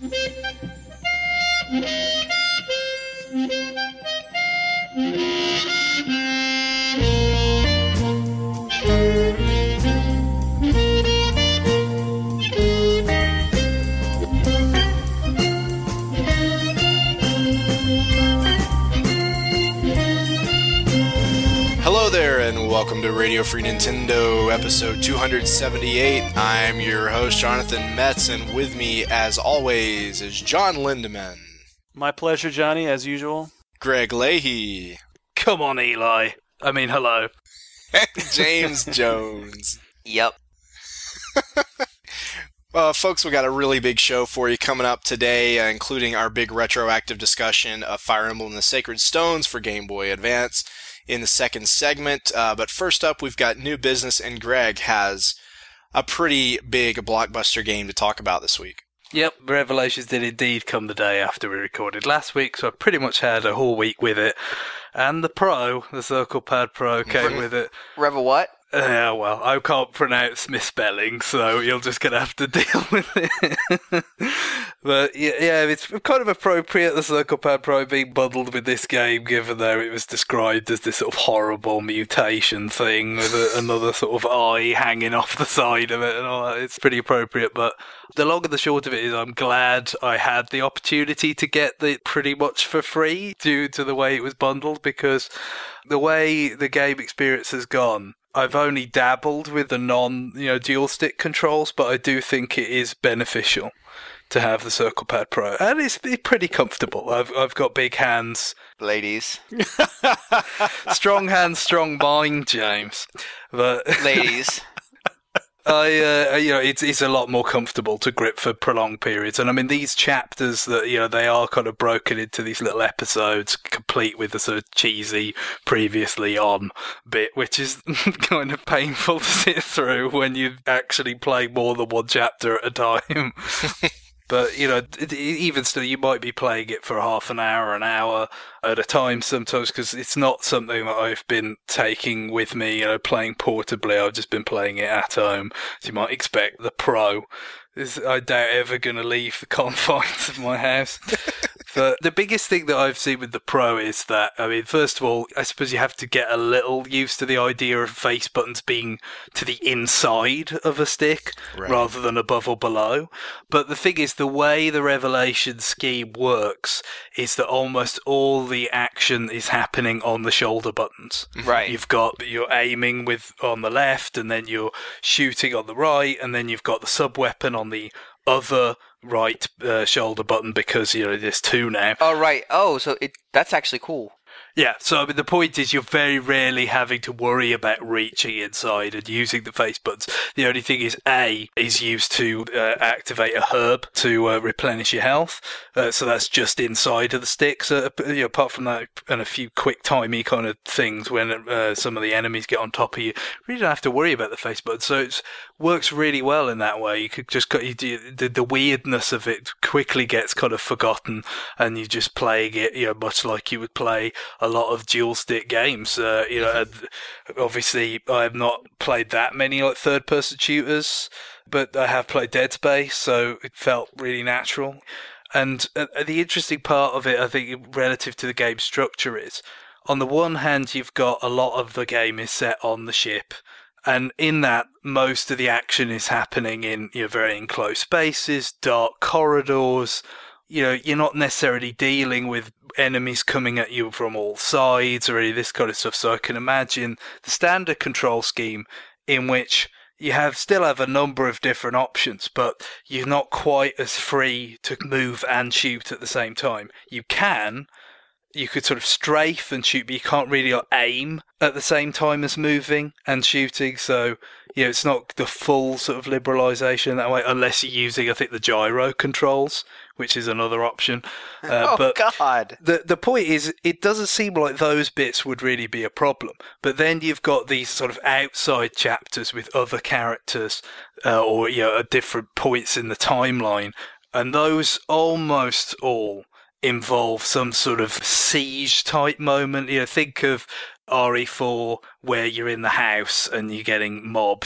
Hello there, and welcome to Radio Free Nintendo, episode 278. I'm your host, Jonathan Metz, and with me, as always, is John Lindemann. My pleasure, Johnny, as usual. Greg Leahy. Come on, Eli. Hello. James Jones. Yep. Folks, we got a really big show for you coming up today, including our big retroactive discussion of Fire Emblem The Sacred Stones for Game Boy Advance in the second segment. But first up, we've got new business, and Greg has a pretty big blockbuster game to talk about this week. Yep, Revelations did indeed come the day after we recorded last week, so I pretty much had a whole week with it. And the Circle Pad Pro came with it. Revel what? Yeah, well, I can't pronounce misspelling, so you're just going to have to deal with it. But yeah, it's kind of appropriate, the Circle Pad Pro being bundled with this game, given though it was described as this sort of horrible mutation thing with another sort of eye hanging off the side of it and all that. It's pretty appropriate, but the long and the short of it is I'm glad I had the opportunity to get it pretty much for free due to the way it was bundled, because the way the game experience has gone, I've only dabbled with the dual stick controls, but I do think it is beneficial to have the Circle Pad Pro, and it's pretty comfortable. I've got big hands, Ladies. strong hands, strong mind, James. But Ladies. It's a lot more comfortable to grip for prolonged periods. And I mean, these chapters that, they are kind of broken into these little episodes, complete with the sort of cheesy previously on bit, which is kind of painful to sit through when you actually play more than one chapter at a time. But, even still, you might be playing it for half an hour at a time sometimes, because it's not something that I've been taking with me, playing portably. I've just been playing it at home. So you might expect the Pro is, I doubt, ever going to leave the confines of my house. But the biggest thing that I've seen with the Pro is that, first of all, I suppose you have to get a little used to the idea of face buttons being to the inside of a stick, right, rather than above or below. But the thing is, the way the Revelation scheme works is that almost all the action is happening on the shoulder buttons. Right. You're aiming on the left, and then you're shooting on the right, and then you've got the sub-weapon on the other right shoulder button, because there's two now. Oh, right. Oh, so that's actually cool. Yeah, so the point is you're very rarely having to worry about reaching inside and using the face buttons. The only thing is A is used to activate a herb to replenish your health, so that's just inside of the stick. So apart from that and a few quick-timey kind of things when some of the enemies get on top of you, you really don't have to worry about the face buttons. So it works really well in that way. You could just the weirdness of it quickly gets kind of forgotten, and you're just playing it, much like you would play a lot of dual stick games. Obviously I have not played that many like third person shooters, but I have played Dead Space, so it felt really natural. And the interesting part of it, I think, relative to the game structure is, on the one hand, you've got a lot of the game is set on the ship, and in that, most of the action is happening in very enclosed spaces, dark corridors. You're not necessarily dealing with enemies coming at you from all sides or any of this kind of stuff. So I can imagine the standard control scheme in which you still have a number of different options, but you're not quite as free to move and shoot at the same time. You could sort of strafe and shoot, but you can't really aim at the same time as moving and shooting. So, it's not the full sort of liberalisation that way, unless you're using, I think, the gyro controls, which is another option. But God! The point is, it doesn't seem like those bits would really be a problem. But then you've got these sort of outside chapters with other characters, or at different points in the timeline, and those almost all involve some sort of siege type moment. Think of RE4 where you're in the house and you're getting mobbed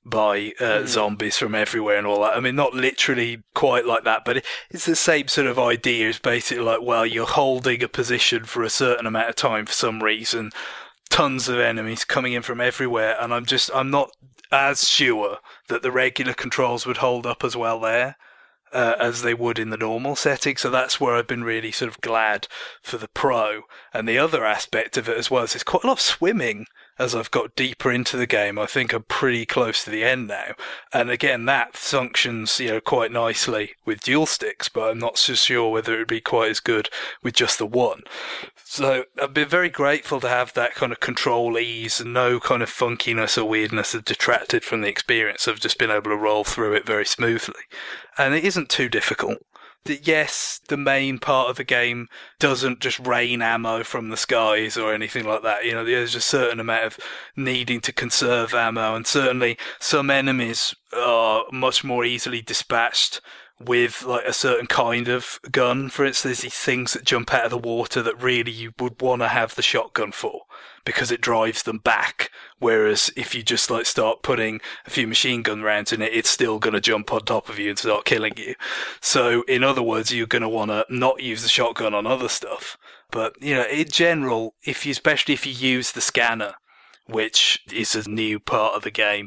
by zombies from everywhere and all that. I mean, not literally quite like that, but it's the same sort of idea. It's basically like, well, you're holding a position for a certain amount of time for some reason, tons of enemies coming in from everywhere, and I'm not as sure that the regular controls would hold up as well there as they would in the normal setting. So that's where I've been really sort of glad for the Pro. And the other aspect of it as well is there's quite a lot of swimming as I've got deeper into the game. I think I'm pretty close to the end now. And again, that functions, quite nicely with dual sticks, but I'm not so sure whether it would be quite as good with just the one. So I've been very grateful to have that kind of control ease and no kind of funkiness or weirdness that detracted from the experience. I've just been able to roll through it very smoothly. And it isn't too difficult. Yes, the main part of the game doesn't just rain ammo from the skies or anything like that. There's a certain amount of needing to conserve ammo, and certainly some enemies are much more easily dispatched with like a certain kind of gun. For instance, there's these things that jump out of the water that really you would want to have the shotgun for, because it drives them back. Whereas if you just like start putting a few machine gun rounds in it, it's still going to jump on top of you and start killing you. So in other words, you're going to want to not use the shotgun on other stuff. But, in general, especially if you use the scanner, which is a new part of the game,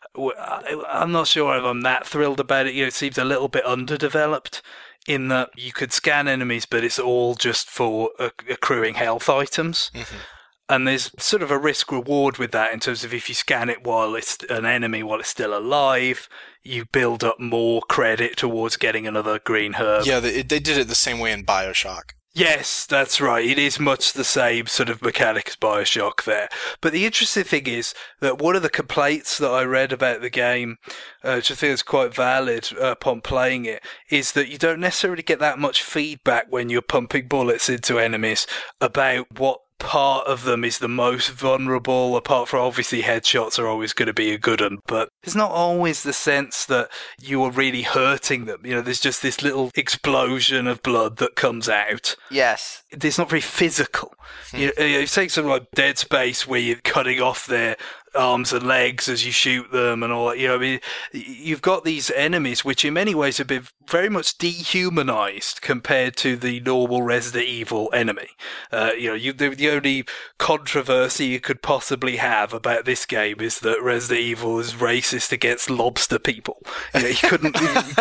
I'm not sure if I'm that thrilled about it. It seems a little bit underdeveloped in that you could scan enemies, but it's all just for accruing health items. Mm-hmm. And there's sort of a risk-reward with that in terms of if you scan it while it's an enemy, while it's still alive, you build up more credit towards getting another green herb. Yeah, they did it the same way in BioShock. Yes, that's right. It is much the same sort of mechanic as BioShock there. But the interesting thing is that one of the complaints that I read about the game, which I think is quite valid upon playing it, is that you don't necessarily get that much feedback when you're pumping bullets into enemies about what part of them is the most vulnerable, apart from obviously headshots are always going to be a good one, but there's not always the sense that you are really hurting them. There's just this little explosion of blood that comes out. Yes. It's not very physical. You take something like Dead Space where you're cutting off their arms and legs as you shoot them and all that. You've got these enemies which in many ways have been very much dehumanized compared to the normal Resident Evil enemy. The only controversy you could possibly have about this game is that Resident Evil is racist against lobster people. You couldn't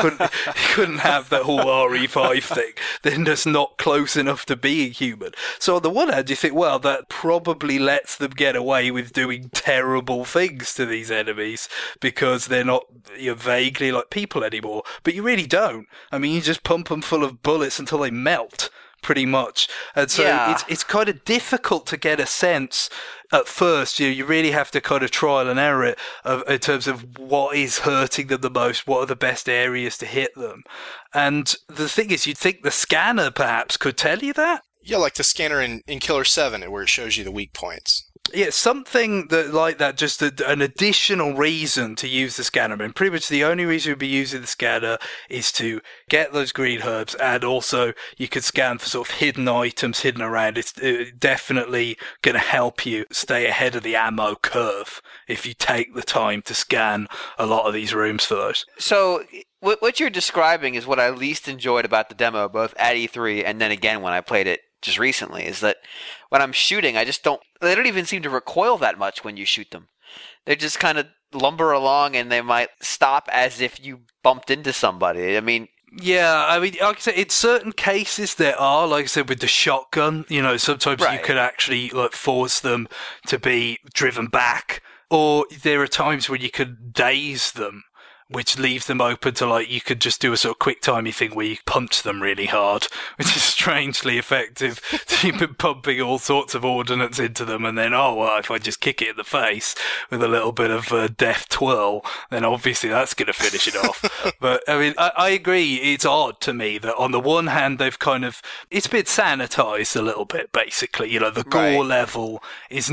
have that whole RE5 thing. They're just not close enough to being human. So on the one hand, you think, well, that probably lets them get away with doing terrible things to these enemies because they're not vaguely like people anymore. But you really don't. I mean, you just pump them full of bullets until they melt, pretty much. And so it's kind of difficult to get a sense at first. You really have to kind of trial and error it in terms of what is hurting them the most, what are the best areas to hit them. And the thing is, you'd think the scanner perhaps could tell you that. Yeah, like the scanner in Killer 7 where it shows you the weak points. Yeah, something like that, just an additional reason to use the scanner. I mean, pretty much the only reason we'd be using the scanner is to get those green herbs, and also you could scan for sort of hidden items hidden around. It's definitely going to help you stay ahead of the ammo curve if you take the time to scan a lot of these rooms for those. So what you're describing is what I least enjoyed about the demo, both at E3 and then again when I played it just recently, is that when I'm shooting, they don't even seem to recoil that much when you shoot them. They just kind of lumber along and they might stop as if you bumped into somebody. I mean, like I said, in certain cases there are, like I said, with the shotgun, sometimes you could actually like force them to be driven back, or there are times when you could daze them, which leaves them open to, like, you could just do a sort of quick-timey thing where you punch them really hard, which is strangely effective. You've been pumping all sorts of ordnance into them, and then, if I just kick it in the face with a little bit of deft twirl, then obviously that's going to finish it off. But, I mean, I agree, it's odd to me that on the one hand, they've it's been sanitized a little bit, basically. The gore level is not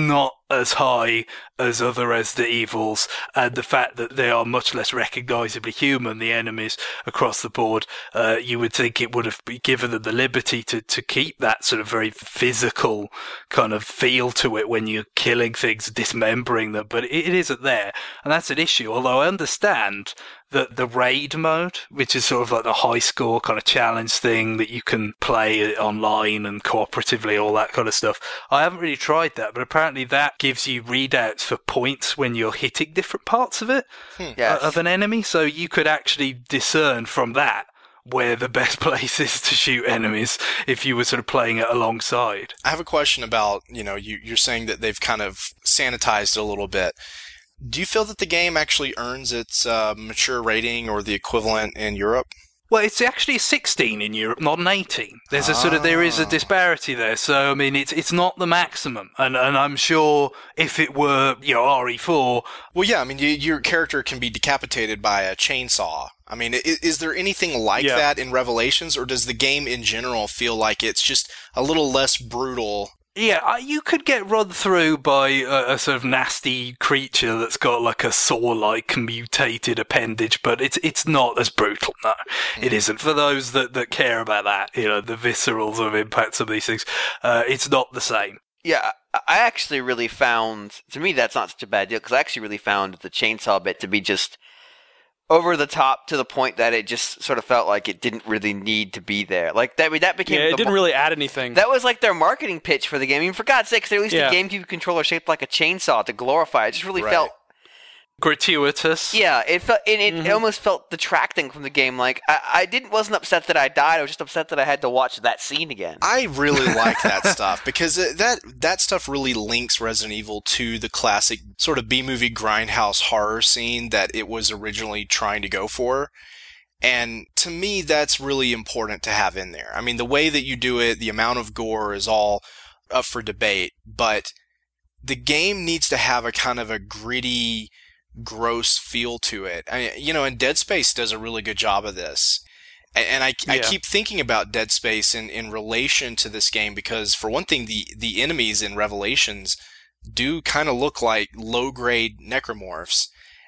as high as other Resident Evils, and the fact that they are much less recognisably human, the enemies across the board, you would think it would have given them the liberty to keep that sort of very physical kind of feel to it when you're killing things, dismembering them, but it isn't there, and that's an issue. Although I understand that the raid mode, which is sort of like the high score kind of challenge thing that you can play online and cooperatively, all that kind of stuff. I haven't really tried that, but apparently that gives you readouts for points when you're hitting different parts of it, of an enemy. So you could actually discern from that where the best place is to shoot enemies if you were sort of playing it alongside. I have a question about, you're saying that they've kind of sanitized it a little bit. Do you feel that the game actually earns its mature rating or the equivalent in Europe? Well, it's actually a 16 in Europe, not an 18. There's there is a disparity there. So, I mean, it's not the maximum. And I'm sure if it were, RE4... Well, yeah, I mean, your character can be decapitated by a chainsaw. I mean, is there anything like that in Revelations, or does the game in general feel like it's just a little less brutal? Yeah, you could get run through by a sort of nasty creature that's got like a saw-like mutated appendage, but it's not as brutal. No, it isn't. For those that care about that, the visceral sort of impacts of these things, it's not the same. Yeah, I actually really found, to me, that's not such a bad deal, because I actually really found the chainsaw bit to be just over the top to the point that it just sort of felt like it didn't really need to be there. Like that became it didn't really add anything. That was like their marketing pitch for the game. I mean, for God's sakes, they released a GameCube controller shaped like a chainsaw to glorify it. It just really felt gratuitous. Yeah, it felt it almost felt detracting from the game. Like I wasn't upset that I died. I was just upset that I had to watch that scene again. I really like that stuff because that stuff really links Resident Evil to the classic sort of B-movie grindhouse horror scene that it was originally trying to go for. And to me, that's really important to have in there. I mean, the way that you do it, the amount of gore is all up for debate, but the game needs to have a kind of a gritty, gross feel to it. And Dead Space does a really good job of this. And I keep thinking about Dead Space in relation to this game because, for one thing, the enemies in Revelations do kind of look like low-grade necromorphs.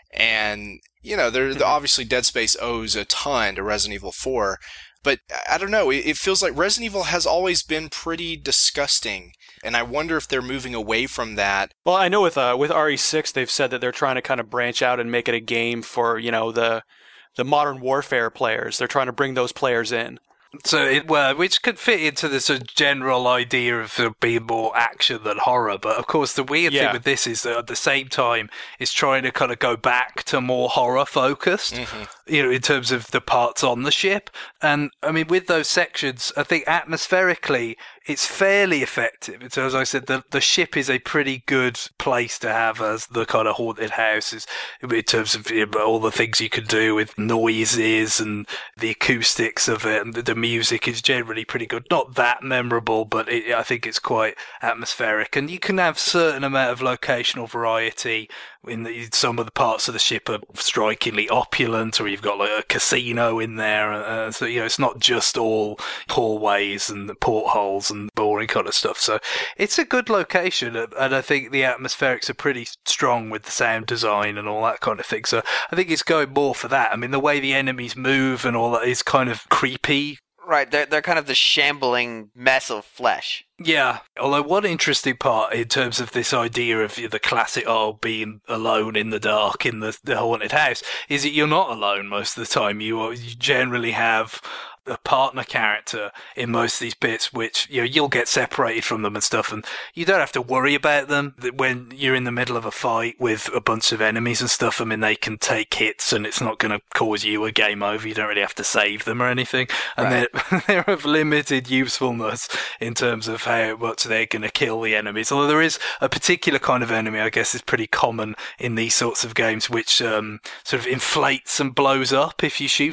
And, obviously Dead Space owes a ton to Resident Evil 4. But I don't know, it feels like Resident Evil has always been pretty disgusting. And I wonder if they're moving away from that. Well, I know with RE6, they've said that they're trying to kind of branch out and make it a game for, the Modern Warfare players. They're trying to bring those players in. So, which could fit into the sort of general idea of being more action than horror. But, of course, the weird thing with this is that at the same time, it's trying to kind of go back to more horror-focused, in terms of the parts on the ship. And, I mean, with those sections, I think atmospherically, it's fairly effective. So, as I said, the ship is a pretty good place to have as the kind of haunted houses in terms of all the things you can do with noises and the acoustics of it. And the music is generally pretty good. Not that memorable, but I think it's quite atmospheric. And you can have certain amount of locational variety. Some of the parts of the ship are strikingly opulent, or you've got like a casino in there. So, it's not just all hallways and portholes and boring kind of stuff. So it's a good location, and I think the atmospherics are pretty strong with the sound design and all that kind of thing. So I think it's going more for that. I mean, the way the enemies move and all that is kind of creepy. Right, they're kind of the shambling mess of flesh. Yeah, although one interesting part in terms of this idea of the classic being alone in the dark in the haunted house is that you're not alone most of the time. You generally have a partner character in most of these bits, which you'll get separated from them and stuff, and you don't have to worry about them when you're in the middle of a fight with a bunch of enemies and stuff. I mean, they can take hits and it's not going to cause you a game over. You don't really have to save them or anything, and they're of limited usefulness in terms of how much they're going to kill the enemies. Although there is a particular kind of enemy, I guess, is pretty common in these sorts of games, which sort of inflates and blows up if you shoot it.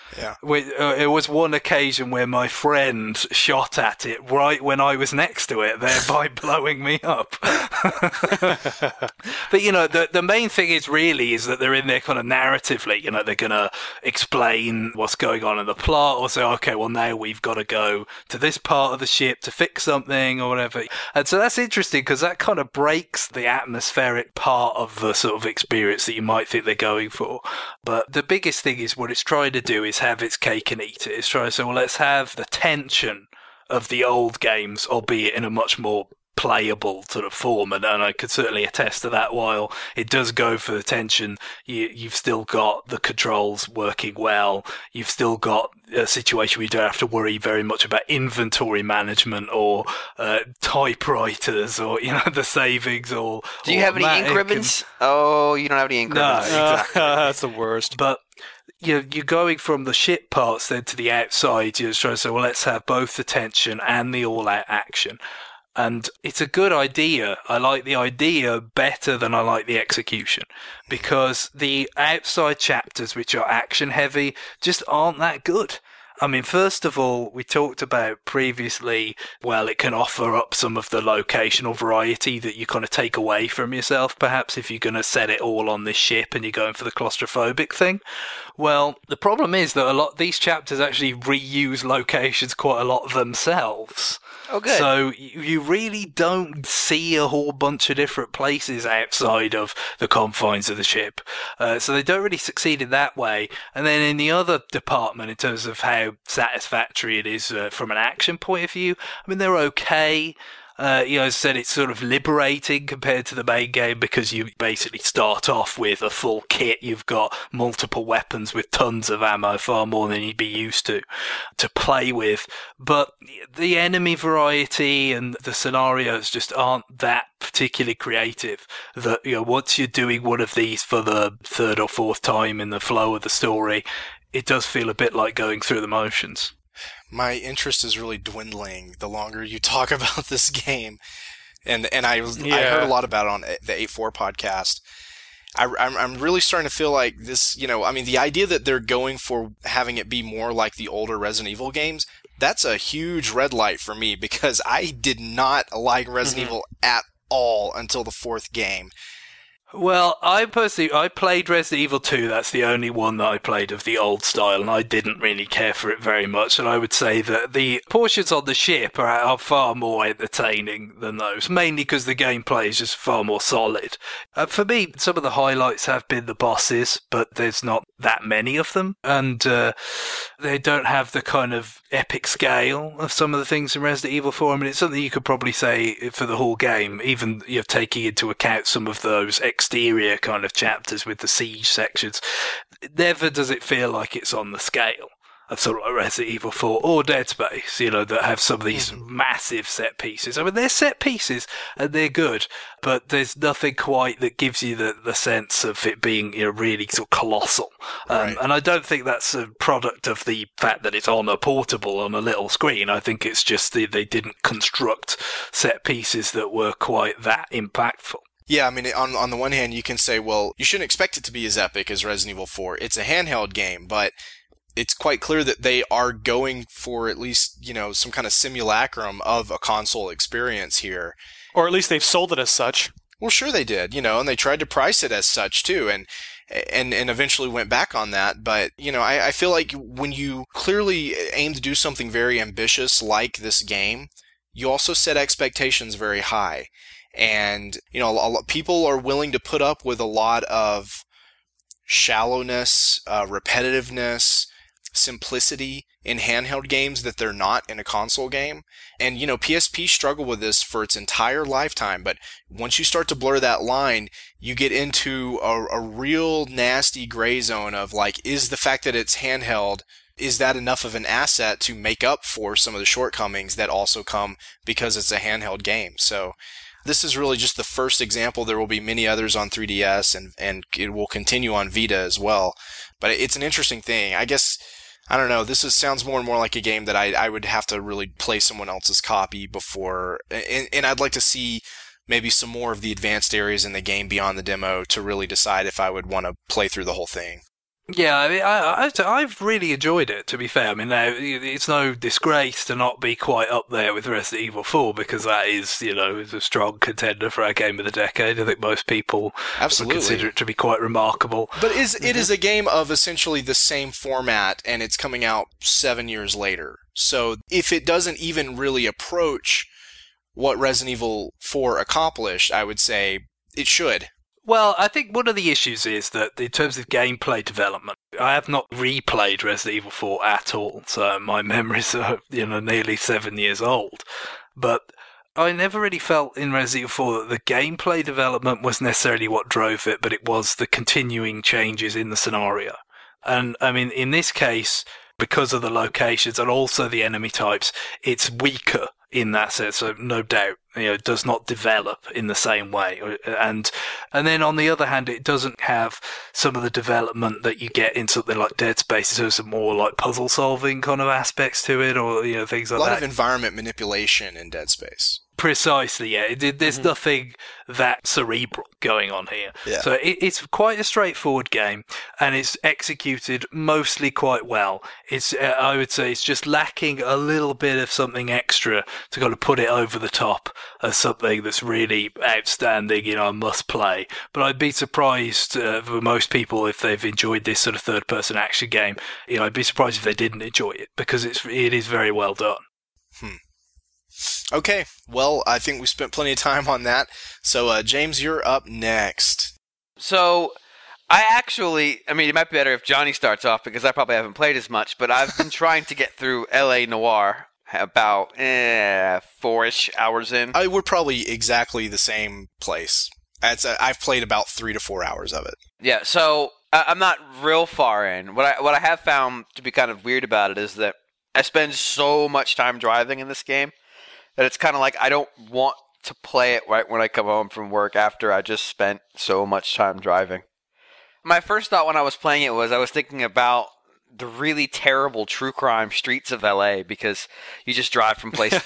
Yeah. It was one occasion where my friend shot at it right when I was next to it, thereby blowing me up. But, you know, the main thing is that they're in there kind of narratively. You know, they're going to explain what's going on in the plot, or say, okay, well, now we've got to go to this part of the ship to fix something or whatever. And so that's interesting because that kind of breaks the atmospheric part of the sort of experience that you might think they're going for. But the biggest thing is what it's trying to do is have its cake and eat it. It's trying to say, well, let's have the tension of the old games, albeit in a much more playable sort of form, and I could certainly attest to that. While it does go for the tension, you've still got the controls working well. You've still got a situation where you don't have to worry very much about inventory management or typewriters or, you know, the savings or... Do you have any ink ribbons? Oh, you don't have any ink ribbons. No, exactly. That's the worst. But you're going from the ship parts then to the outside. You're trying to say, well, let's have both the tension and the all-out action. And it's a good idea. I like the idea better than I like the execution, because the outside chapters, which are action heavy, just aren't that good. I mean, first of all, we talked about previously, well, it can offer up some of the locational variety that you kind of take away from yourself, perhaps, if you're going to set it all on this ship and you're going for the claustrophobic thing. Well, the problem is that a lot of these chapters actually reuse locations quite a lot themselves. Oh, good. So you really don't see a whole bunch of different places outside of the confines of the ship. So they don't really succeed in that way. And then in the other department, in terms of how satisfactory it is from an action point of view, I mean, they're okay. You know, as I said, it's sort of liberating compared to the main game because you basically start off with a full kit. You've got multiple weapons with tons of ammo, far more than you'd be used to play with. But the enemy variety and the scenarios just aren't that particularly creative. That, you know, once you're doing one of these for the third or fourth time in the flow of the story, it does feel a bit like going through the motions. My interest is really dwindling the longer you talk about this game, and I heard a lot about it on the 8.4 podcast. I'm really starting to feel like this, you know, I mean, the idea that they're going for having it be more like the older Resident Evil games, that's a huge red light for me, because I did not like Resident Evil at all until the fourth game. Well, I played Resident Evil 2. That's the only one that I played of the old style, and I didn't really care for it very much. And I would say that the portions on the ship are far more entertaining than those, mainly because the gameplay is just far more solid. For me, some of the highlights have been the bosses, but there's not that many of them, and they don't have the kind of epic scale of some of the things in Resident Evil 4. I mean, it's something you could probably say for the whole game, even you're taking into account some of those exterior kind of chapters with the siege sections. Never does it feel like it's on the scale of sort of Resident Evil 4 or Dead Space, you know, that have some of these massive set pieces. I mean, they're set pieces and they're good, but there's nothing quite that gives you the sense of it being, you know, really sort of colossal. Right. And I don't think that's a product of the fact that it's on a portable on a little screen. I think it's just they didn't construct set pieces that were quite that impactful. Yeah, I mean, on the one hand, you can say, well, you shouldn't expect it to be as epic as Resident Evil 4. It's a handheld game, but it's quite clear that they are going for at least, you know, some kind of simulacrum of a console experience here. Or at least they've sold it as such. Well, sure they did, you know, and they tried to price it as such too, and eventually went back on that. But, you know, I feel like when you clearly aim to do something very ambitious like this game, you also set expectations very high. And, you know, people are willing to put up with a lot of shallowness, repetitiveness, simplicity in handheld games that they're not in a console game. And, you know, PSP struggled with this for its entire lifetime, but once you start to blur that line, you get into a real nasty gray zone of, like, is the fact that it's handheld, is that enough of an asset to make up for some of the shortcomings that also come because it's a handheld game? So this is really just the first example. There will be many others on 3DS, and it will continue on Vita as well. But it's an interesting thing. I guess, I don't know, sounds more and more like a game that I would have to really play someone else's copy before, and I'd like to see maybe some more of the advanced areas in the game beyond the demo to really decide if I would want to play through the whole thing. Yeah, I mean, I've really enjoyed it, to be fair. I mean, now, it's no disgrace to not be quite up there with Resident Evil 4, because that is, is a strong contender for our game of the decade. I think most people would consider it to be quite remarkable. But it is a game of essentially the same format, and it's coming out 7 years later. So if it doesn't even really approach what Resident Evil 4 accomplished, I would say it should. Well, I think one of the issues is that in terms of gameplay development, I have not replayed Resident Evil 4 at all, so my memories are, nearly 7 years old. But I never really felt in Resident Evil 4 that the gameplay development was necessarily what drove it, but it was the continuing changes in the scenario. And, I mean, in this case, because of the locations and also the enemy types, it's weaker in that sense, so no doubt, it does not develop in the same way. And then on the other hand, it doesn't have some of the development that you get in something like Dead Space. So some more like puzzle solving kind of aspects to it, or things like that. A lot of environment manipulation in Dead Space. Precisely, yeah. There's nothing that cerebral going on here. Yeah. So it's quite a straightforward game, and it's executed mostly quite well. I would say it's just lacking a little bit of something extra to kind of put it over the top as something that's really outstanding, a must play. But I'd be surprised for most people if they've enjoyed this sort of third-person action game. I'd be surprised if they didn't enjoy it, because it is very well done. Okay, well, I think we spent plenty of time on that. So, James, you're up next. So, it might be better if Johnny starts off, because I probably haven't played as much, but I've been trying to get through L.A. Noire about 4-ish hours in. We're probably exactly the same place. I've played about 3 to 4 hours of it. Yeah, so I'm not real far in. What I have found to be kind of weird about it is that I spend so much time driving in this game that it's kind of like I don't want to play it right when I come home from work after I just spent so much time driving. My first thought when I was playing it was I was thinking about the really terrible true crime streets of LA, because you just drive from place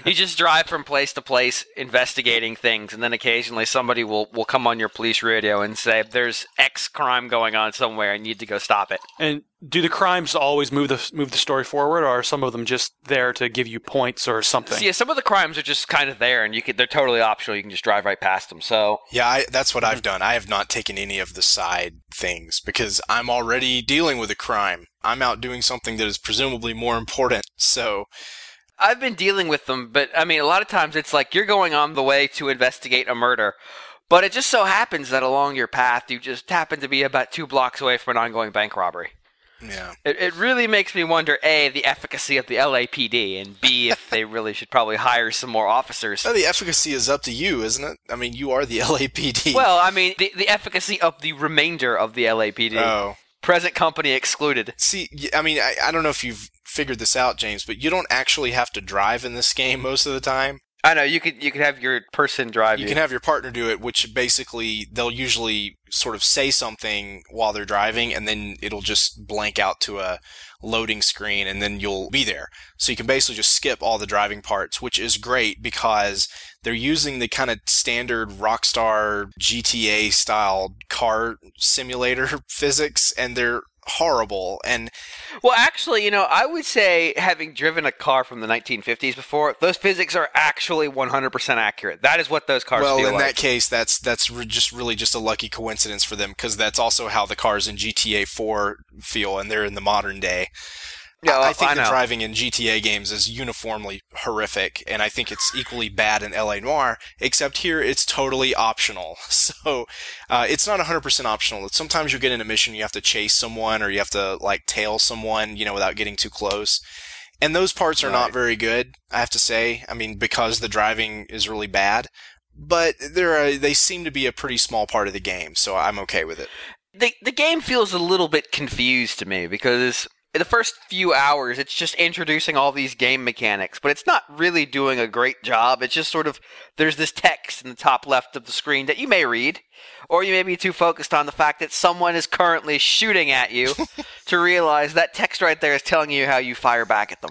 to place investigating things, and then occasionally somebody will come on your police radio and say there's X crime going on somewhere and you need to go stop it. And do the crimes always move the story forward, or are some of them just there to give you points or something? So, yeah, some of the crimes are just kind of there, and they're totally optional. You can just drive right past them. So yeah, that's what I've done. I have not taken any of the side things because I'm already dealing with a crime. I'm out doing something that is presumably more important. So I've been dealing with them, but I mean, a lot of times it's like you're going on the way to investigate a murder, but it just so happens that along your path you just happen to be about 2 blocks away from an ongoing bank robbery. Yeah. It really makes me wonder, A, the efficacy of the LAPD, and B, if they really should probably hire some more officers. Well, the efficacy is up to you, isn't it? I mean, you are the LAPD. Well, I mean, the efficacy of the remainder of the LAPD. Oh. Present company excluded. See, I mean, I don't know if you've figured this out, James, but you don't actually have to drive in this game most of the time. I know, you could have your person drive you. You can have your partner do it, which basically they'll usually sort of say something while they're driving, and then it'll just blank out to a loading screen, and then you'll be there. So you can basically just skip all the driving parts, which is great because they're using the kind of standard Rockstar GTA style car simulator physics, and they're horrible. And well, actually, I would say, having driven a car from the 1950s before, those physics are actually 100% accurate. That is what those cars feel like. Well, in that case, that's just a lucky coincidence for them, because that's also how the cars in GTA 4 feel, and they're in the modern day. Yeah, I think the driving in GTA games is uniformly horrific, and I think it's equally bad in L.A. Noire, except here it's totally optional. So it's not 100% optional. Sometimes you get in a mission, you have to chase someone, or you have to tail someone, without getting too close. And those parts are not very good, I have to say. I mean, because the driving is really bad. But they seem to be a pretty small part of the game, so I'm okay with it. The game feels a little bit confused to me, because in the first few hours, it's just introducing all these game mechanics, but it's not really doing a great job. It's just sort of, there's this text in the top left of the screen that you may read, or you may be too focused on the fact that someone is currently shooting at you to realize that text right there is telling you how you fire back at them.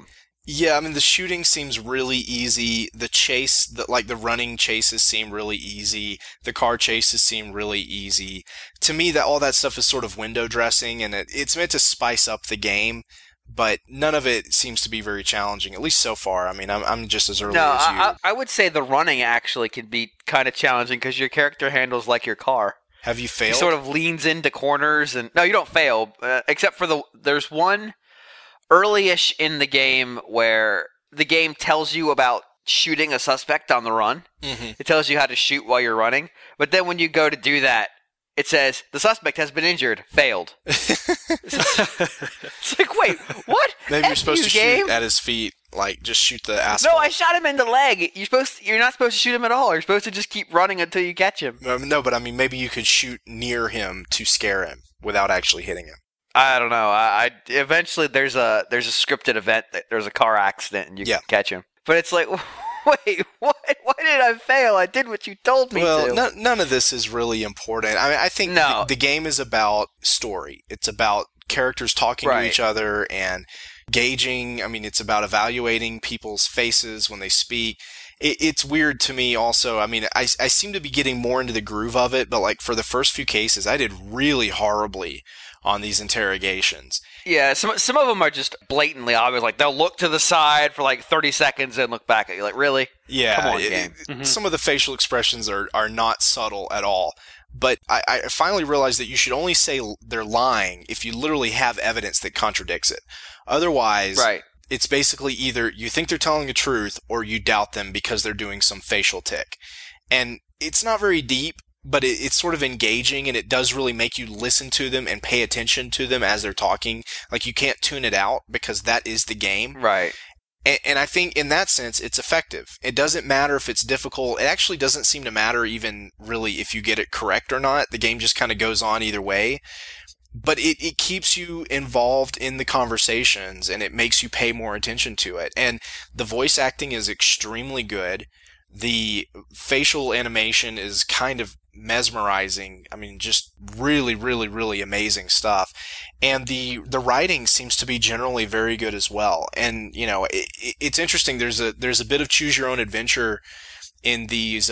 Yeah, I mean, the shooting seems really easy. The chase, the running chases seem really easy. The car chases seem really easy. To me, all that stuff is sort of window dressing, and it's meant to spice up the game, but none of it seems to be very challenging, at least so far. I mean, I'm just as early as you. I would say the running actually can be kind of challenging because your character handles like your car. Have you failed? He sort of leans into corners, and no, you don't fail, except for there's one early-ish in the game where the game tells you about shooting a suspect on the run. Mm-hmm. It tells you how to shoot while you're running, but then when you go to do that, it says, the suspect has been injured, failed. It's like, wait, what? Maybe you're supposed to game? shoot at his feet, like just shoot the asphalt. No, I shot him in the leg. You're not supposed to shoot him at all. You're supposed to just keep running until you catch him. No, but I mean, maybe you could shoot near him to scare him without actually hitting him. I don't know. I eventually there's a scripted event that there's a car accident and you can catch him. But it's like, wait, what? Why did I fail? I did what you told me to. Well, none of this is really important. I mean, I think the game is about story. It's about characters talking to each other and gauging. I mean, it's about evaluating people's faces when they speak. It's weird to me also. I mean, I seem to be getting more into the groove of it, but like for the first few cases, I did really horribly on these interrogations. Yeah, some of them are just blatantly obvious. Like, they'll look to the side for like 30 seconds and look back at you. Like, really? Yeah. Come on, game. Some of the facial expressions are not subtle at all. But I finally realized that you should only say they're lying if you literally have evidence that contradicts it. Otherwise, it's basically either you think they're telling the truth or you doubt them because they're doing some facial tick. And it's not very deep, but it's sort of engaging, and it does really make you listen to them and pay attention to them as they're talking. Like, you can't tune it out because that is the game. Right. And I think in that sense, it's effective. It doesn't matter if it's difficult. It actually doesn't seem to matter even really if you get it correct or not. The game just kind of goes on either way. But it keeps you involved in the conversations, and it makes you pay more attention to it. And the voice acting is extremely good. The facial animation is kind of mesmerizing. I mean, just really, really, really amazing stuff. And the writing seems to be generally very good as well. And, you know, it's interesting. There's a bit of choose your own adventure in these,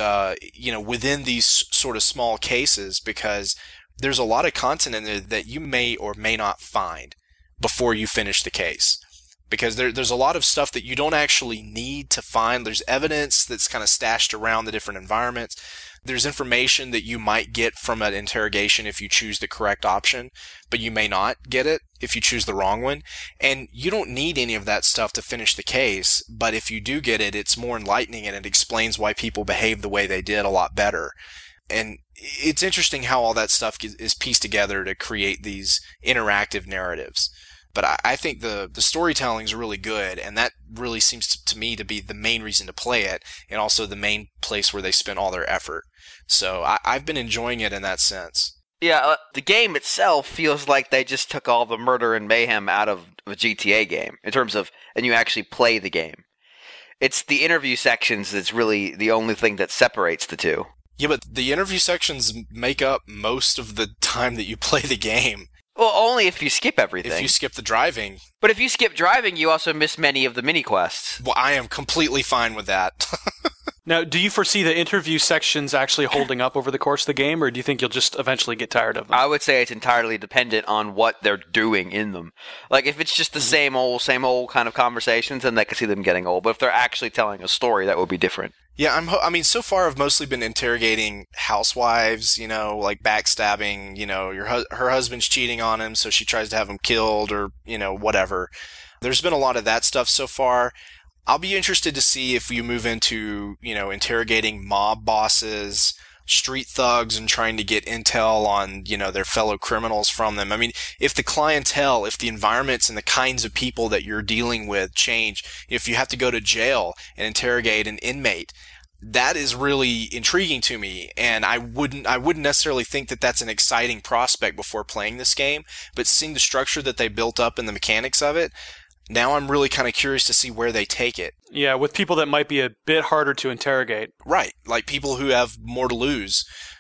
within these sort of small cases, because there's a lot of content in there that you may or may not find before you finish the case. Because there's a lot of stuff that you don't actually need to find. There's evidence that's kind of stashed around the different environments. There's information that you might get from an interrogation if you choose the correct option, but you may not get it if you choose the wrong one. And you don't need any of that stuff to finish the case, but if you do get it, it's more enlightening and it explains why people behave the way they did a lot better. And it's interesting how all that stuff is pieced together to create these interactive narratives. But I think the storytelling is really good, and that really seems to me to be the main reason to play it, and also the main place where they spend all their effort. So I've been enjoying it in that sense. Yeah, the game itself feels like they just took all the murder and mayhem out of a GTA game, in terms of, and you actually play the game. It's the interview sections that's really the only thing that separates the two. Yeah, but the interview sections make up most of the time that you play the game. Well, only if you skip everything. If you skip the driving. But if you skip driving, you also miss many of the mini quests. Well, I am completely fine with that. Now, do you foresee the interview sections actually holding up over the course of the game, or do you think you'll just eventually get tired of them? I would say it's entirely dependent on what they're doing in them. Like, if it's just the same old kind of conversations, then I could see them getting old. But if they're actually telling a story, that would be different. Yeah, I mean, so far I've mostly been interrogating housewives, you know, like backstabbing, you know, her husband's cheating on him, so she tries to have him killed, or, you know, whatever. There's been a lot of that stuff so far. I'll be interested to see if you move into, you know, interrogating mob bosses, street thugs, and trying to get intel on, you know, their fellow criminals from them. I mean, if the clientele, if the environments and the kinds of people that you're dealing with change, if you have to go to jail and interrogate an inmate, that is really intriguing to me, and I wouldn't necessarily think that that's an exciting prospect before playing this game, but seeing the structure that they built up and the mechanics of it, now I'm really kind of curious to see where they take it. Yeah, with people that might be a bit harder to interrogate. Right, like people who have more to lose,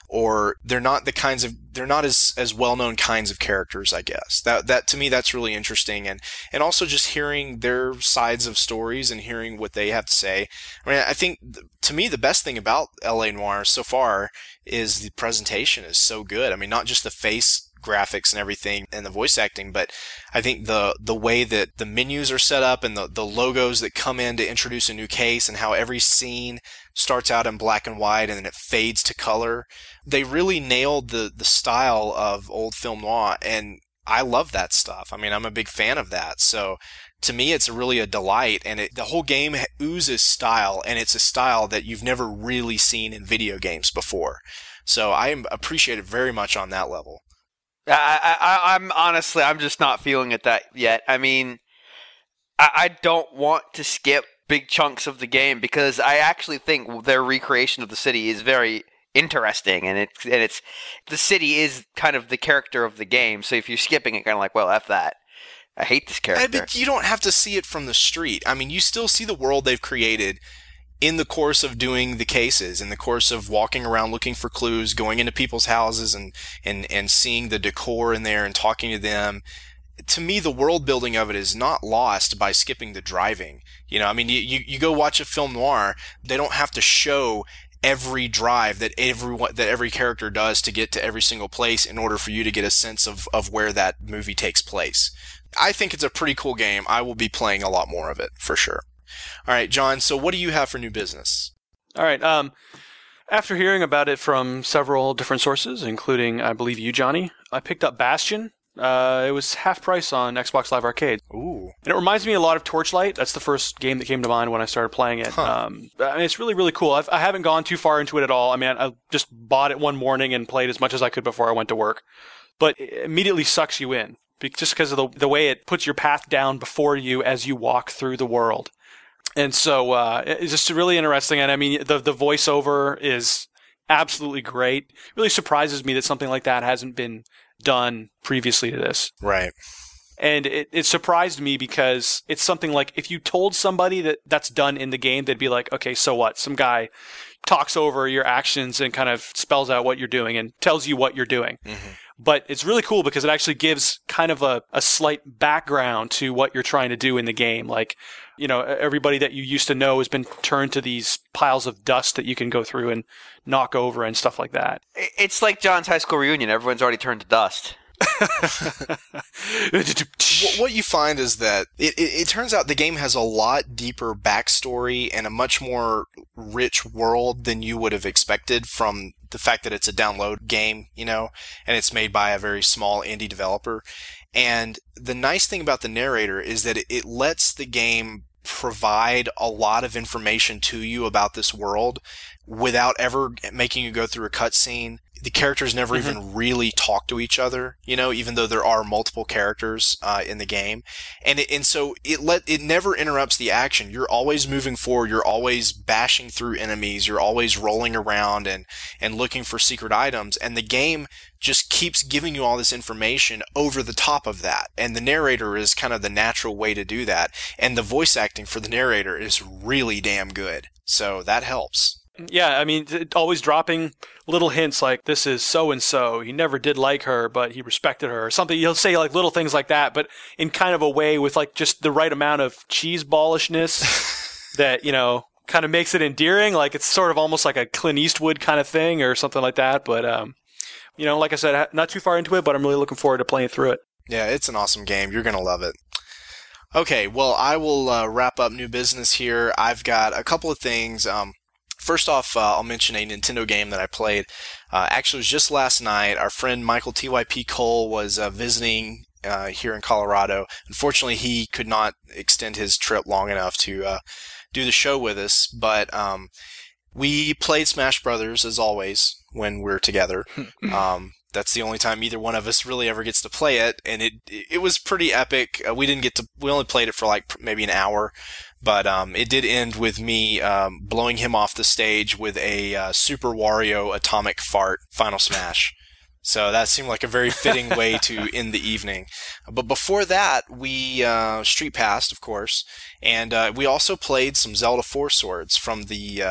or they're not as well-known kinds of characters, I guess. That to me, that's really interesting. And also just hearing their sides of stories and hearing what they have to say. I mean, I think to me, the best thing about LA Noire so far is the presentation is so good. I mean, not just the face graphics and everything and the voice acting, but I think the way that the menus are set up and the logos that come in to introduce a new case and how every scene starts out in black and white and then it fades to color. They really nailed the style of old film noir, and I love that stuff. I mean, I'm a big fan of that. So to me, it's really a delight, and the whole game oozes style, and it's a style that you've never really seen in video games before. So I appreciate it very much on that level. I'm honestly, I'm just not feeling it that yet. I mean, I don't want to skip big chunks of the game because I actually think their recreation of the city is very interesting, and it's the city is kind of the character of the game. So if you're skipping it, kind of like, well, F that. I hate this character. But you don't have to see it from the street. I mean, you still see the world they've created in the course of doing the cases, in the course of walking around looking for clues, going into people's houses and seeing the decor in there and talking to them. To me, the world building of it is not lost by skipping the driving. You know, I mean, you go watch a film noir, they don't have to show every drive that every character does to get to every single place in order for you to get a sense of where that movie takes place. I think it's a pretty cool game. I will be playing a lot more of it for sure. All right, John, so what do you have for new business? All right. After hearing about it from several different sources, including, I believe, you, Johnny, I picked up Bastion. It was half price on Xbox Live Arcade. Ooh. And it reminds me a lot of Torchlight. That's the first game that came to mind when I started playing it. Huh. I mean, it's really, really cool. I haven't gone too far into it at all. I mean, I just bought it one morning and played as much as I could before I went to work. But it immediately sucks you in, just because of the way it puts your path down before you as you walk through the world. And so it's just really interesting. And I mean, the voiceover is absolutely great. It really surprises me that something like that hasn't been done previously to this. Right. And it surprised me because it's something like if you told somebody that that's done in the game, they'd be like, okay, so what? Some guy talks over your actions and kind of spells out what you're doing and tells you what you're doing. Mm-hmm. But it's really cool because it actually gives kind of a slight background to what you're trying to do in the game. Like, you know, everybody that you used to know has been turned to these piles of dust that you can go through and knock over and stuff like that. It's like John's high school reunion. Everyone's already turned to dust. What you find is that it turns out the game has a lot deeper backstory and a much more rich world than you would have expected from the fact that it's a download game, you know, and it's made by a very small indie developer. And the nice thing about the narrator is that it lets the game provide a lot of information to you about this world without ever making you go through a cutscene. The characters never even really talk to each other, you know, even though there are multiple characters in the game. And so it never interrupts the action. You're always moving forward. You're always bashing through enemies. You're always rolling around and looking for secret items. And the game just keeps giving you all this information over the top of that. And the narrator is kind of the natural way to do that. And the voice acting for the narrator is really damn good. So that helps. Yeah, I mean, always dropping little hints like, this is so-and-so, he never did like her, but he respected her, or something. He'll say like little things like that, but in kind of a way with like just the right amount of cheeseballishness that, you know, kind of makes it endearing. Like it's sort of almost like a Clint Eastwood kind of thing or something like that. But, you know, like I said, not too far into it, but I'm really looking forward to playing through it. Yeah, it's an awesome game. You're going to love it. Okay, well, I will wrap up new business here. I've got a couple of things. First off, I'll mention a Nintendo game that I played. Actually, it was just last night. Our friend Michael T.Y.P. Cole was visiting here in Colorado. Unfortunately, he could not extend his trip long enough to do the show with us. But we played Smash Brothers, as always, when we're together. That's the only time either one of us really ever gets to play it, and it was pretty epic. We only played it for like maybe an hour, but it did end with me blowing him off the stage with a Super Wario Atomic Fart Final Smash. So that seemed like a very fitting way to end the evening. But before that, we street passed, of course, and we also played some Zelda Four Swords from the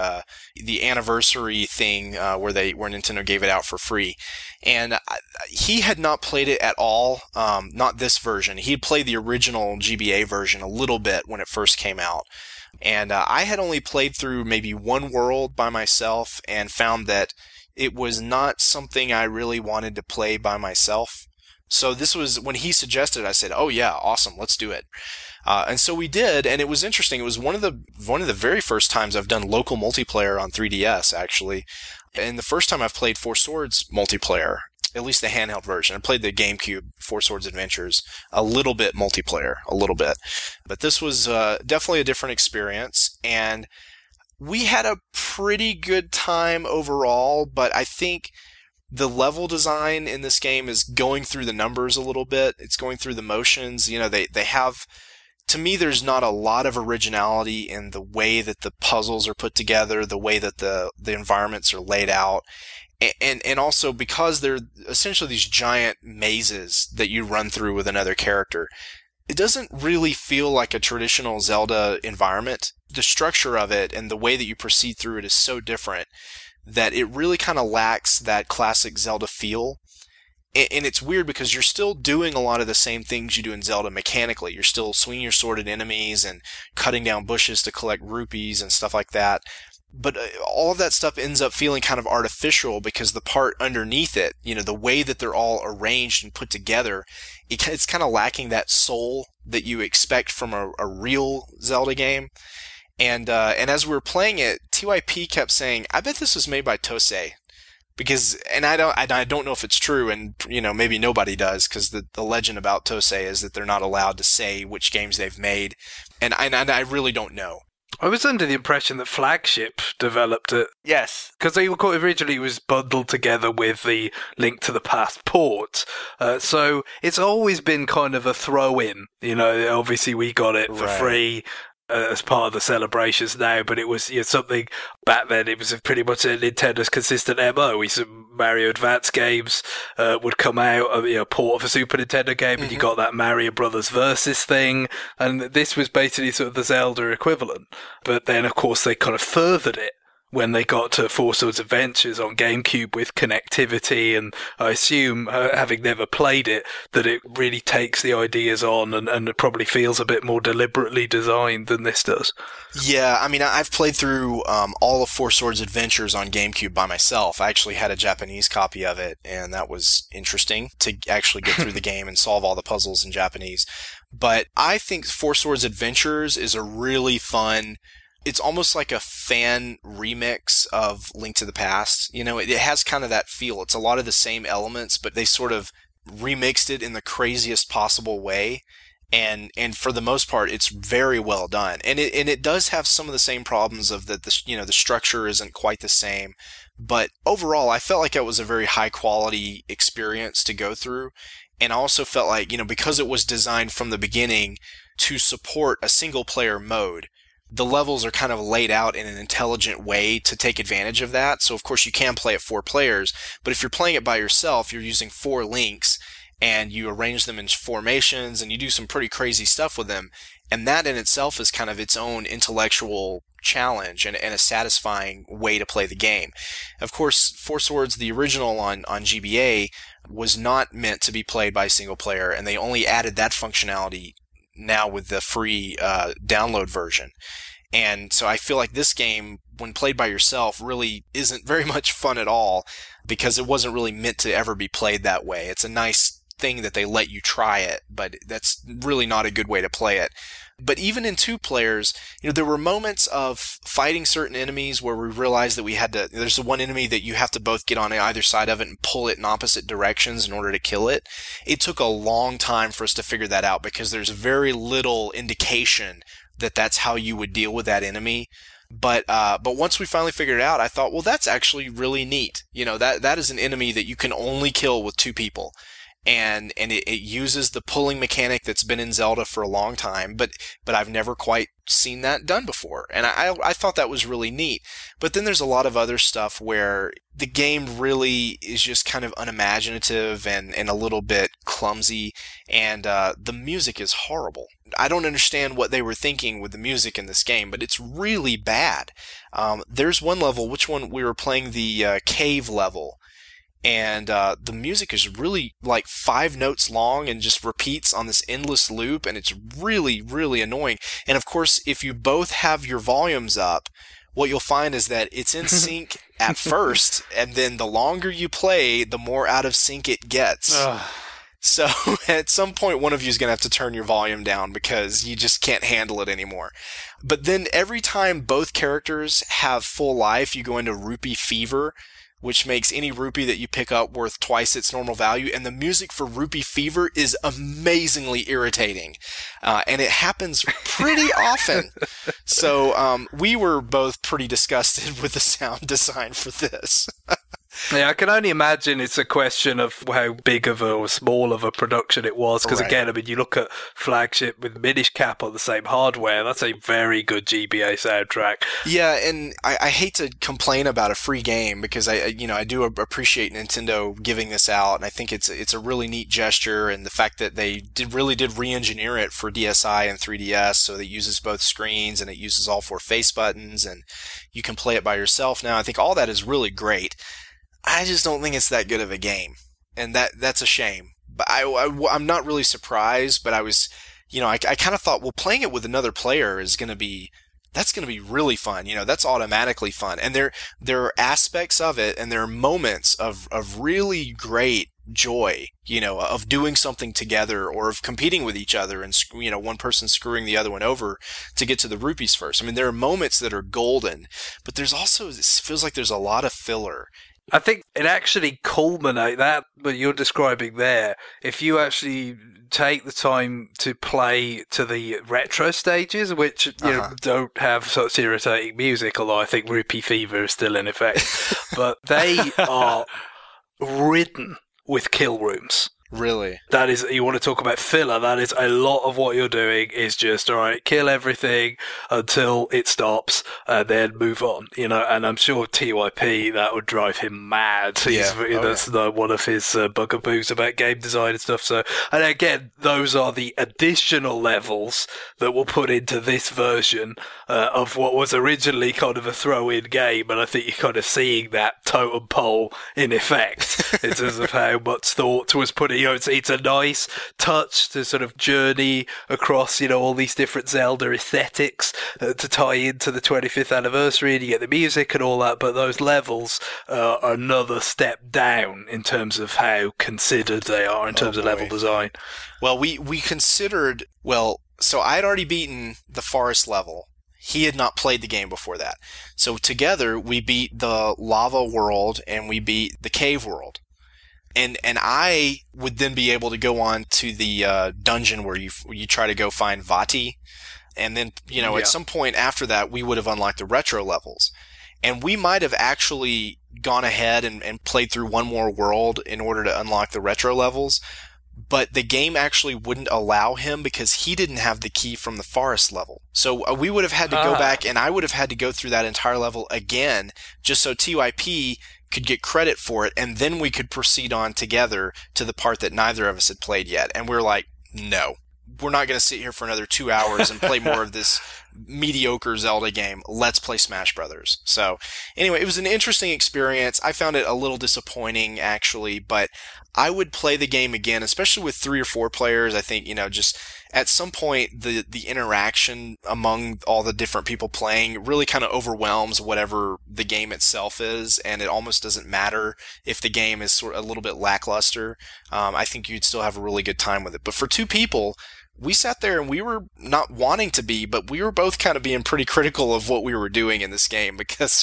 anniversary thing where Nintendo gave it out for free. And he had not played it at all, not this version. He had played the original GBA version a little bit when it first came out. And I had only played through maybe one world by myself and found that it was not something I really wanted to play by myself. So this was, when he suggested it, I said, oh yeah, awesome, let's do it. And so we did, and it was interesting. It was one of the very first times I've done local multiplayer on 3DS, actually. And the first time I've played Four Swords multiplayer, at least the handheld version. I played the GameCube Four Swords Adventures, a little bit multiplayer, a little bit. But this was definitely a different experience, and we had a pretty good time overall, but I think the level design in this game is going through the numbers a little bit. It's going through the motions. You know, they have, to me, there's not a lot of originality in the way that the puzzles are put together, the way that the environments are laid out. And also because they're essentially these giant mazes that you run through with another character, it doesn't really feel like a traditional Zelda environment. The structure of it and the way that you proceed through it is so different that it really kind of lacks that classic Zelda feel. And it's weird because you're still doing a lot of the same things you do in Zelda mechanically. You're still swinging your sword at enemies and cutting down bushes to collect rupees and stuff like that. But all of that stuff ends up feeling kind of artificial because the part underneath it, you know, the way that they're all arranged and put together, it's kind of lacking that soul that you expect from a real Zelda game. And as we were playing it, TYP kept saying, "I bet this was made by Tosei," because, and I don't know if it's true, and you know maybe nobody does, because the legend about Tosei is that they're not allowed to say which games they've made, and I really don't know. I was under the impression that Flagship developed it. Yes. Because originally it was bundled together with the Link to the Past port. So it's always been kind of a throw-in. You know, obviously we got it for free as part of the celebrations now, but it was something back then. It was pretty much a Nintendo's consistent MO. Some Mario Advance games would come out, a port of a Super Nintendo game, and you got that Mario Brothers Versus thing, and this was basically sort of the Zelda equivalent. But then, of course, they kind of furthered it when they got to Four Swords Adventures on GameCube with connectivity, and I assume, having never played it, that it really takes the ideas on and it probably feels a bit more deliberately designed than this does. Yeah, I mean, I've played through all of Four Swords Adventures on GameCube by myself. I actually had a Japanese copy of it, and that was interesting to actually get through the game and solve all the puzzles in Japanese. But I think Four Swords Adventures is a really fun... It's almost like a fan remix of Link to the Past. You know, it has kind of that feel. It's a lot of the same elements, but they sort of remixed it in the craziest possible way. And for the most part, it's very well done. And it does have some of the same problems of that the structure isn't quite the same. But overall, I felt like it was a very high quality experience to go through. And I also felt like, because it was designed from the beginning to support a single player mode, the levels are kind of laid out in an intelligent way to take advantage of that. So, of course, you can play it 4 players, but if you're playing it by yourself, you're using 4 links, and you arrange them in formations, and you do some pretty crazy stuff with them. And that in itself is kind of its own intellectual challenge and a satisfying way to play the game. Of course, Four Swords, the original on GBA, was not meant to be played by a single player, and they only added that functionality now with the free download version. And so I feel like this game, when played by yourself, really isn't very much fun at all because it wasn't really meant to ever be played that way. It's a nice thing that they let you try it, but that's really not a good way to play it. But even in 2 players, there were moments of fighting certain enemies where we realized that there's the one enemy that you have to both get on either side of it and pull it in opposite directions in order to kill it. It took a long time for us to figure that out because there's very little indication that that's how you would deal with that enemy. But once we finally figured it out, I thought, well, that's actually really neat. That is an enemy that you can only kill with 2 people. and it uses the pulling mechanic that's been in Zelda for a long time, but I've never quite seen that done before, and I thought that was really neat. But then there's a lot of other stuff where the game really is just kind of unimaginative and a little bit clumsy, and the music is horrible. I don't understand what they were thinking with the music in this game, but it's really bad. There's one level, which one we were playing, the cave level, and the music is really like 5 notes long and just repeats on this endless loop, and it's really, really annoying. And of course, if you both have your volumes up, what you'll find is that it's in sync at first, and then the longer you play, the more out of sync it gets. So at some point, one of you is going to have to turn your volume down because you just can't handle it anymore. But then every time both characters have full life, you go into rupee fever, which makes any rupee that you pick up worth twice its normal value. And the music for Rupee Fever is amazingly irritating. And it happens pretty often. So we were both pretty disgusted with the sound design for this. Yeah, I can only imagine it's a question of how big of or small of a production it was. Because again, I mean, you look at Flagship with Minish Cap on the same hardware, that's a very good GBA soundtrack. Yeah, and I hate to complain about a free game because I do appreciate Nintendo giving this out, and I think it's a really neat gesture, and the fact that they really did re-engineer it for DSi and 3DS, so that it uses both screens and it uses all 4 face buttons, and you can play it by yourself now. I think all that is really great. I just don't think it's that good of a game, and that's a shame. But I'm not really surprised, but I was, I kind of thought, well, playing it with another player is going to be really fun. That's automatically fun, and there are aspects of it, and there are moments of really great joy, of doing something together or of competing with each other, and one person screwing the other one over to get to the rupees first. I mean, there are moments that are golden, but there's also, it feels like there's a lot of filler. I think it actually culminates that, what you're describing there, if you actually take the time to play to the retro stages, which don't have such irritating music, although I think Rupee Fever is still in effect, but they are ridden with kill rooms. Really? That is, you want to talk about filler, that is a lot of what you're doing is just, alright, kill everything until it stops, then move on, and I'm sure TYP, that would drive him mad. That's one of his bugaboos about game design and stuff. So, and again, those are the additional levels that were put into this version of what was originally kind of a throw-in game, and I think you're kind of seeing that totem pole in effect in terms of how much thought was put in. It's a nice touch to sort of journey across, all these different Zelda aesthetics to tie into the 25th anniversary, and you get the music and all that, but those levels are another step down in terms of how considered they are in terms of level design. Well, we considered, so I had already beaten the forest level. He had not played the game before that. So together, we beat the lava world and we beat the cave world. And I would then be able to go on to the dungeon where you try to go find Vati, and then at some point after that we would have unlocked the retro levels, and we might have actually gone ahead and played through one more world in order to unlock the retro levels, but the game actually wouldn't allow him because he didn't have the key from the forest level. So we would have had to go back, and I would have had to go through that entire level again just so TYP could get credit for it, and then we could proceed on together to the part that neither of us had played yet. And we were like, no, we're not going to sit here for another 2 hours and play more of this mediocre Zelda game. Let's play Smash Brothers. So anyway, it was an interesting experience. I found it a little disappointing, actually, but I would play the game again, especially with 3 or 4 players. I think, just at some point, the interaction among all the different people playing really kind of overwhelms whatever the game itself is, and it almost doesn't matter if the game is sort of a little bit lackluster. I think you'd still have a really good time with it. But for 2 people, we sat there and we were not wanting to be, but we were both kind of being pretty critical of what we were doing in this game because,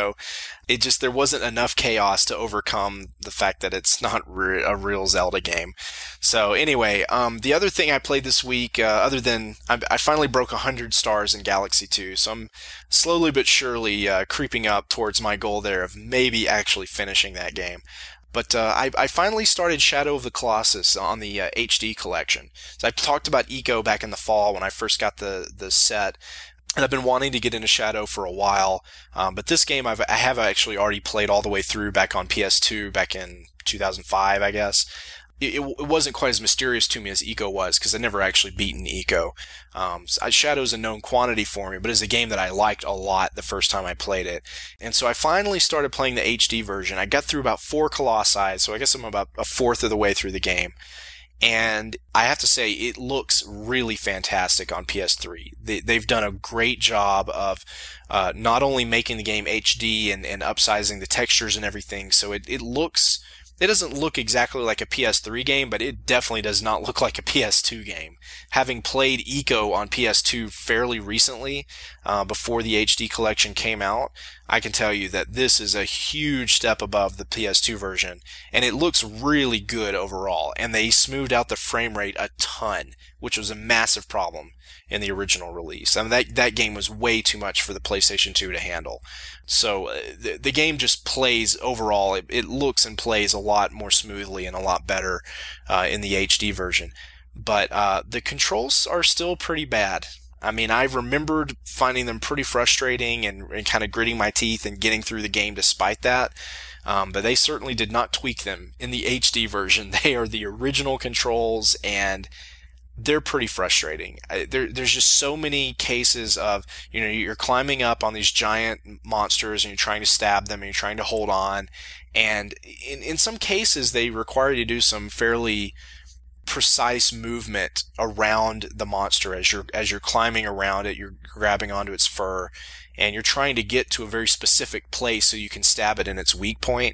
there wasn't enough chaos to overcome the fact that it's not a real Zelda game. So anyway, the other thing I played this week, other than I finally broke 100 stars in Galaxy 2, so I'm slowly but surely creeping up towards my goal there of maybe actually finishing that game. But I finally started Shadow of the Colossus on the HD collection. So I talked about Eco back in the fall when I first got the set, and I've been wanting to get into Shadow for a while. But this game I have actually already played all the way through back on PS2 back in 2005, I guess. It wasn't quite as mysterious to me as Eco was, because I'd never actually beaten Eco. Shadow's a known quantity for me, but it's a game that I liked a lot the first time I played it. And so I finally started playing the HD version. I got through about 4 Colossi, so I guess I'm about a fourth of the way through the game. And I have to say, it looks really fantastic on PS3. They've done a great job of not only making the game HD and upsizing the textures and everything, so it looks... It doesn't look exactly like a PS3 game, but it definitely does not look like a PS2 game. Having played Eco on PS2 fairly recently, before the HD collection came out, I can tell you that this is a huge step above the PS2 version, and it looks really good overall. And they smoothed out the frame rate a ton, which was a massive problem in the original release. I mean, that game was way too much for the PlayStation 2 to handle. So the game just plays overall. It looks and plays a lot more smoothly and a lot better in the HD version. But the controls are still pretty bad. I mean, I remembered finding them pretty frustrating and kind of gritting my teeth and getting through the game despite that. But they certainly did not tweak them in the HD version. They are the original controls, and they're pretty frustrating. There's just so many cases of, you're climbing up on these giant monsters and you're trying to stab them and you're trying to hold on. And in some cases, they require you to do some fairly precise movement around the monster as you're climbing around it. You're grabbing onto its fur and you're trying to get to a very specific place so you can stab it in its weak point.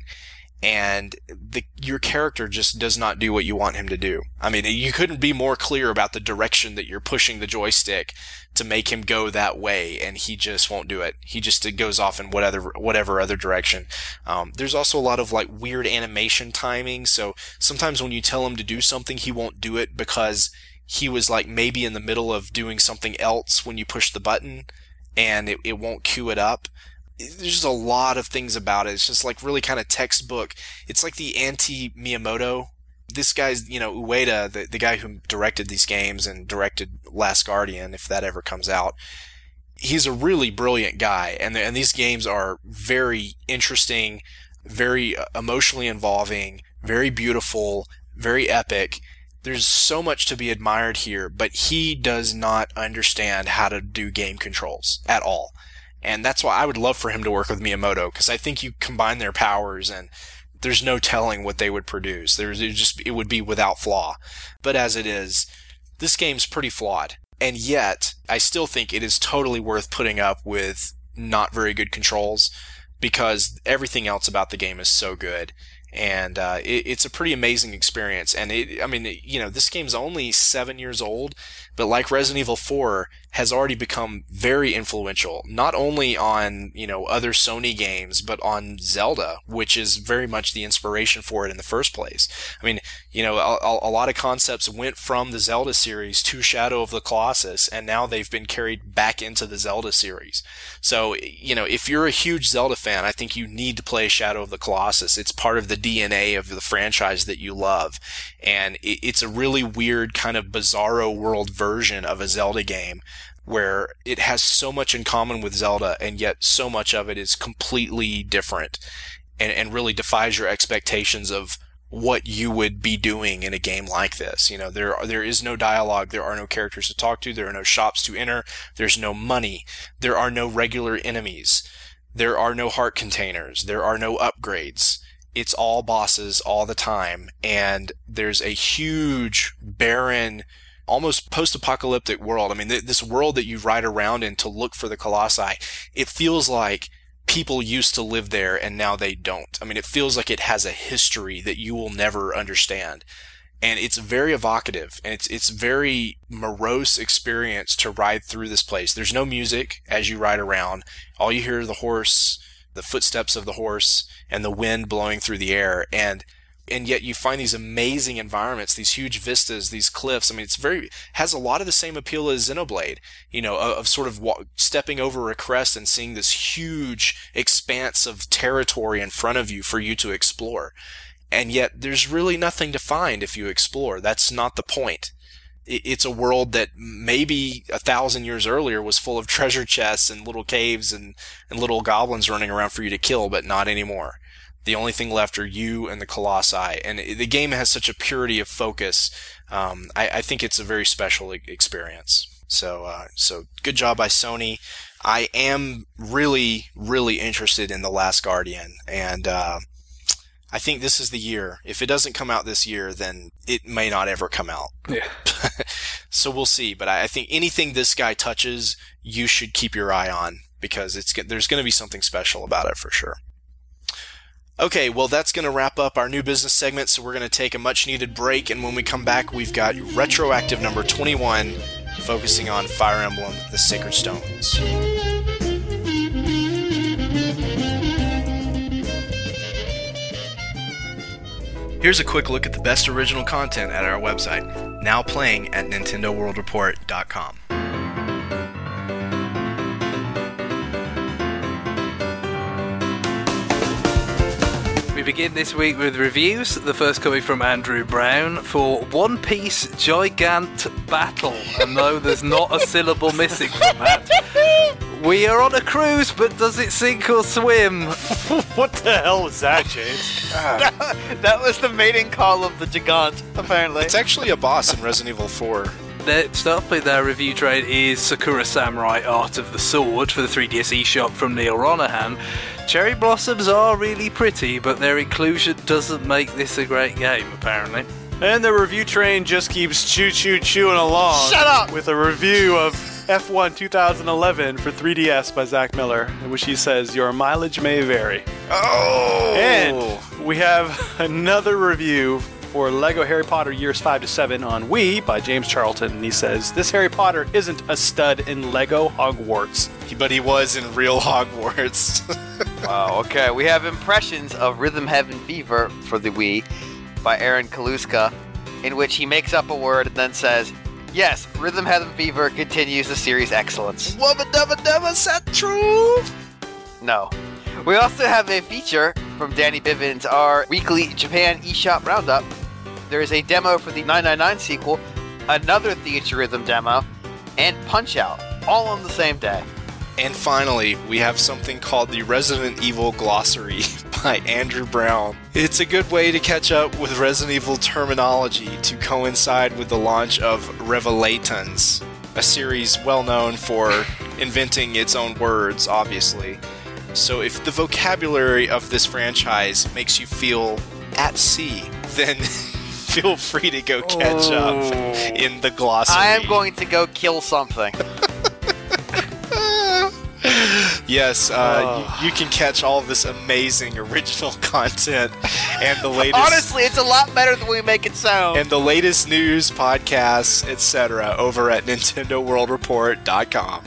And your character just does not do what you want him to do. I mean, you couldn't be more clear about the direction that you're pushing the joystick to make him go that way, and he just won't do it. He just goes off in whatever other direction. There's also a lot of like weird animation timing, so sometimes when you tell him to do something, he won't do it because he was like maybe in the middle of doing something else when you push the button, and it won't cue it up. There's just a lot of things about it. It's just like really kind of textbook. It's like the anti-Miyamoto. This guy's, Ueda, the guy who directed these games and directed Last Guardian, if that ever comes out. He's a really brilliant guy, and these games are very interesting, very emotionally involving, very beautiful, very epic. There's so much to be admired here, but he does not understand how to do game controls at all. And that's why I would love for him to work with Miyamoto, because I think you combine their powers and there's no telling what they would produce. It would be without flaw. But as it is, this game's pretty flawed. And yet, I still think it is totally worth putting up with not very good controls, because everything else about the game is so good. And it's a pretty amazing experience. And this game's only 7 years old, but like Resident Evil 4, has already become very influential, not only on, other Sony games, but on Zelda, which is very much the inspiration for it in the first place. I mean, a lot of concepts went from the Zelda series to Shadow of the Colossus, and now they've been carried back into the Zelda series. So, if you're a huge Zelda fan, I think you need to play Shadow of the Colossus. It's part of the DNA of the franchise that you love. And it's a really weird kind of bizarro world version of a Zelda game, where it has so much in common with Zelda, and yet so much of it is completely different and really defies your expectations of what you would be doing in a game like this. There is no dialogue, there are no characters to talk to, there are no shops to enter, there's no money, there are no regular enemies, there are no heart containers, there are no upgrades. It's all bosses all the time, and there's a huge, barren, almost post-apocalyptic world. I mean, this world that you ride around in to look for the Colossi, it feels like people used to live there and now they don't. I mean, it feels like it has a history that you will never understand. And it's very evocative, and it's very morose experience to ride through this place. There's no music as you ride around. All you hear are the horse, the footsteps of the horse, and the wind blowing through the air. And yet you find these amazing environments, these huge vistas, these cliffs. I mean, has a lot of the same appeal as Xenoblade, of sort of stepping over a crest and seeing this huge expanse of territory in front of you for you to explore. and yet there's really nothing to find if you explore. That's not the point. It's a world that maybe 1,000 years earlier was full of treasure chests and little caves and little goblins running around for you to kill, but not anymore. The only thing left are you and the Colossi, and the game has such a purity of focus. I think it's a very special experience. So good job by Sony. I am really, really interested in The Last Guardian, and I think this is the year. If it doesn't come out this year, then it may not ever come out. Yeah. So we'll see. But I think anything this guy touches, you should keep your eye on, because there's going to be something special about it for sure. Okay, well, that's going to wrap up our new business segment, so we're going to take a much-needed break, and when we come back, we've got retroactive number 21, focusing on Fire Emblem: The Sacred Stones. Here's a quick look at the best original content at our website, now playing at NintendoWorldReport.com. We begin this week with reviews, the first coming from Andrew Brown for One Piece Gigant Battle. And no, there's not a syllable missing from that. We are on a cruise, but does it sink or swim? What the hell was that, James? That was the mating call of the Gigant, apparently. It's actually a boss in Resident Evil 4. Next up in our review trade is Sakura Samurai Art of the Sword for the 3DS eShop from Neil Ronahan. Cherry blossoms are really pretty, but their inclusion doesn't make this a great game, apparently. And the review train just keeps chewing along. Shut up! With a review of F1 2011 for 3DS by Zach Miller, in which he says, your mileage may vary. Oh! And we have another review for Lego Harry Potter Years 5 to 7 on Wii by James Charlton, and he says, this Harry Potter isn't a stud in Lego Hogwarts. But he was in real Hogwarts. Wow, okay. We have impressions of Rhythm Heaven Fever for the Wii by Aaron Kaluska, in which he makes up a word and then says, yes, Rhythm Heaven Fever continues the series' excellence. Wubba dubba dubba, is that true? No. We also have a feature from Danny Bivens, our weekly Japan eShop Roundup. There is a demo for the 999 sequel, another Theatrhythm demo, and Punch-Out, all on the same day. And finally, we have something called the Resident Evil Glossary by Andrew Brown. It's a good way to catch up with Resident Evil terminology to coincide with the launch of Revelatons, a series well known for inventing its own words, obviously. So if the vocabulary of this franchise makes you feel at sea, then feel free to go catch up in the glossary. I am going to go kill something. Yes, you can catch all of this amazing original content and the latest. Honestly, it's a lot better than we make it sound. And the latest news, podcasts, etc. over at NintendoWorldReport.com.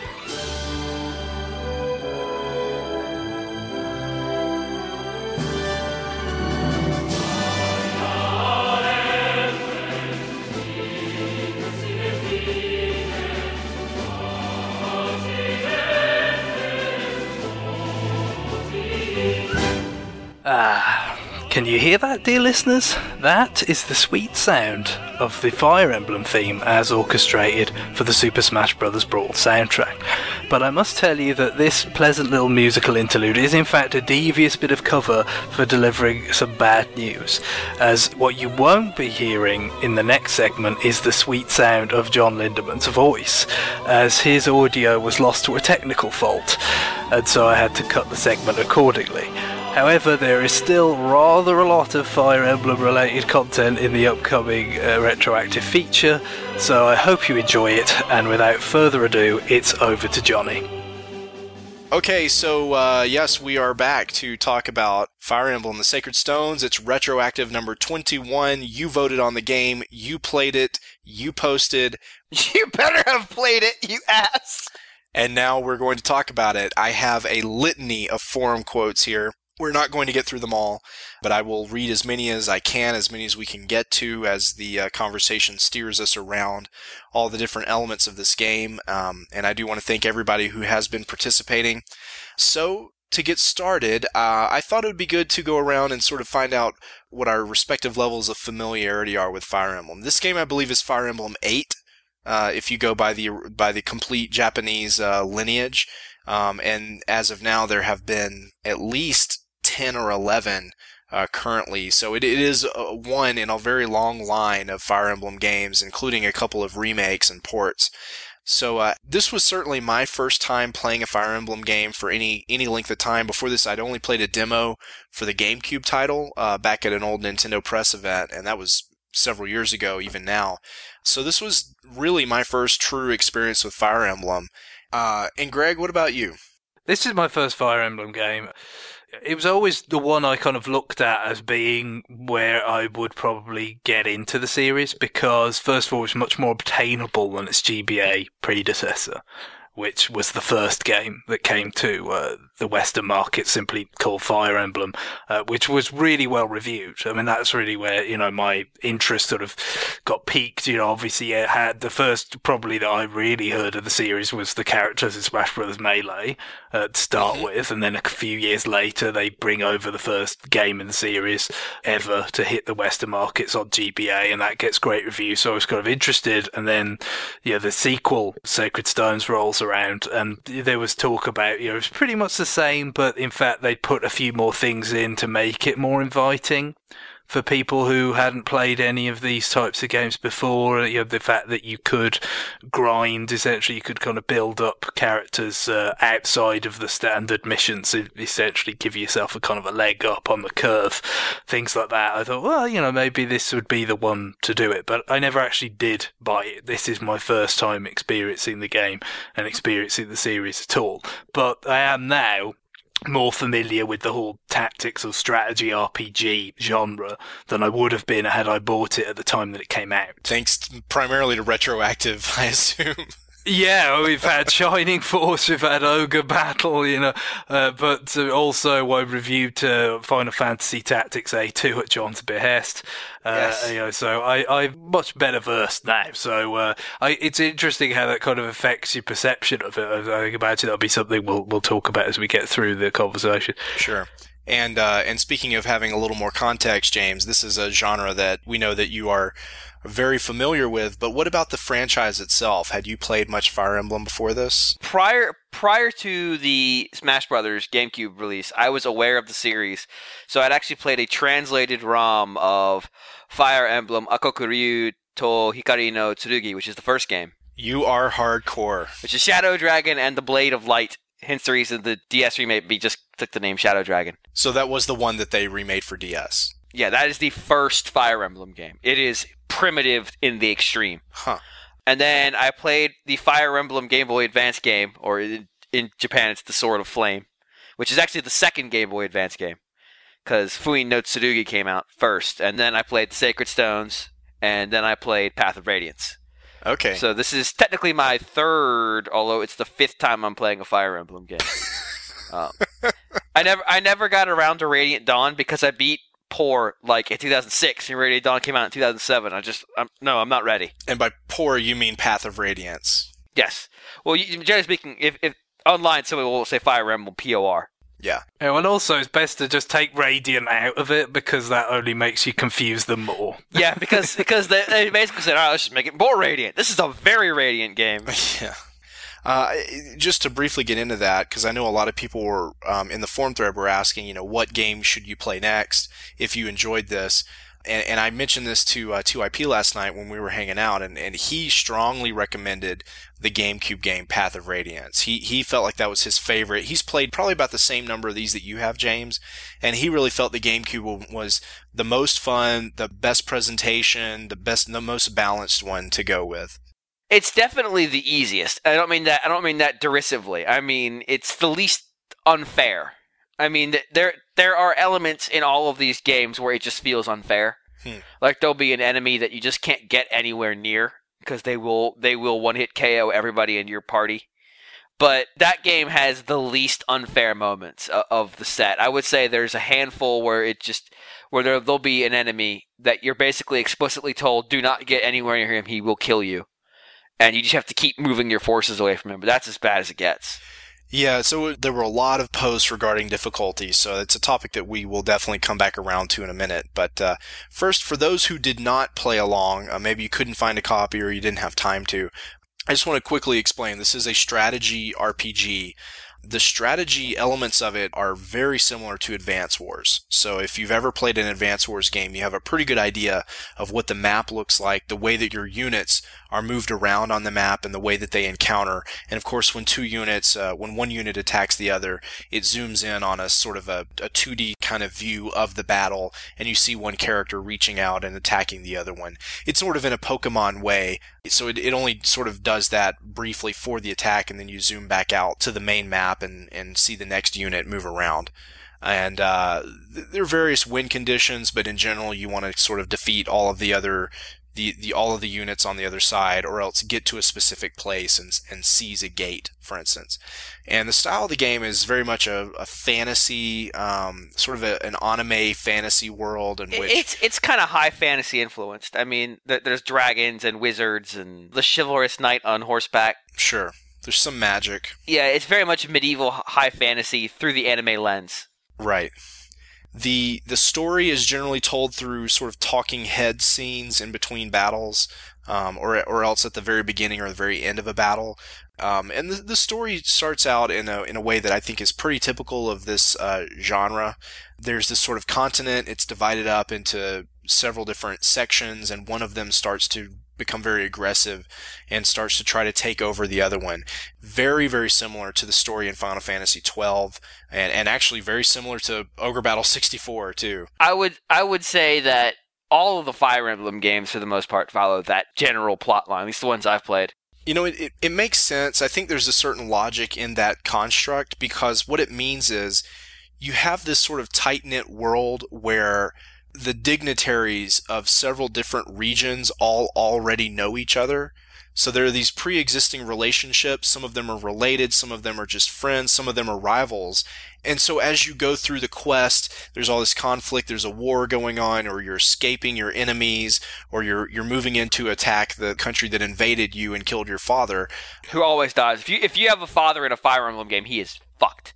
Can you hear that, dear listeners? That is the sweet sound of the Fire Emblem theme as orchestrated for the Super Smash Bros. Brawl soundtrack. But I must tell you that this pleasant little musical interlude is in fact a devious bit of cover for delivering some bad news, as what you won't be hearing in the next segment is the sweet sound of John Lindeman's voice, as his audio was lost to a technical fault, and so I had to cut the segment accordingly. However, there is still rather a lot of Fire Emblem related content in the upcoming retroactive feature, so I hope you enjoy it, and without further ado, it's over to Johnny. Okay, so yes, we are back to talk about Fire Emblem: The Sacred Stones. It's retroactive number 21. You voted on the game, you played it, you posted. You better have played it, you ass! And now we're going to talk about it. I have a litany of forum quotes here. We're not going to get through them all, but I will read as many as I can, as many as we can get to, as the conversation steers us around all the different elements of this game. And I do want to thank everybody who has been participating. So, to get started, I thought it would be good to go around and sort of find out what our respective levels of familiarity are with Fire Emblem. This game, I believe, is Fire Emblem 8, if you go by the complete Japanese lineage. And as of now, there have been at least 10 or 11 currently. So it is one in a very long line of Fire Emblem games, including a couple of remakes and ports. So this was certainly my first time playing a Fire Emblem game for any length of time. Before this, I'd only played a demo for the GameCube title back at an old Nintendo Press event, and that was several years ago, even now. So this was really my first true experience with Fire Emblem. And Greg, what about you? This is my first Fire Emblem game. It was always the one I kind of looked at as being where I would probably get into the series because, first of all, it's much more obtainable than its GBA predecessor, which was the first game that came to the Western market, simply called Fire Emblem, which was really well reviewed. I mean, that's really where, my interest sort of got piqued. Obviously it had the first probably that I really heard of the series was the characters in Smash Bros. Melee to start with, and then a few years later they bring over the first game in the series ever to hit the Western markets on GBA, and that gets great reviews. So I was kind of interested, and then the sequel, Sacred Stones, rolls around, and there was talk about it was pretty much the same, but in fact they put a few more things in to make it more inviting for people who hadn't played any of these types of games before. The fact that you could grind, essentially you could kind of build up characters outside of the standard missions, essentially give yourself a kind of a leg up on the curve, things like that. I thought, well, maybe this would be the one to do it, but I never actually did buy it. This is my first time experiencing the game and experiencing the series at all, but I am now more familiar with the whole tactics or strategy RPG genre than I would have been had I bought it at the time that it came out. Thanks primarily to Retroactive, I assume. Yeah, we've had Shining Force, we've had Ogre Battle, but also I reviewed Final Fantasy Tactics A2 at John's behest. Yes. So I'm much better versed now. So it's interesting how that kind of affects your perception of it. I think imagine that'll be something we'll talk about as we get through the conversation. Sure. And speaking of having a little more context, James, this is a genre that we know that you are very familiar with, but what about the franchise itself? Had you played much Fire Emblem before this? Prior to the Smash Brothers GameCube release, I was aware of the series, so I'd actually played a translated ROM of Fire Emblem Akokuryu to Hikari no Tsurugi, which is the first game. You are hardcore. Which is Shadow Dragon and the Blade of Light. Hence the reason the DS remake just took the name Shadow Dragon. So that was the one that they remade for DS. Yeah, that is the first Fire Emblem game. It is primitive in the extreme. Huh. And then I played the Fire Emblem Game Boy Advance game, or in Japan it's the Sword of Flame, which is actually the second Game Boy Advance game, because Fuin no Tsurugi came out first, and then I played the Sacred Stones, and then I played Path of Radiance. Okay. So this is technically my third, although it's the fifth time I'm playing a Fire Emblem game. I never got around to Radiant Dawn because I beat Poor in 2006, and Radiant Dawn came out in 2007. I'm not ready. And by Poor, you mean Path of Radiance? Yes. Well, generally speaking, if online somebody will say Fire Emblem POR. Yeah. And also, it's best to just take Radiant out of it because that only makes you confuse them more. Yeah, because they basically said, all right, let's just make it more Radiant. This is a very Radiant game. Yeah. Just to briefly get into that, because I know a lot of people were in the forum thread were asking, what game should you play next if you enjoyed this? And I mentioned this to 2IP last night when we were hanging out, and he strongly recommended the GameCube game Path of Radiance. He felt like that was his favorite. He's played probably about the same number of these that you have, James, and he really felt the GameCube was the most fun, the best presentation, the most balanced one to go with. It's definitely the easiest. I don't mean that derisively. I mean, it's the least unfair. I mean, there are elements in all of these games where it just feels unfair. Like there'll be an enemy that you just can't get anywhere near because they will one-hit KO everybody in your party. But that game has the least unfair moments of the set. I would say there's a handful where there'll be an enemy that you're basically explicitly told, do not get anywhere near him, he will kill you. And you just have to keep moving your forces away from him. But that's as bad as it gets. Yeah, so there were a lot of posts regarding difficulty, so it's a topic that we will definitely come back around to in a minute. But first, for those who did not play along, maybe you couldn't find a copy or you didn't have time to, I just want to quickly explain. This is a strategy RPG. The strategy elements of it are very similar to Advance Wars. So if you've ever played an Advance Wars game, you have a pretty good idea of what the map looks like, the way that your units are moved around on the map, and the way that they encounter. And of course, when when one unit attacks the other, it zooms in on a sort of a 2D kind of view of the battle, and you see one character reaching out and attacking the other one. It's sort of in a Pokemon way, so it only sort of does that briefly for the attack, and then you zoom back out to the main map and see the next unit move around. And there are various win conditions, but in general, you want to sort of defeat all of the other all of the units on the other side, or else get to a specific place and seize a gate, for instance. And the style of the game is very much a fantasy, sort of an anime fantasy world in which it's kind of high fantasy influenced. I mean, there's dragons and wizards and the chivalrous knight on horseback. Sure, there's some magic. Yeah, it's very much medieval high fantasy through the anime lens. Right. The story is generally told through sort of talking head scenes in between battles, or else at the very beginning or the very end of a battle. And the story starts out in a way that I think is pretty typical of this genre. There's this sort of continent. It's divided up into several different sections, and one of them starts to become very aggressive and starts to try to take over the other one. Very, very similar to the story in Final Fantasy XII, and actually very similar to Ogre Battle 64 too. I would say that all of the Fire Emblem games, for the most part, follow that general plot line, at least the ones I've played. You know, it makes sense. I think there's a certain logic in that construct, because what it means is you have this sort of tight-knit world where the dignitaries of several different regions all already know each other. So there are these pre-existing relationships. Some of them are related, some of them are just friends, some of them are rivals. And so as you go through the quest, there's all this conflict, there's a war going on, or you're escaping your enemies, or you're moving in to attack the country that invaded you and killed your father. Who always dies. If you have a father in a Fire Emblem game, he is fucked.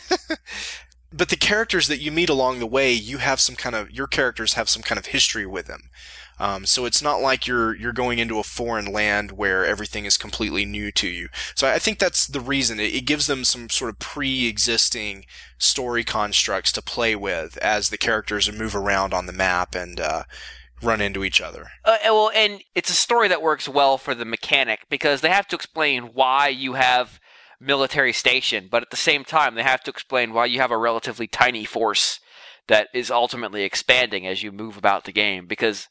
But the characters that you meet along the way, your characters have some kind of history with them. So it's not like you're going into a foreign land where everything is completely new to you. So I think that's the reason. It gives them some sort of pre-existing story constructs to play with as the characters move around on the map and run into each other. And it's a story that works well for the mechanic, because they have to explain why you have military station, but at the same time they have to explain why you have a relatively tiny force that is ultimately expanding as you move about the game, because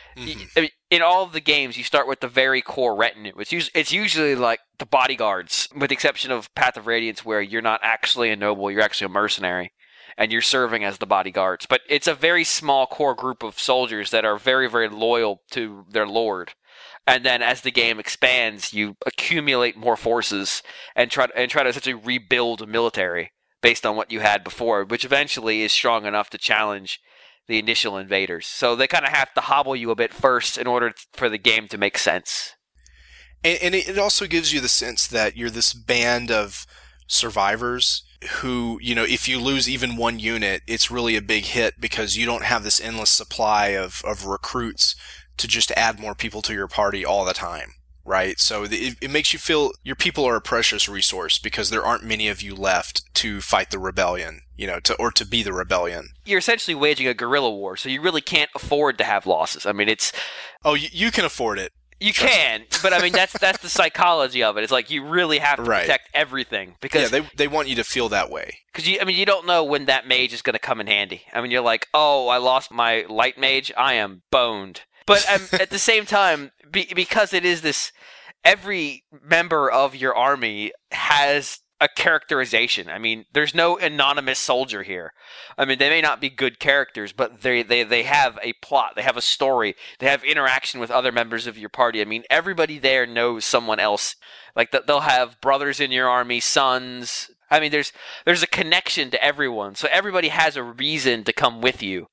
in all of the games you start with the very core retinue. It's usually like the bodyguards, with the exception of Path of Radiance, where you're not actually a noble, you're actually a mercenary and you're serving as the bodyguards, but it's a very small core group of soldiers that are very, very loyal to their lord. And then as the game expands, you accumulate more forces and try to essentially rebuild a military based on what you had before, which eventually is strong enough to challenge the initial invaders. So they kind of have to hobble you a bit first in order for the game to make sense. And it also gives you the sense that you're this band of survivors who, if you lose even one unit, it's really a big hit, because you don't have this endless supply of recruits to just add more people to your party all the time, right? So it makes you feel your people are a precious resource, because there aren't many of you left to fight the rebellion, to be the rebellion. You're essentially waging a guerrilla war, so you really can't afford to have losses. I mean, it's... Oh, you can afford it. You can, but I mean, that's the psychology of it. It's like you really have to protect everything, because they want you to feel that way. Because you don't know when that mage is going to come in handy. I mean, you're like, oh, I lost my light mage, I am boned. But at the same time, because it is this, every member of your army has a characterization. I mean, there's no anonymous soldier here. I mean, they may not be good characters, but they have a plot, they have a story, they have interaction with other members of your party. I mean, everybody there knows someone else. Like, they'll have brothers in your army, sons. I mean, there's a connection to everyone, so everybody has a reason to come with you.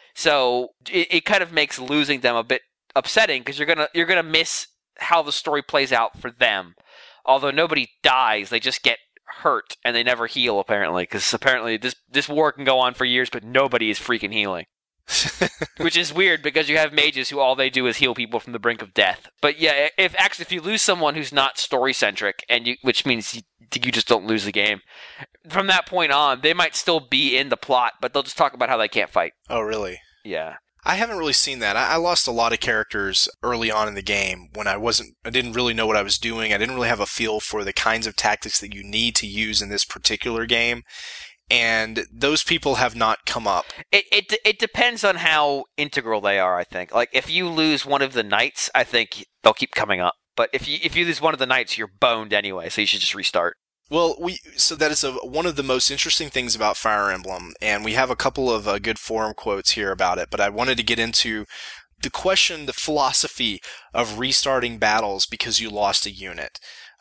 So it kind of makes losing them a bit upsetting, because you're gonna miss how the story plays out for them. Although nobody dies, they just get hurt and they never heal, apparently, because apparently this war can go on for years, but nobody is freaking healing. Which is weird because you have mages who all they do is heal people from the brink of death. But yeah, if you lose someone who's not story centric, which means you just don't lose the game, from that point on, they might still be in the plot, but they'll just talk about how they can't fight. Oh, really? Yeah. I haven't really seen that. I lost a lot of characters early on in the game when I didn't really know what I was doing. I didn't really have a feel for the kinds of tactics that you need to use in this particular game. And those people have not come up. It depends on how integral they are, I think. Like, if you lose one of the knights, I think they'll keep coming up. But if you lose one of the knights, you're boned anyway, so you should just restart. Well, so that is one of the most interesting things about Fire Emblem, and we have a couple of good forum quotes here about it, but I wanted to get into the philosophy of restarting battles because you lost a unit.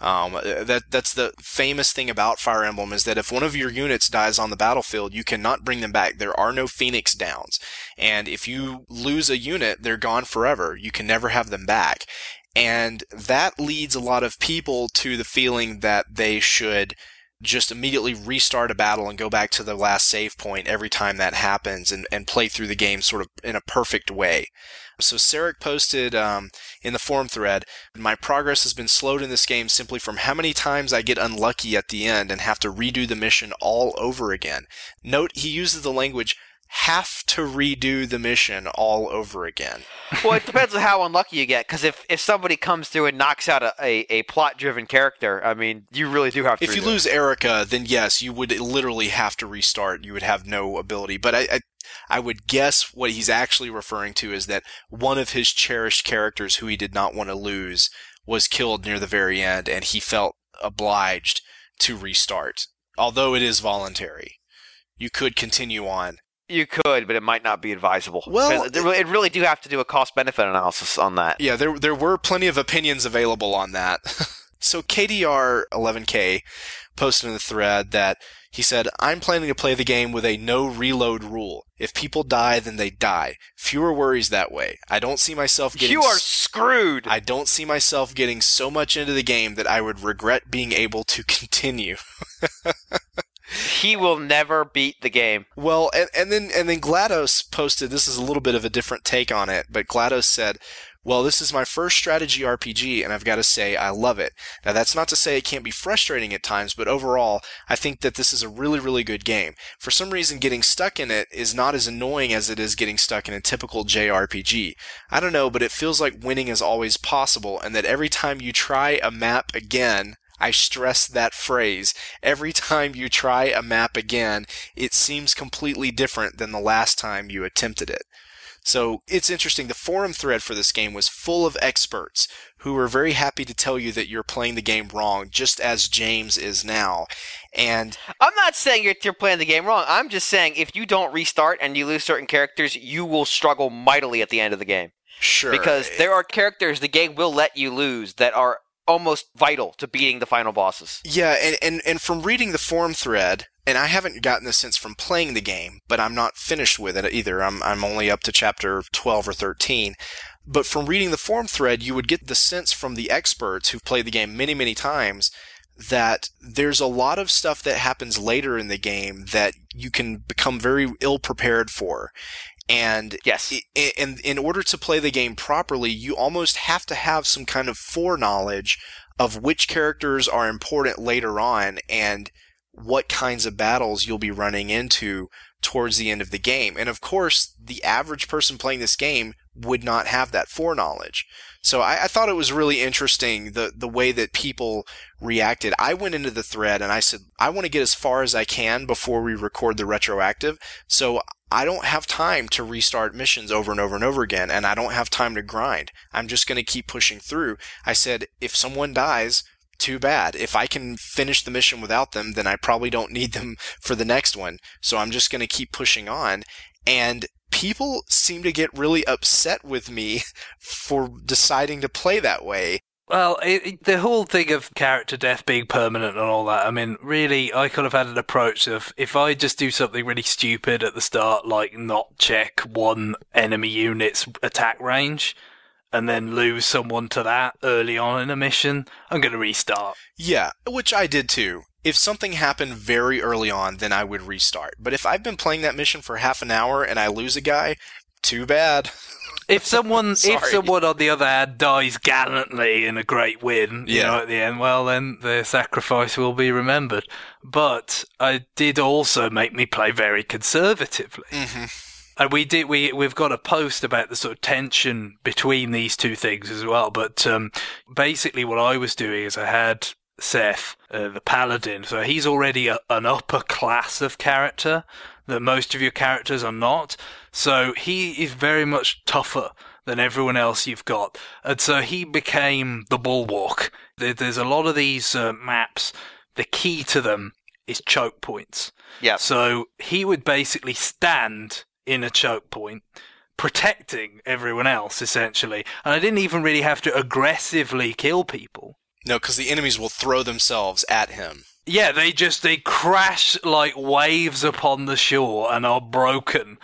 That's the famous thing about Fire Emblem, is that if one of your units dies on the battlefield, you cannot bring them back. There are no Phoenix Downs. And if you lose a unit, they're gone forever. You can never have them back. And that leads a lot of people to the feeling that they should just immediately restart a battle and go back to the last save point every time that happens and play through the game sort of in a perfect way. So Sarek posted in the forum thread, my progress has been slowed in this game simply from how many times I get unlucky at the end and have to redo the mission all over again. Note he uses the language, have to redo the mission all over again. Well, it depends on how unlucky you get, because if somebody comes through and knocks out a plot-driven character, I mean, you really do have to If you lose Erica, then yes, you would literally have to restart. You would have no ability. But I would guess what he's actually referring to is that one of his cherished characters who he did not want to lose was killed near the very end, and he felt obliged to restart. Although it is voluntary. You could continue on. You could, but it might not be advisable. Well, it really do have to do a cost-benefit analysis on that. Yeah, there were plenty of opinions available on that. So KDR11K posted in the thread that he said, I'm planning to play the game with a no reload rule. If people die, then they die. Fewer worries that way. I don't see myself getting... You are screwed! I don't see myself getting so much into the game that I would regret being able to continue. He will never beat the game. Well, and then GLaDOS posted, this is a little bit of a different take on it, but GLaDOS said, well, this is my first strategy RPG, and I've got to say I love it. Now, that's not to say it can't be frustrating at times, but overall, I think that this is a really, really good game. For some reason, getting stuck in it is not as annoying as it is getting stuck in a typical JRPG. I don't know, but it feels like winning is always possible, and that every time you try a map again... I stress that phrase. Every time you try a map again, it seems completely different than the last time you attempted it. So it's interesting. The forum thread for this game was full of experts who were very happy to tell you that you're playing the game wrong, just as James is now. And I'm not saying you're playing the game wrong. I'm just saying if you don't restart and you lose certain characters, you will struggle mightily at the end of the game. Sure. Because there are characters the game will let you lose that are almost vital to beating the final bosses. Yeah, and from reading the forum thread, and I haven't gotten this sense from playing the game, but I'm not finished with it either. I'm only up to chapter 12 or 13. But from reading the forum thread, you would get the sense from the experts who've played the game many, many times that there's a lot of stuff that happens later in the game that you can become very ill-prepared for. And yes, in order to play the game properly, you almost have to have some kind of foreknowledge of which characters are important later on and what kinds of battles you'll be running into towards the end of the game. And of course, the average person playing this game would not have that foreknowledge. So I thought it was really interesting the way that people reacted. I went into the thread and I said, I want to get as far as I can before we record the retroactive. So I don't have time to restart missions over and over and over again, and I don't have time to grind. I'm just going to keep pushing through. I said, if someone dies, too bad. If I can finish the mission without them, then I probably don't need them for the next one. So I'm just going to keep pushing on. And people seem to get really upset with me for deciding to play that way. Well, the whole thing of character death being permanent and all that, I mean, really, I could have had an approach of, if I just do something really stupid at the start, like not check one enemy unit's attack range, and then lose someone to that early on in a mission, I'm going to restart. Yeah, which I did too. If something happened very early on, then I would restart. But if I've been playing that mission for half an hour and I lose a guy, too bad. If someone Sorry. on the other hand dies gallantly in a great win, you know, at the end, well, then their sacrifice will be remembered. But it did also make me play very conservatively. Mm-hmm. And we've got a post about the sort of tension between these two things as well. But basically what I was doing is I had Seth, the paladin, so he's already an upper class of character that most of your characters are not. So he is very much tougher than everyone else you've got. And so he became the bulwark. There's a lot of these maps, the key to them is choke points. Yeah. So he would basically stand in a choke point, protecting everyone else, essentially. And I didn't even really have to aggressively kill people. No, because the enemies will throw themselves at him. Yeah, they crash like waves upon the shore and are broken.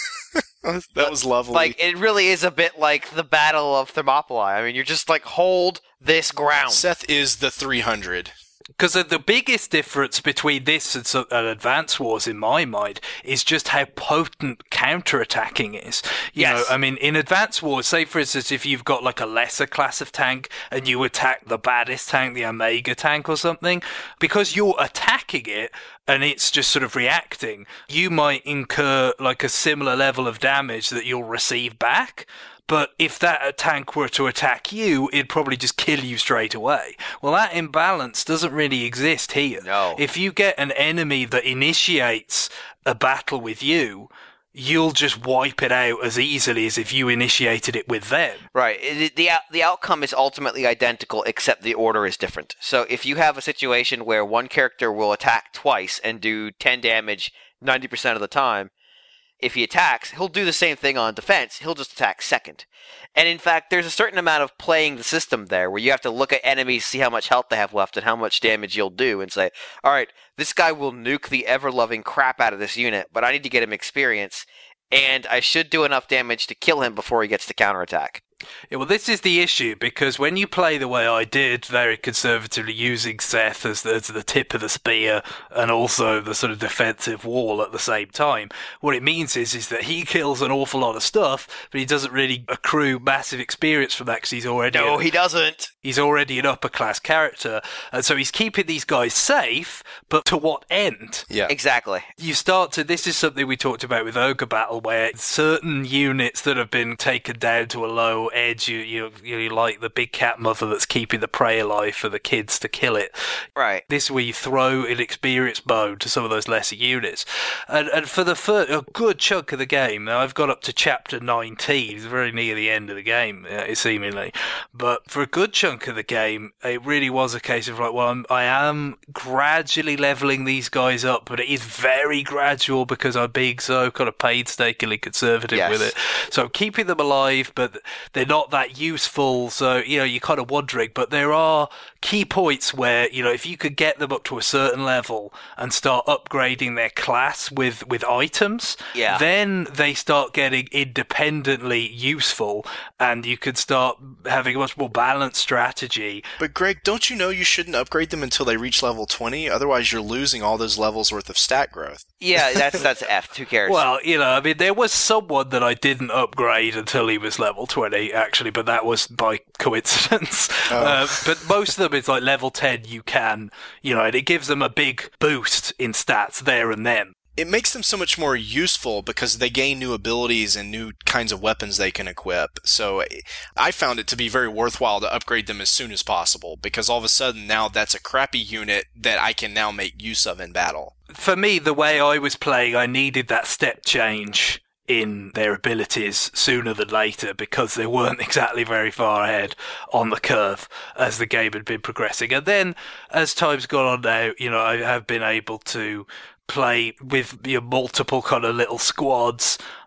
That was lovely. Like, it really is a bit like the Battle of Thermopylae. I mean, you're just like, hold this ground. Seth is the 300. Because the biggest difference between this and Advance Wars, in my mind, is just how potent counter-attacking is. You know, I mean, in Advance Wars, say, for instance, if you've got, like, a lesser class of tank and you attack the baddest tank, the Omega tank or something, because you're attacking it and it's just sort of reacting, you might incur, like, a similar level of damage that you'll receive back. But if that tank were to attack you, it'd probably just kill you straight away. Well, that imbalance doesn't really exist here. No. If you get an enemy that initiates a battle with you, you'll just wipe it out as easily as if you initiated it with them. Right. The outcome is ultimately identical, except the order is different. So if you have a situation where one character will attack twice and do 10 damage 90% of the time, if he attacks, he'll do the same thing on defense. He'll just attack second. And in fact, there's a certain amount of playing the system there where you have to look at enemies, see how much health they have left and how much damage you'll do, and say, all right, this guy will nuke the ever-loving crap out of this unit, but I need to get him experience, and I should do enough damage to kill him before he gets to counterattack. Yeah, well, this is the issue, because when you play the way I did, very conservatively using Seth as the tip of the spear and also the sort of defensive wall at the same time, what it means is that he kills an awful lot of stuff, but he doesn't really accrue massive experience from that because he's already... No, he doesn't! He's already an upper-class character, and so he's keeping these guys safe, but to what end? Yeah. Exactly. You start to... This is something we talked about with Ogre Battle, where certain units that have been taken down to a low edge, you like the big cat mother that's keeping the prey alive for the kids to kill it. Right. This is where you throw an experience mode to some of those lesser units. And for a good chunk of the game, now I've got up to chapter 19, it's very near the end of the game, seemingly. But for a good chunk of the game, it really was a case of like, well, I am gradually leveling these guys up, but it is very gradual because I'm being so kind of painstakingly conservative with it. So I'm keeping them alive, but they're not that useful. So, you're kind of wondering, but there are key points where, if you could get them up to a certain level and start upgrading their class with items, then they start getting independently useful and you could start having a much more balanced strategy. But Greg, don't you know you shouldn't upgrade them until they reach level 20? Otherwise you're losing all those levels worth of stat growth. Yeah, that's F. Who cares? Well, there was someone that I didn't upgrade until he was level 20, actually, but that was by coincidence. But most of them, it's like level 10 you can, and it gives them a big boost in stats there and then. It makes them so much more useful because they gain new abilities and new kinds of weapons they can equip. So I found it to be very worthwhile to upgrade them as soon as possible because all of a sudden now that's a crappy unit that I can now make use of in battle. For me, the way I was playing, I needed that step change in their abilities sooner than later because they weren't exactly very far ahead on the curve as the game had been progressing. And then as time's gone on now, I have been able to play with multiple kind of little squads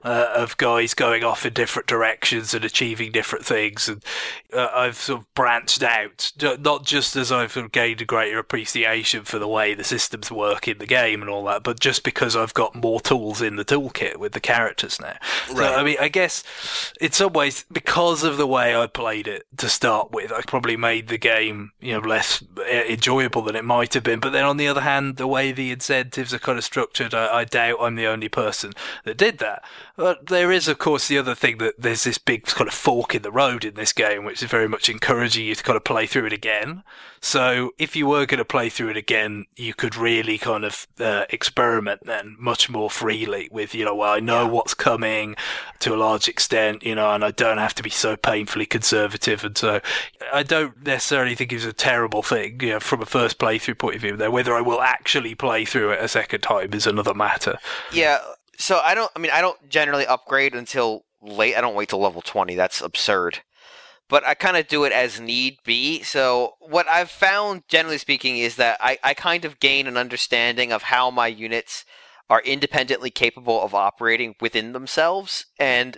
of guys going off in different directions and achieving different things. And I've sort of branched out, not just as I've sort of gained a greater appreciation for the way the systems work in the game and all that, but just because I've got more tools in the toolkit with the characters now. Right. So, I mean, I guess in some ways, because of the way I played it to start with, I probably made the game, less enjoyable than it might have been. But then on the other hand, the way the incentives are kind of structured, I doubt I'm the only person that did that. But there is, of course, the other thing that there's this big kind of fork in the road in this game, which is very much encouraging you to kind of play through it again. So if you were going to play through it again, you could really kind of experiment then much more freely with, I know what's coming to a large extent, and I don't have to be so painfully conservative. And so I don't necessarily think it's a terrible thing, from a first playthrough point of view there. Whether I will actually play through it a second time is another matter. Yeah. So I don't generally upgrade until late. I don't wait till level 20. That's absurd. But I kind of do it as need be. So what I've found, generally speaking, is that I kind of gain an understanding of how my units are independently capable of operating within themselves. And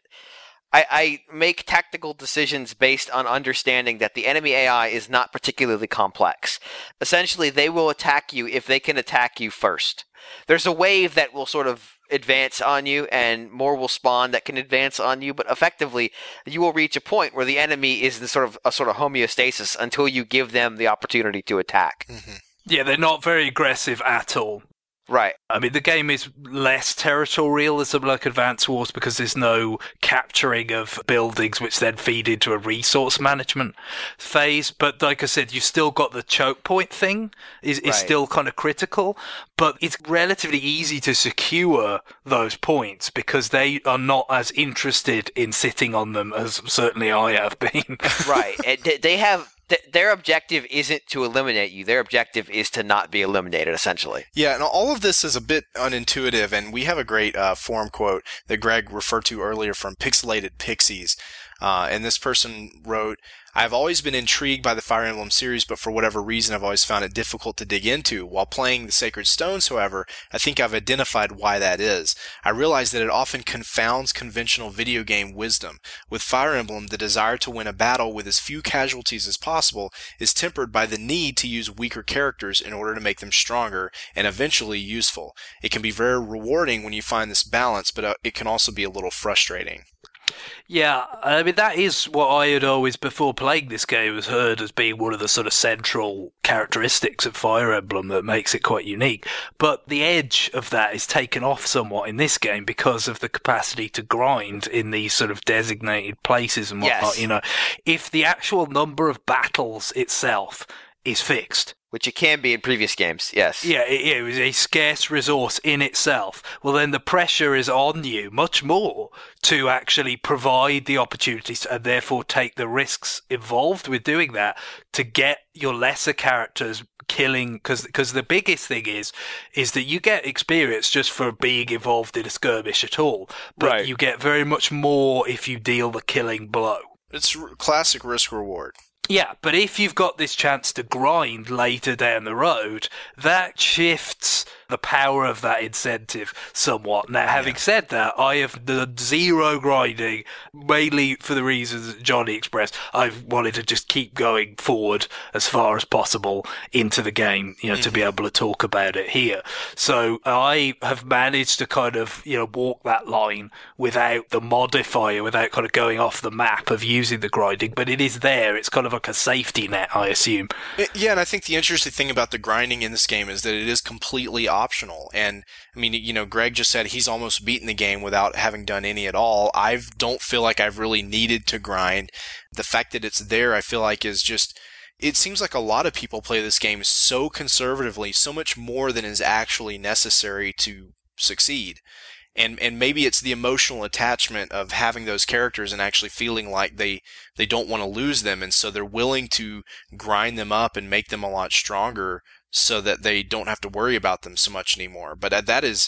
I make tactical decisions based on understanding that the enemy AI is not particularly complex. Essentially, they will attack you if they can attack you first. There's a wave that will sort of advance on you, and more will spawn that can advance on you, but effectively, you will reach a point where the enemy is in sort of homeostasis until you give them the opportunity to attack. Mm-hmm. Yeah, they're not very aggressive at all. Right. I mean, the game is less territorial as something like Advance Wars because there's no capturing of buildings which then feed into a resource management phase. But like I said, you've still got the choke point thing is still kind of critical, but it's relatively easy to secure those points because they are not as interested in sitting on them as certainly I have been. Right. And they have... Their objective isn't to eliminate you. Their objective is to not be eliminated, essentially. Yeah, and all of this is a bit unintuitive, and we have a great forum quote that Greg referred to earlier from Pixelated Pixies. And this person wrote, "I've always been intrigued by the Fire Emblem series, but for whatever reason I've always found it difficult to dig into. While playing the Sacred Stones, however, I think I've identified why that is. I realize that it often confounds conventional video game wisdom. With Fire Emblem, the desire to win a battle with as few casualties as possible is tempered by the need to use weaker characters in order to make them stronger and eventually useful. It can be very rewarding when you find this balance, but it can also be a little frustrating." Yeah, I mean, that is what I had always, before playing this game, has heard as being one of the sort of central characteristics of Fire Emblem that makes it quite unique. But the edge of that is taken off somewhat in this game because of the capacity to grind in these sort of designated places and whatnot. Yes. If the actual number of battles itself is fixed, which it can be in previous games, yes. Yeah, it was a scarce resource in itself. Well, then the pressure is on you much more to actually provide the opportunities and therefore take the risks involved with doing that to get your lesser characters killing, because the biggest thing is that you get experience just for being involved in a skirmish at all, but you get very much more if you deal the killing blow. It's classic risk reward. Yeah, but if you've got this chance to grind later down the road, that shifts the power of that incentive somewhat. Now, having said that, I have done zero grinding, mainly for the reasons that Johnny expressed. I've wanted to just keep going forward as far as possible into the game, to be able to talk about it here. So I have managed to kind of, walk that line without the modifier, without kind of going off the map of using the grinding, but it is there. It's kind of like a safety net, I assume. Yeah, and I think the interesting thing about the grinding in this game is that it is completely optional. And I mean, Greg just said he's almost beaten the game without having done any at all. I don't feel like I've really needed to grind. The fact that it's there, I feel like, is just... It seems like a lot of people play this game so conservatively, so much more than is actually necessary to succeed. And maybe it's the emotional attachment of having those characters and actually feeling like they don't want to lose them, and so they're willing to grind them up and make them a lot stronger so that they don't have to worry about them so much anymore. But that is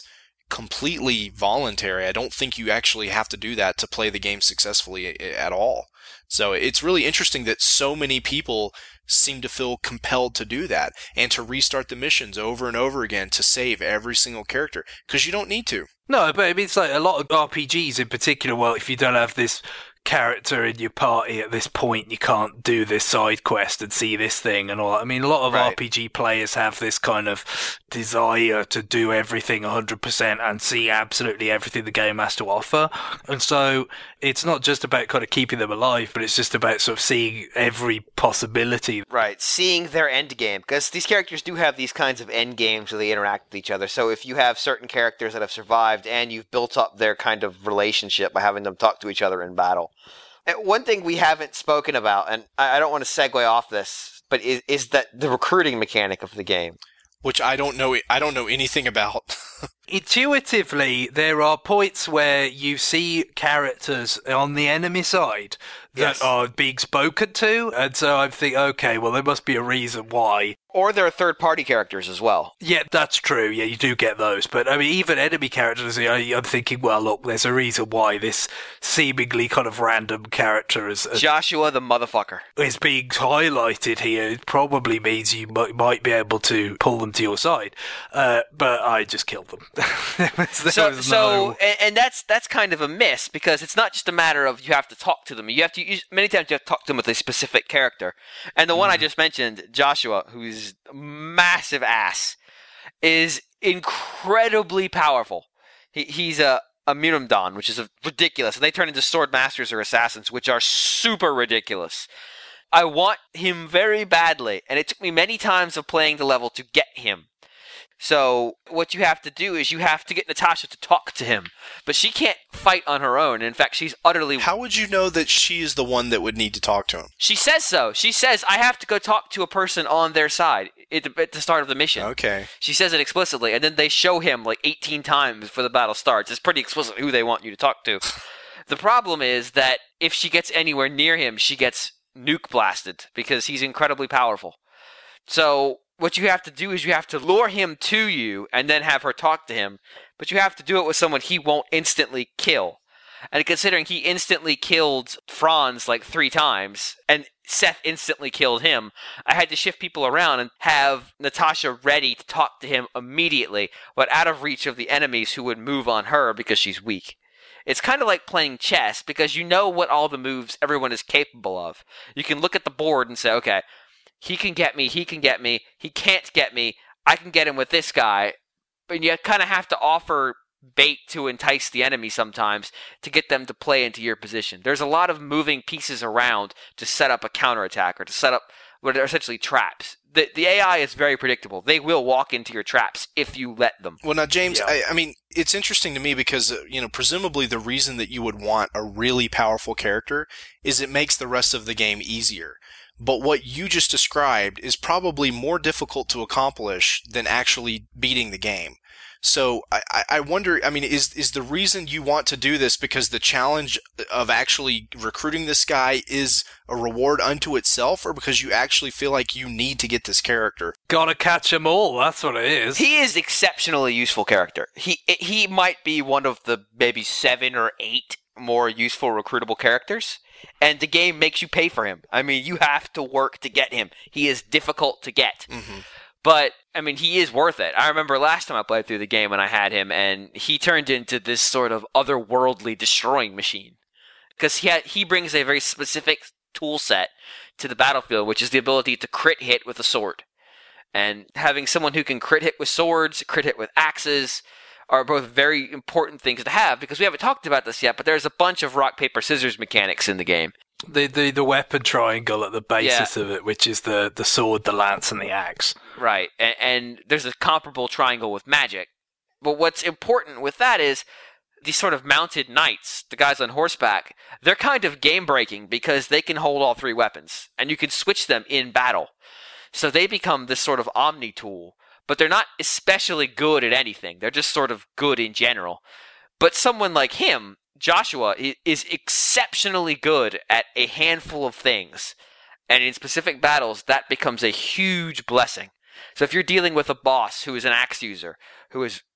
completely voluntary. I don't think you actually have to do that to play the game successfully at all. So it's really interesting that so many people seem to feel compelled to do that and to restart the missions over and over again to save every single character, because you don't need to. No, but I mean, it's like a lot of RPGs in particular. Well, if you don't have this character in your party at this point, you can't do this side quest and see this thing and all that. I mean, a lot of RPG players have this kind of desire to do everything 100% and see absolutely everything the game has to offer. And so it's not just about kind of keeping them alive, but it's just about sort of seeing every possibility. Right, seeing their end game, because these characters do have these kinds of end games where they interact with each other. So if you have certain characters that have survived and you've built up their kind of relationship by having them talk to each other in battle. And one thing we haven't spoken about, and I don't want to segue off this, but is that the recruiting mechanic of the game. Which I don't know anything about. Intuitively, there are points where you see characters on the enemy side that are being spoken to, and so I think, okay, well, there must be a reason why. Or there are third-party characters as well. Yeah, that's true. Yeah, you do get those. But, I mean, even enemy characters, I'm thinking, well, look, there's a reason why this seemingly kind of random character is Joshua the motherfucker is being highlighted here. It probably means you might be able to pull them to your side. But I just killed them. And that's kind of a miss, because it's not just a matter of you have to talk to them. Many times you have to talk to them with a specific character. And the one I just mentioned, Joshua, who's massive ass, is incredibly powerful. He's a Myrmidon, which is ridiculous, and they turn into sword masters or assassins, which are super ridiculous. I want him very badly, and it took me many times of playing the level to get him. So what you have to do is you have to get Natasha to talk to him, but she can't fight on her own. In fact, she's utterly... How would you know that she is the one that would need to talk to him? She says so. She says, I have to go talk to a person on their side at the start of the mission. Okay. She says it explicitly, and then they show him like 18 times before the battle starts. It's pretty explicit who they want you to talk to. The problem is that if she gets anywhere near him, she gets nuke blasted, because he's incredibly powerful. So what you have to do is you have to lure him to you and then have her talk to him, but you have to do it with someone he won't instantly kill. And considering he instantly killed Franz like 3 times, and Seth instantly killed him, I had to shift people around and have Natasha ready to talk to him immediately, but out of reach of the enemies who would move on her because she's weak. It's kind of like playing chess, because you know what all the moves everyone is capable of. You can look at the board and say, okay, he can get me, he can't get me, I can get him with this guy. And you kind of have to offer bait to entice the enemy sometimes to get them to play into your position. There's a lot of moving pieces around to set up a counterattack, or to set up what are essentially traps. The AI is very predictable. They will walk into your traps if you let them. Well, now, James, I mean, it's interesting to me because, presumably the reason that you would want a really powerful character is it makes the rest of the game easier. But what you just described is probably more difficult to accomplish than actually beating the game. So I wonder, I mean, is the reason you want to do this because the challenge of actually recruiting this guy is a reward unto itself, or because you actually feel like you need to get this character? Gotta catch them all, that's what it is. He is exceptionally useful character. He might be one of the maybe 7 or 8 more useful recruitable characters, and the game makes you pay for him. I mean, you have to work to get him. He is difficult to get. Mm-hmm. But, I mean, he is worth it. I remember last time I played through the game when I had him, and he turned into this sort of otherworldly destroying machine. Because he brings a very specific tool set to the battlefield, which is the ability to crit hit with a sword. And having someone who can crit hit with swords, crit hit with axes, are both very important things to have, because we haven't talked about this yet, but there's a bunch of rock, paper, scissors mechanics in the game. The weapon triangle at the basis of it, which is the sword, the lance, and the axe. Right, and there's a comparable triangle with magic. But what's important with that is these sort of mounted knights, the guys on horseback, they're kind of game-breaking because they can hold all 3 weapons, and you can switch them in battle. So they become this sort of omni-tool, but they're not especially good at anything. They're just sort of good in general. But someone like him, Joshua, is exceptionally good at a handful of things. And in specific battles, that becomes a huge blessing. So if you're dealing with a boss who is an axe user, who is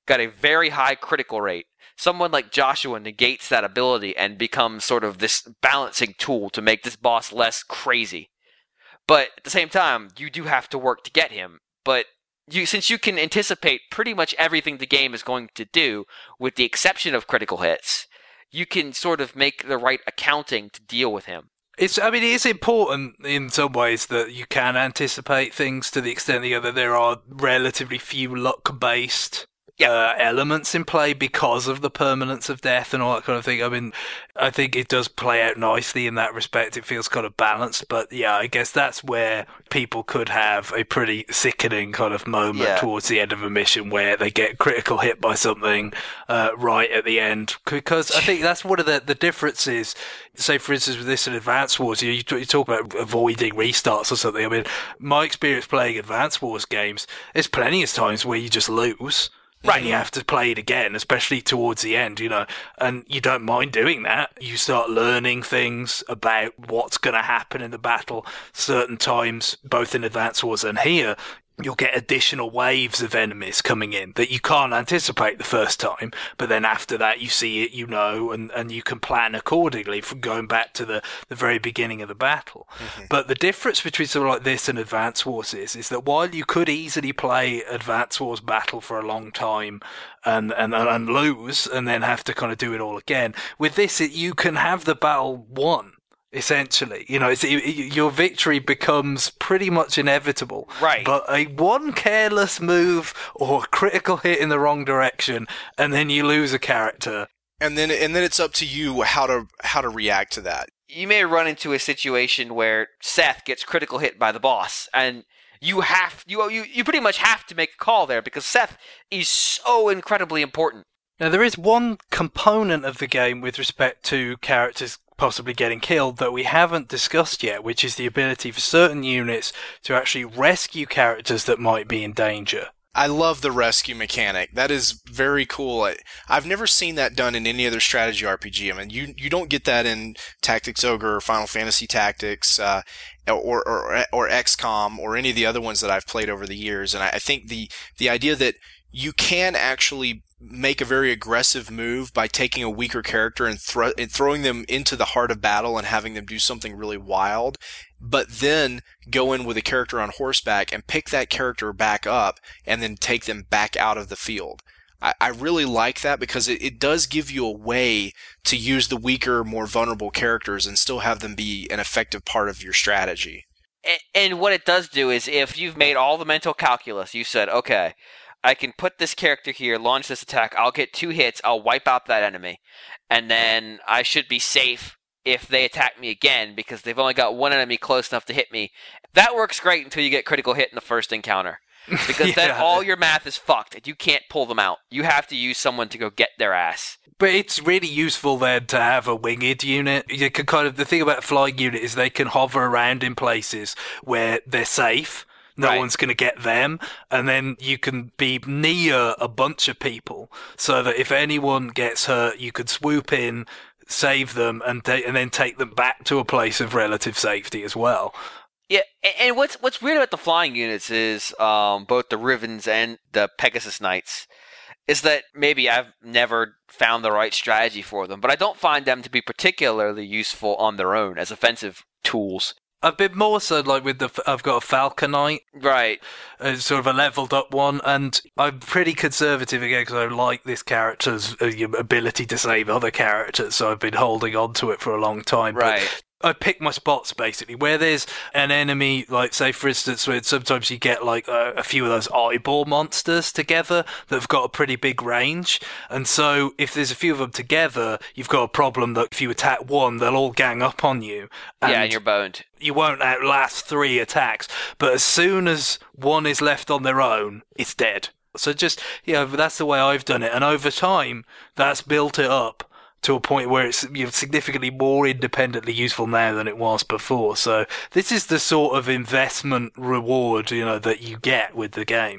got a very high critical rate. Someone like Joshua negates that ability and becomes sort of this balancing tool to make this boss less crazy. But at the same time, you do have to work to get him. But since you can anticipate pretty much everything the game is going to do, with the exception of critical hits, you can sort of make the right accounting to deal with him. It is important in some ways that you can anticipate things to the extent that there are relatively few luck-based elements in play because of the permanence of death and all that kind of thing. I mean, I think it does play out nicely in that respect. It feels kind of balanced, but yeah, I guess that's where people could have a pretty sickening kind of moment towards the end of a mission where they get critical hit by something right at the end. Because I think that's one of the differences. Say, for instance, with this in Advance Wars, you talk about avoiding restarts or something. I mean, my experience playing Advance Wars games, there's plenty of times where you just lose. Right, you have to play it again, especially towards the end, and you don't mind doing that. You start learning things about what's going to happen in the battle certain times, both in Advance Wars and here. You'll get additional waves of enemies coming in that you can't anticipate the first time, but then after that you see it, and you can plan accordingly from going back to the very beginning of the battle. Mm-hmm. But the difference between something like this and Advance Wars is that while you could easily play Advance Wars battle for a long time and lose and then have to kind of do it all again, with this you can have the battle won. Essentially, your victory becomes pretty much inevitable. Right. But a one careless move or a critical hit in the wrong direction, and then you lose a character. And then it's up to you how to react to that. You may run into a situation where Seth gets critical hit by the boss, and you pretty much have to make a call there because Seth is so incredibly important. Now, there is one component of the game with respect to characters possibly getting killed that we haven't discussed yet, which is the ability for certain units to actually rescue characters that might be in danger. I love the rescue mechanic. That is very cool. I've never seen that done in any other strategy RPG. I mean, you don't get that in Tactics Ogre or Final Fantasy Tactics, or XCOM or any of the other ones that I've played over the years. And I think the idea that you can actually make a very aggressive move by taking a weaker character and throwing them into the heart of battle and having them do something really wild, but then go in with a character on horseback and pick that character back up and then take them back out of the field. I really like that because it does give you a way to use the weaker, more vulnerable characters and still have them be an effective part of your strategy. And what it does do is if you've made all the mental calculus, you said, okay, I can put this character here, launch this attack, I'll get 2 hits, I'll wipe out that enemy, and then I should be safe if they attack me again because they've only got one enemy close enough to hit me. That works great until you get critical hit in the first encounter. Because then all your math is fucked and you can't pull them out. You have to use someone to go get their ass. But it's really useful then to have a winged unit. You can the thing about a flying unit is they can hover around in places where they're safe. No one's going to get them, and then you can be near a bunch of people so that if anyone gets hurt, you could swoop in, save them, and then take them back to a place of relative safety as well. Yeah, and what's weird about the flying units is both the Rivens and the Pegasus Knights is that maybe I've never found the right strategy for them, but I don't find them to be particularly useful on their own as offensive tools. A bit more so, like I've got a Falcon Knight, right? Sort of a leveled up one, and I'm pretty conservative again because I like this character's ability to save other characters, so I've been holding on to it for a long time. Right. But I pick my spots basically where there's an enemy, like say for instance, where sometimes you get like a few of those eyeball monsters together that have got a pretty big range, and so if there's a few of them together, you've got a problem that if you attack one, they'll all gang up on you. And you're boned. You won't outlast 3 attacks, but as soon as one is left on their own, it's dead. So just, that's the way I've done it, and over time, that's built it up to a point where it's significantly more independently useful now than it was before. So this is the sort of investment reward, that you get with the game.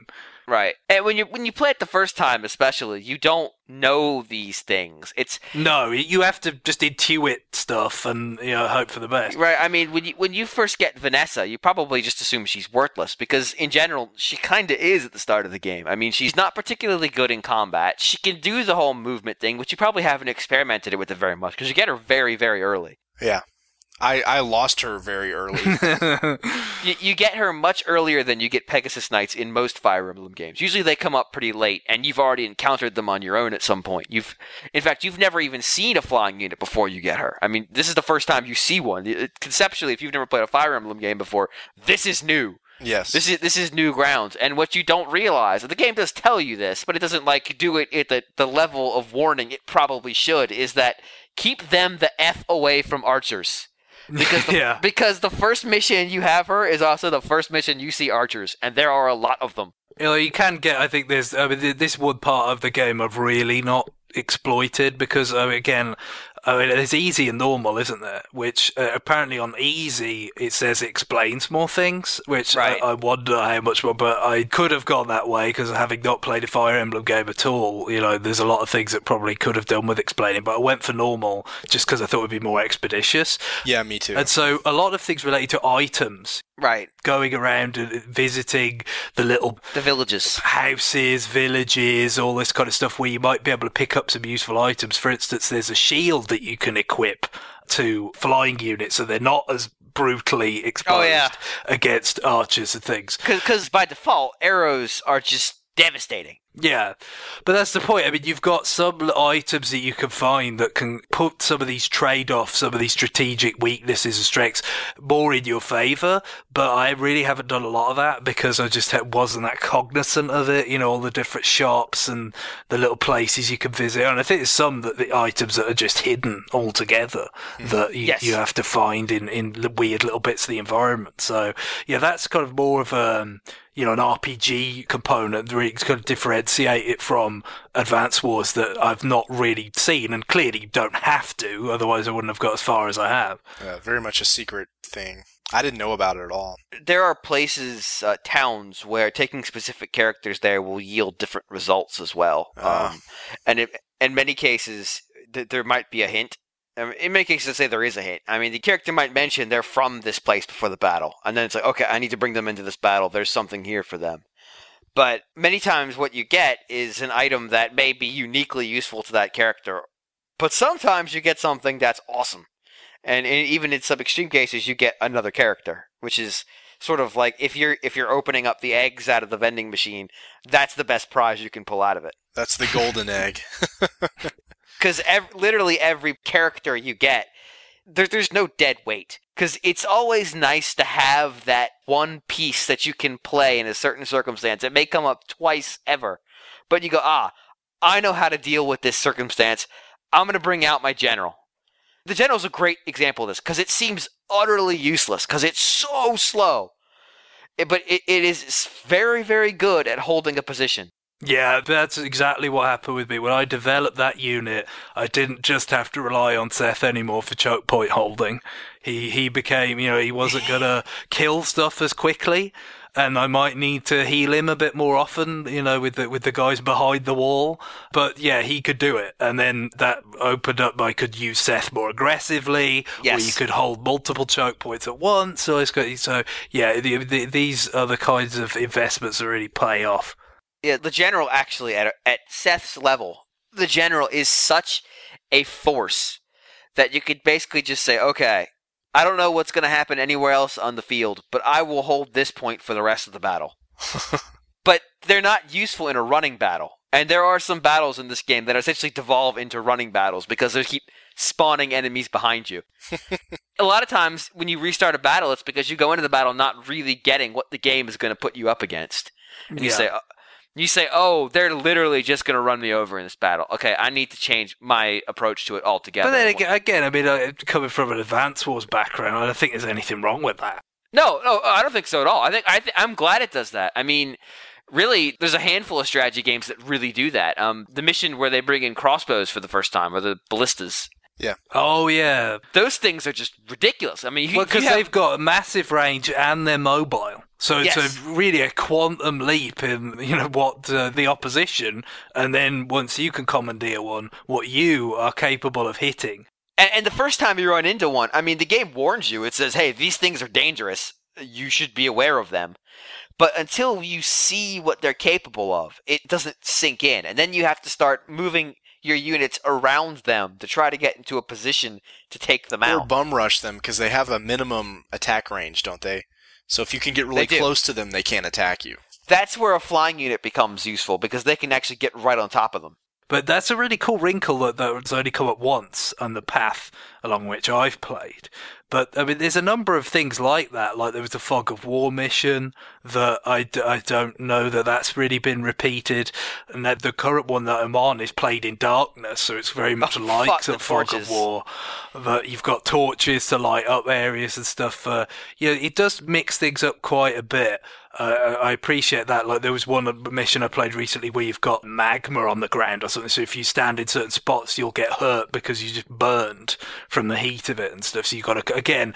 Right. And when you play it the first time, especially, you don't know these things. No, you have to just intuit stuff and hope for the best. Right. I mean, when you first get Vanessa, you probably just assume she's worthless because, in general, she kind of is at the start of the game. I mean, she's not particularly good in combat. She can do the whole movement thing, but you probably haven't experimented with it very much because you get her very, very early. Yeah. I lost her very early. You get her much earlier than you get Pegasus Knights in most Fire Emblem games. Usually they come up pretty late, and you've already encountered them on your own at some point. In fact, you've never even seen a flying unit before you get her. I mean, this is the first time you see one. Conceptually, if you've never played a Fire Emblem game before, this is new. Yes. This is new grounds. And what you don't realize, the game does tell you this, but it doesn't do it at the level of warning it probably should, is that keep them the F away from archers. Because the first mission you have her is also the first mission you see archers, and there are a lot of them. You can get, I think this one part of the game I've really not exploited because, there's easy and normal, isn't there? Which apparently on easy it says it explains more things, which right. I wonder how much more. But I could have gone that way because having not played a Fire Emblem game at all, there's a lot of things that probably could have done with explaining. But I went for normal just because I thought it would be more expeditious. Yeah, me too. And so a lot of things related to items. Right. Going around and visiting the villages, houses, villages, all this kind of stuff where you might be able to pick up some useful items. For instance, there's a shield that you can equip to flying units so they're not as brutally exposed against archers and things. Because by default, arrows are just devastating. Yeah, but that's the point. I mean, you've got some items that you can find that can put some of these trade-offs, some of these strategic weaknesses and strengths more in your favour, but I really haven't done a lot of that because I just wasn't that cognizant of it, all the different shops and the little places you can visit. And I think there's some that the items that are just hidden altogether that you have to find in the weird little bits of the environment. So, yeah, that's kind of more of an RPG component where it's going to differentiate it from Advance Wars that I've not really seen, and clearly you don't have to, otherwise I wouldn't have got as far as I have. Very much a secret thing. I didn't know about it at all. There are places, towns, where taking specific characters there will yield different results as well. And in many cases, there might be a hint. In many cases, I'd say there is a hint. I mean, the character might mention they're from this place before the battle, and then it's like, okay, I need to bring them into this battle. There's something here for them. But many times what you get is an item that may be uniquely useful to that character, but sometimes you get something that's awesome. And even in some extreme cases, you get another character, which is sort of like if you're opening up the eggs out of the vending machine, that's the best prize you can pull out of it. That's the golden egg. Because literally every character you get, there's no dead weight. Because it's always nice to have that one piece that you can play in a certain circumstance. It may come up twice ever. But you go, I know how to deal with this circumstance. I'm going to bring out my general. The general's a great example of this, because it seems utterly useless, because it's so slow. But it is very, very good at holding a position. Yeah, that's exactly what happened with me. When I developed that unit, I didn't just have to rely on Seth anymore for choke point holding. He became, he wasn't going to kill stuff as quickly, and I might need to heal him a bit more often, with the guys behind the wall. But yeah, he could do it. And then that opened up, I could use Seth more aggressively, or you could hold multiple choke points at once. So yeah, these are the kinds of investments that really pay off. Yeah, the general actually, at Seth's level, the general is such a force that you could basically just say, okay, I don't know what's going to happen anywhere else on the field, but I will hold this point for the rest of the battle. But they're not useful in a running battle. And there are some battles in this game that essentially devolve into running battles because they keep spawning enemies behind you. A lot of times when you restart a battle, it's because you go into the battle not really getting what the game is going to put you up against. And you say, oh, they're literally just going to run me over in this battle. Okay, I need to change my approach to it altogether. But then again, I mean, coming from an Advance Wars background, I don't think there's anything wrong with that. No, I don't think so at all. I'm glad it does that. I mean, really, there's a handful of strategy games that really do that. The mission where they bring in crossbows for the first time, or the ballistas. Yeah. Oh, yeah. Those things are just ridiculous. I mean, because they've got a massive range and they're mobile. So it's Yes. really a quantum leap in what the opposition, and then once you can commandeer one, what you are capable of hitting. And the first time you run into one, I mean, the game warns you. It says, hey, these things are dangerous. You should be aware of them. But until you see what they're capable of, it doesn't sink in. And then you have to start moving your units around them to try to get into a position to take them Or out. bum rush them, because they have a minimum attack range, don't they? So if you can get really They do. close to them, they can't attack you. That's where a flying unit becomes useful, because they can actually get right on top of them. But that's a really cool wrinkle that's only come up once on the path along which I've played. But, I mean, there's a number of things like that. Like there was the Fog of War mission that I don't know that's really been repeated. And that the current one that I'm on is played in darkness, so it's very much like fuck the the Fog torches. of War. But you've got torches to light up areas and stuff. It does mix things up quite a bit. I appreciate that. Like there was one mission I played recently where you've got magma on the ground or something. So if you stand in certain spots, you'll get hurt because you just burned from the heat of it and stuff. So you got to again.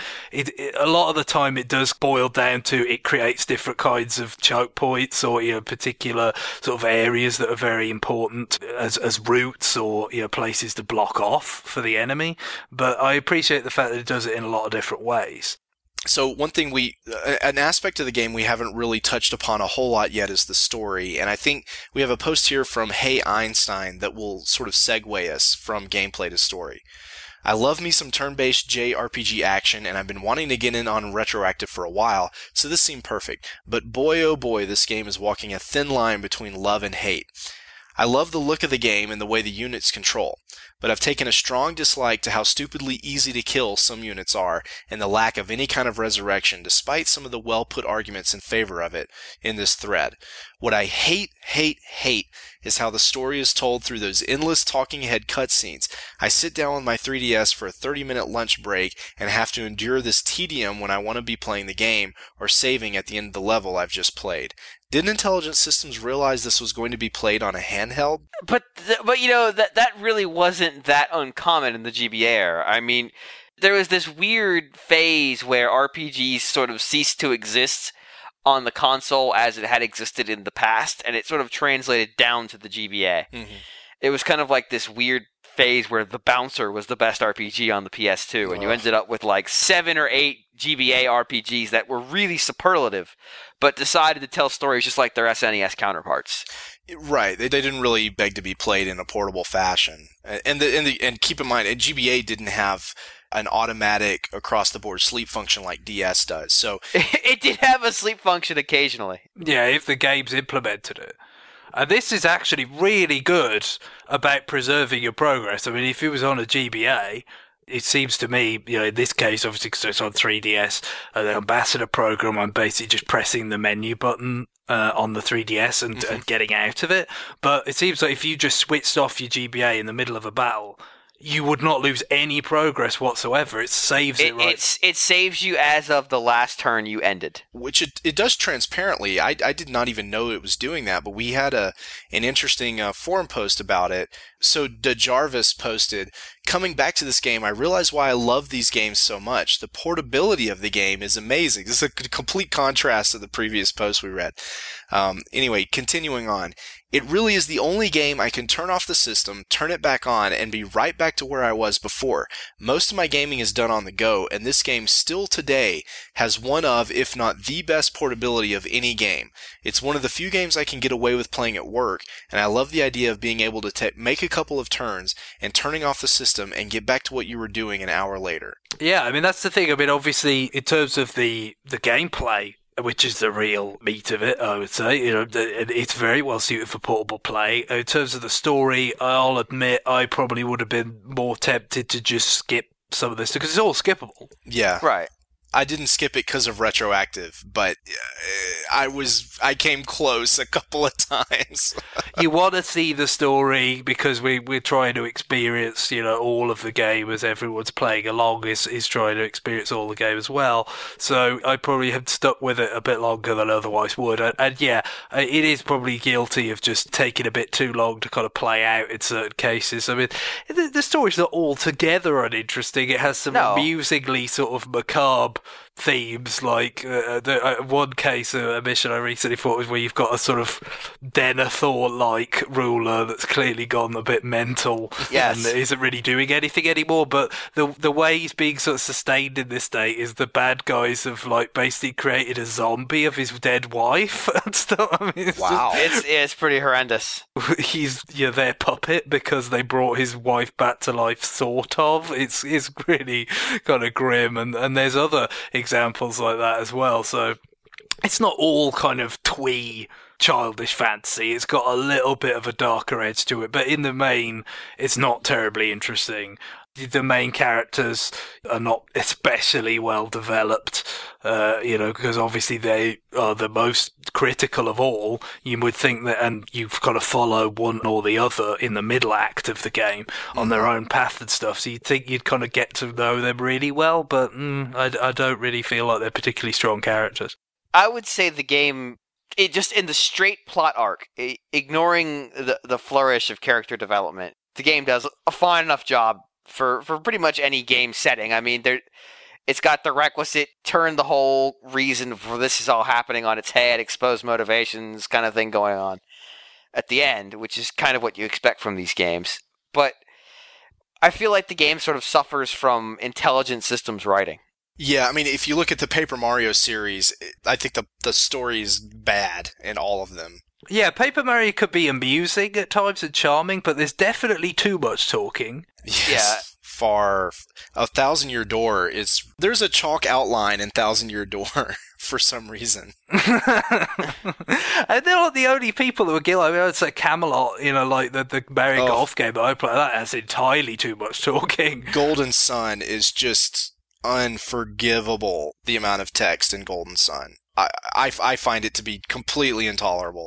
A lot of the time it does boil down to it creates different kinds of choke points or particular sort of areas that are very important as routes or places to block off for the enemy. But I appreciate the fact that it does it in a lot of different ways. So one thing an aspect of the game we haven't really touched upon a whole lot yet is the story, and I think we have a post here from Hey Einstein that will sort of segue us from gameplay to story. I love me some turn-based JRPG action, and I've been wanting to get in on Retroactive for a while, so this seemed perfect. But boy oh boy, this game is walking a thin line between love and hate. I love the look of the game and the way the units control, but I've taken a strong dislike to how stupidly easy to kill some units are and the lack of any kind of resurrection despite some of the well-put arguments in favor of it in this thread. What I hate is how the story is told through those endless talking head cutscenes. I sit down with my 3DS for a 30-minute lunch break and have to endure this tedium when I want to be playing the game or saving at the end of the level I've just played. Didn't Intelligent Systems realize this was going to be played on a handheld? But that really wasn't that uncommon in the GBA era. I mean, there was this weird phase where RPGs sort of ceased to exist on the console as it had existed in the past, and it sort of translated down to the GBA. Mm-hmm. It was kind of like this weird phase where The Bouncer was the best RPG on the PS2, and you ended up with like 7 or 8 GBA RPGs that were really superlative, but decided to tell stories just like their SNES counterparts. Right, they didn't really beg to be played in a portable fashion, and keep in mind, GBA didn't have an automatic across-the-board sleep function like DS does. So It did have a sleep function occasionally. Yeah, if the games implemented it. This is actually really good about preserving your progress. I mean, if it was on a GBA, it seems to me, in this case, obviously because it's on 3DS, the Ambassador program, I'm basically just pressing the menu button on the 3DS and getting out of it. But it seems like if you just switched off your GBA in the middle of a battle, you would not lose any progress whatsoever. It saves it right. It saves you as of the last turn you ended. which it does transparently. I did not even know it was doing that, but we had an interesting forum post about it. So DeJarvis posted, coming back to this game, I realize why I love these games so much. The portability of the game is amazing. This is a complete contrast to the previous post we read. Anyway, continuing on. It really is the only game I can turn off the system, turn it back on, and be right back to where I was before. Most of my gaming is done on the go, and this game still today has one of, if not the best portability of any game. It's one of the few games I can get away with playing at work, and I love the idea of being able to make a couple of turns and turning off the system and get back to what you were doing an hour later. Yeah, I mean, that's the thing. I mean, obviously, in terms of the gameplay, which is the real meat of it, I would say. It's very well suited for portable play. In terms of the story, I'll admit I probably would have been more tempted to just skip some of this because it's all skippable. Yeah. Right. I didn't skip it because of Retroactive, but I came close a couple of times. You want to see the story because we're trying to experience, all of the game as everyone's playing along is trying to experience all the game as well. So I probably have stuck with it a bit longer than otherwise would. And yeah, it is probably guilty of just taking a bit too long to kind of play out in certain cases. I mean, the story's not altogether uninteresting. It has some amusingly sort of macabre themes, like one case, a mission I recently fought was where you've got a sort of Denethor-like ruler that's clearly gone a bit mental Yes. and isn't really doing anything anymore, but the way he's being sort of sustained in this state is the bad guys have like basically created a zombie of his dead wife and stuff. I mean, It's pretty horrendous. he's their puppet because they brought his wife back to life, sort of. It's really kind of grim, and there's other examples like that as well. So it's not all kind of twee childish fantasy. It's got a little bit of a darker edge to it, but in the main, it's not terribly interesting. The main characters are not especially well developed, because obviously they are the most critical of all. You would think that, and you've got to follow one or the other in the middle act of the game on their own path and stuff. So you'd think you'd kind of get to know them really well, but I don't really feel like they're particularly strong characters. I would say the game, it just in the straight plot arc, ignoring the flourish of character development, the game does a fine enough job for pretty much any game setting. I mean, it's got the requisite turn the whole reason for this is all happening on its head, expose motivations kind of thing going on at the end, which is kind of what you expect from these games. But I feel like the game sort of suffers from intelligent systems writing. Yeah, I mean, if you look at the Paper Mario series, I think the story is bad in all of them. Yeah, Paper Mario could be amusing at times and charming, but there's definitely too much talking. Yes, Yeah. far. A Thousand Year Door there's a chalk outline in Thousand Year Door for some reason. And they're not the only people who are guilty. I mean, I'd say Camelot, like the Mario Golf game that I play, that has entirely too much talking. Golden Sun is just unforgivable, the amount of text in Golden Sun. I find it to be completely intolerable.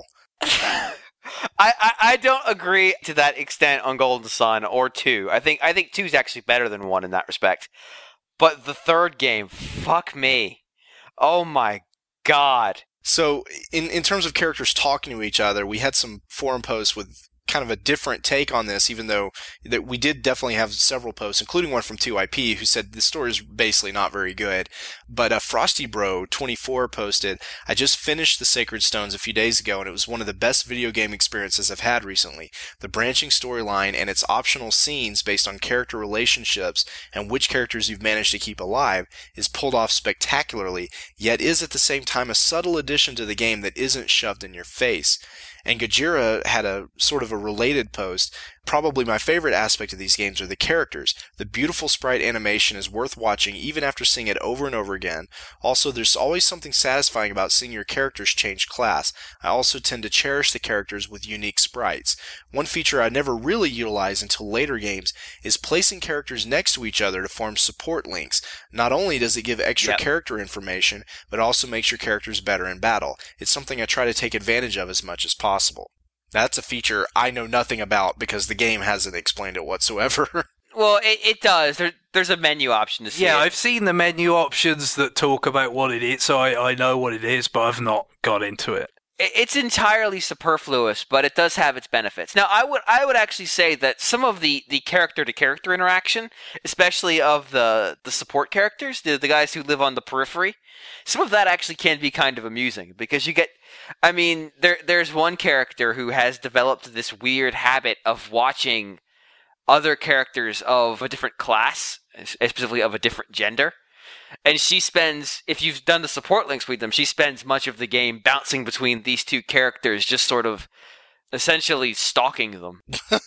I don't agree to that extent on Golden Sun or 2. I think 2 is actually better than 1 in that respect. But the third game, fuck me. Oh my god. So, in terms of characters talking to each other, we had some forum posts with kind of a different take on this, even though that we did definitely have several posts, including one from 2IP, who said the story is basically not very good. But FrostyBro24 posted, I just finished The Sacred Stones a few days ago, and it was one of the best video game experiences I've had recently. The branching storyline and its optional scenes based on character relationships and which characters you've managed to keep alive is pulled off spectacularly, yet is at the same time a subtle addition to the game that isn't shoved in your face. And Gajira had a sort of a related post. Probably my favorite aspect of these games are the characters. The beautiful sprite animation is worth watching even after seeing it over and over again. Also, there's always something satisfying about seeing your characters change class. I also tend to cherish the characters with unique sprites. One feature I never really utilized until later games is placing characters next to each other to form support links. Not only does it give extra character information, but also makes your characters better in battle. It's something I try to take advantage of as much as possible. That's a feature I know nothing about because the game hasn't explained it whatsoever. Well, it does. There's a menu option to see. Yeah, it. I've seen the menu options that talk about what it is, so I know what it is, but I've not got into it. It's entirely superfluous, but it does have its benefits. Now, I would actually say that some of the character-to-character interaction, especially of the support characters, the guys who live on the periphery, some of that actually can be kind of amusing because you get... I mean, there's one character who has developed this weird habit of watching other characters of a different class, specifically of a different gender. And she spends, if you've done the support links with them, she spends much of the game bouncing between these two characters, just sort of essentially stalking them.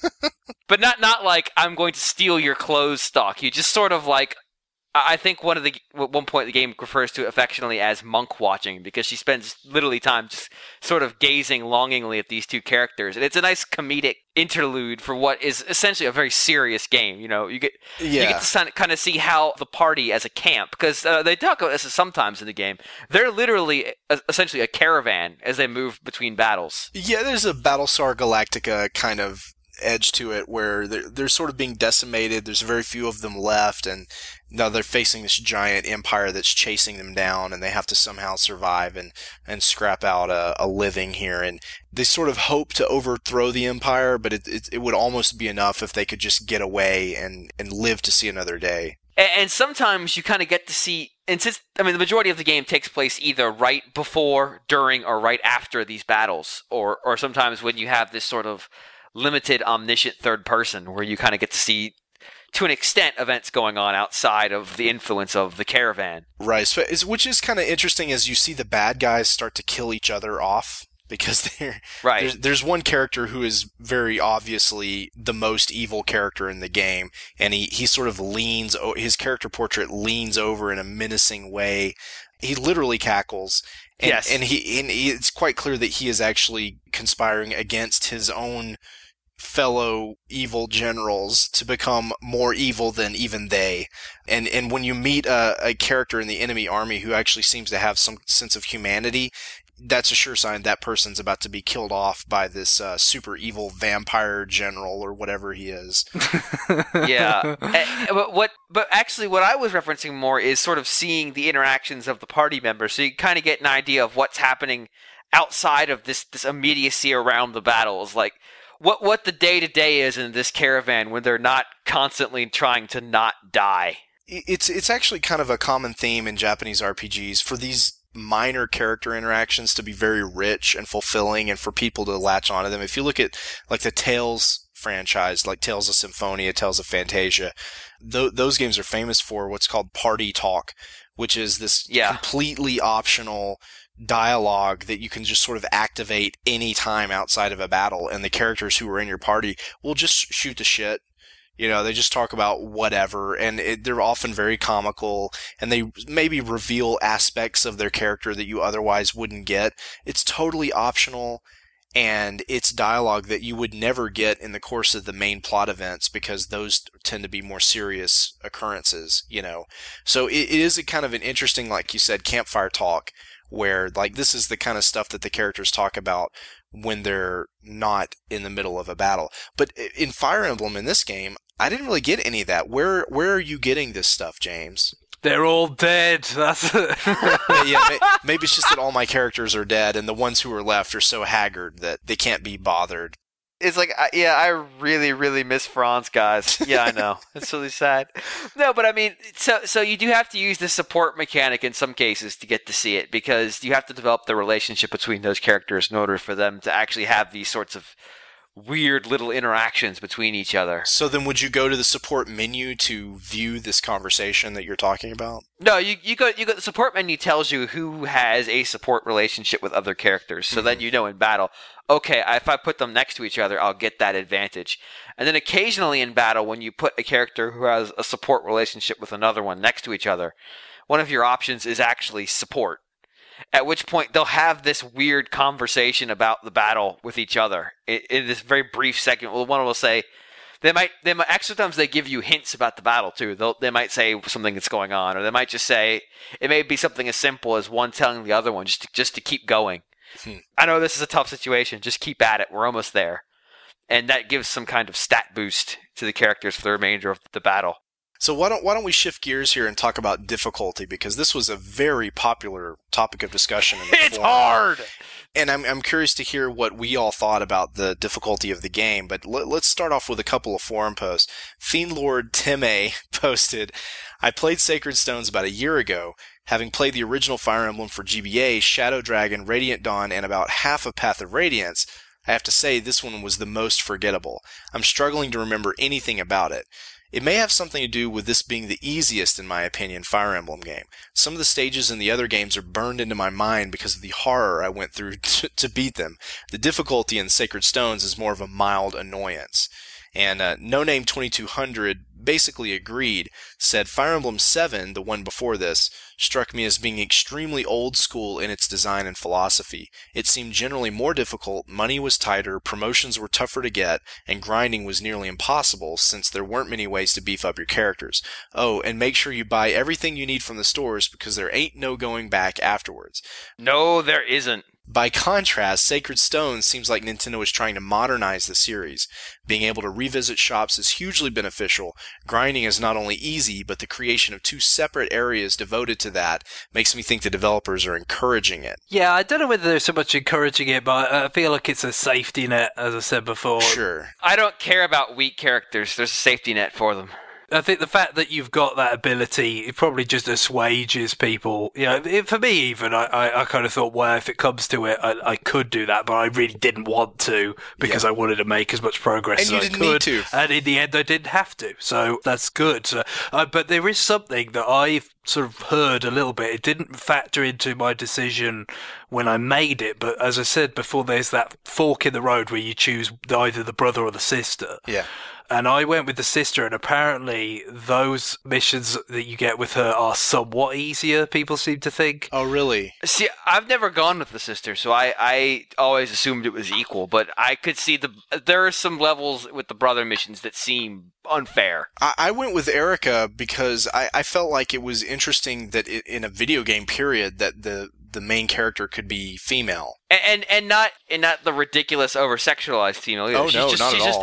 But not like, I'm going to steal your clothes stalk. You just sort of like, I think at one point the game refers to it affectionately as monk watching, because she spends literally time just sort of gazing longingly at these two characters. And it's a nice comedic interlude for what is essentially a very serious game. You get to kind of see how the party as a camp, because they talk about this sometimes in the game, they're literally essentially a caravan as they move between battles. Yeah, there's a Battlestar Galactica kind of edge to it where they're sort of being decimated. There's very few of them left, and now they're facing this giant empire that's chasing them down, and they have to somehow survive and scrap out a living here. And they sort of hope to overthrow the empire, but it would almost be enough if they could just get away and live to see another day. And sometimes you kind of get to see, and since, I mean, the majority of the game takes place either right before, during, or right after these battles, or sometimes when you have this sort of limited, omniscient third person where you kind of get to see, to an extent, events going on outside of the influence of the caravan. Right, which is kind of interesting as you see the bad guys start to kill each other off. Because there's one character who is very obviously the most evil character in the game, and he sort of his character portrait leans over in a menacing way. He literally cackles, and, yes. and it's quite clear that he is actually conspiring against his own fellow evil generals to become more evil than even they. And when you meet a character in the enemy army who actually seems to have some sense of humanity, that's a sure sign that person's about to be killed off by this super evil vampire general or whatever he is. Yeah. But actually what I was referencing more is sort of seeing the interactions of the party members, so you kind of get an idea of what's happening outside of this immediacy around the battles, like what the day-to-day is in this caravan when they're not constantly trying to not die. It's actually kind of a common theme in Japanese RPGs for these minor character interactions to be very rich and fulfilling and for people to latch onto them. If you look at like the Tales franchise, like Tales of Symphonia, Tales of Fantasia, those games are famous for what's called party talk, which is this completely optional dialogue that you can just sort of activate any time outside of a battle, and the characters who are in your party will just shoot the shit. You know, they just talk about whatever, and they're often very comical, and they maybe reveal aspects of their character that you otherwise wouldn't get. It's totally optional, and it's dialogue that you would never get in the course of the main plot events, because those tend to be more serious occurrences, you know. So it is a kind of an interesting, like you said, campfire talk, where like this is the kind of stuff that the characters talk about when they're not in the middle of a battle. But in Fire Emblem in this game, I didn't really get any of that. Where are you getting this stuff, James? They're all dead. That's Maybe it's just that all my characters are dead, and the ones who are left are so haggard that they can't be bothered. It's like, I really, really miss Franz, guys. Yeah, I know. It's really sad. No, but I mean, so you do have to use the support mechanic in some cases to get to see it, because you have to develop the relationship between those characters in order for them to actually have these sorts of weird little interactions between each other. So then would you go to the support menu to view this conversation that you're talking about? No, you go the support menu tells you who has a support relationship with other characters, so then you know in battle, okay, if I put them next to each other, I'll get that advantage. And then occasionally in battle, when you put a character who has a support relationship with another one next to each other, one of your options is actually support. At which point they'll have this weird conversation about the battle with each other in this very brief segment. Well, one will say, they might actually sometimes they give you hints about the battle too. They might say something that's going on, or they might just say, it may be something as simple as one telling the other one just to keep going. I know this is a tough situation. Just keep at it. We're almost there. And that gives some kind of stat boost to the characters for the remainder of the battle. So why don't we shift gears here and talk about difficulty, because this was a very popular topic of discussion in the It's forum. hard! And I'm curious to hear what we all thought about the difficulty of the game, but let's start off with a couple of forum posts. Fiendlord Time posted, I played Sacred Stones about a year ago, having played the original Fire Emblem for GBA, Shadow Dragon, Radiant Dawn, and about half of Path of Radiance. I have to say this one was the most forgettable. I'm struggling to remember anything about it. It may have something to do with this being the easiest, in my opinion, Fire Emblem game. Some of the stages in the other games are burned into my mind because of the horror I went through to beat them. The difficulty in Sacred Stones is more of a mild annoyance. And No Name 2200 basically agreed, said Fire Emblem 7, the one before this, struck me as being extremely old school in its design and philosophy. It seemed generally more difficult, money was tighter, promotions were tougher to get, and grinding was nearly impossible since there weren't many ways to beef up your characters. Oh, and make sure you buy everything you need from the stores because there ain't no going back afterwards. No, there isn't. By contrast, Sacred Stones seems like Nintendo is trying to modernize the series. Being able to revisit shops is hugely beneficial. Grinding is not only easy, but the creation of two separate areas devoted to that makes me think the developers are encouraging it. Yeah, I don't know whether they're so much encouraging it, but I feel like it's a safety net, as I said before. Sure. I don't care about weak characters. There's a safety net for them. I think the fact that you've got that ability, it probably just assuages people. You know, for me even, I kind of thought, well, if it comes to it, I could do that, but I really didn't want to because I wanted to make as much progress as I could. And you didn't need to. And in the end, I didn't have to. So that's good. So, but there is something that I've sort of heard a little bit. It didn't factor into my decision when I made it, but as I said before, there's that fork in the road where you choose either the brother or the sister. Yeah. And I went with the sister, and apparently those missions that you get with her are somewhat easier, people seem to think. Oh, really? See, I've never gone with the sister, so I always assumed it was equal. But I could see there are some levels with the brother missions that seem unfair. I went with Erica because I felt like it was interesting that in a video game period that the main character could be female. And not the ridiculous over-sexualized female either. Oh, no, she's not at just all.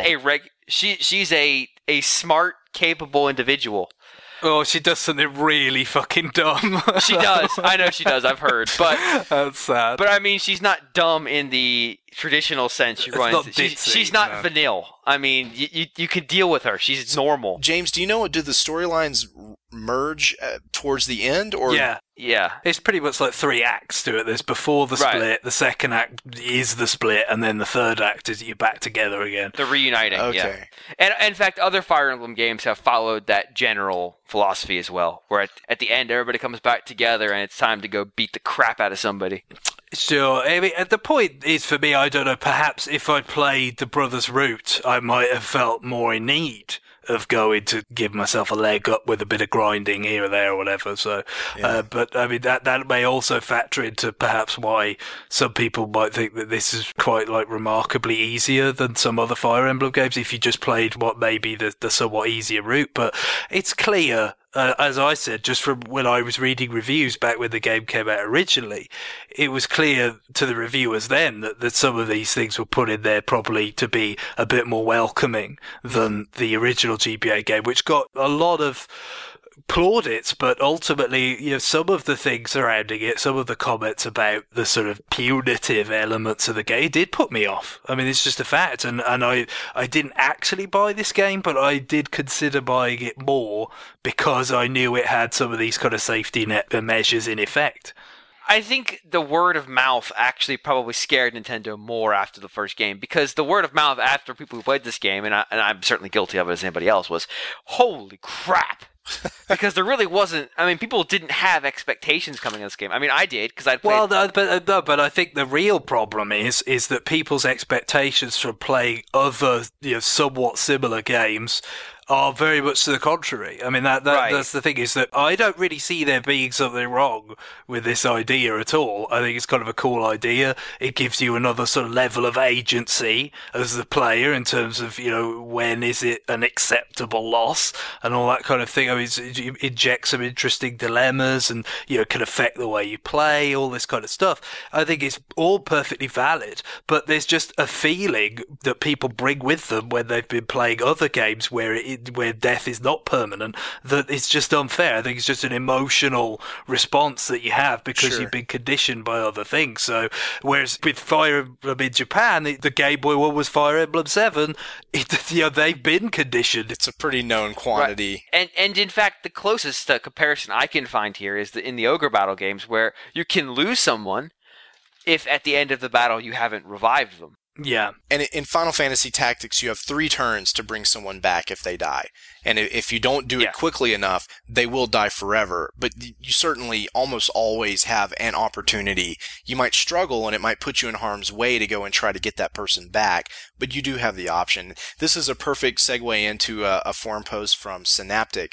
she's a smart, capable individual. Oh, she does something really fucking dumb. She does. I know she does. I've heard. But that's sad. But I mean, she's not dumb in the traditional sense. She's not vanilla. I mean, you could deal with her. She's normal. James, do you know, did the storylines merge towards the end? Or Yeah. It's pretty much like 3 acts to it. There's before the split, the second act is the split, and then the third act is you're back together again. The reuniting, Okay. And in fact, other Fire Emblem games have followed that general philosophy as well, where at the end, everybody comes back together and it's time to go beat the crap out of somebody. Sure. I mean, the point is, for me, I don't know, perhaps if I played the brothers route, I might have felt more in need of going to give myself a leg up with a bit of grinding here or there or whatever. So, but I mean, that may also factor into perhaps why some people might think that this is quite like remarkably easier than some other Fire Emblem games if you just played what may be the somewhat easier route. But it's clear, as I said, just from when I was reading reviews back when the game came out originally, it was clear to the reviewers then that some of these things were put in there probably to be a bit more welcoming than the original GBA game, which got a lot of plaudits, but ultimately, you know, some of the things surrounding it, some of the comments about the sort of punitive elements of the game, it did put me off. I mean, it's just a fact, and I didn't actually buy this game, but I did consider buying it more because I knew it had some of these kind of safety net measures in effect. I think the word of mouth actually probably scared Nintendo more after the first game, because the word of mouth after people who played this game, and I'm certainly guilty of it as anybody else, was, holy crap. Because there really wasn't. I mean, people didn't have expectations coming in this game. I mean, I did because I'd played. Well, but I think the real problem is that people's expectations from playing other, you know, somewhat similar games are very much to the contrary. I mean, that's the thing, is that I don't really see there being something wrong with this idea at all. I think it's kind of a cool idea. It gives you another sort of level of agency as the player in terms of, you know, when is it an acceptable loss and all that kind of thing. I mean, it injects some interesting dilemmas and, you know, can affect the way you play, all this kind of stuff. I think it's all perfectly valid, but there's just a feeling that people bring with them when they've been playing other games where death is not permanent, that it's just unfair. I think it's just an emotional response that you have because you've been conditioned by other things. So, whereas with Fire Emblem in Japan, the Game Boy one was Fire Emblem 7, they've been conditioned. It's a pretty known quantity. Right. And in fact, the closest comparison I can find here is in the Ogre Battle games, where you can lose someone if at the end of the battle you haven't revived them. Yeah. And in Final Fantasy Tactics, you have 3 turns to bring someone back if they die. And if you don't do it quickly enough, they will die forever. But you certainly almost always have an opportunity. You might struggle and it might put you in harm's way to go and try to get that person back, but you do have the option. This is a perfect segue into a forum post from Synaptic,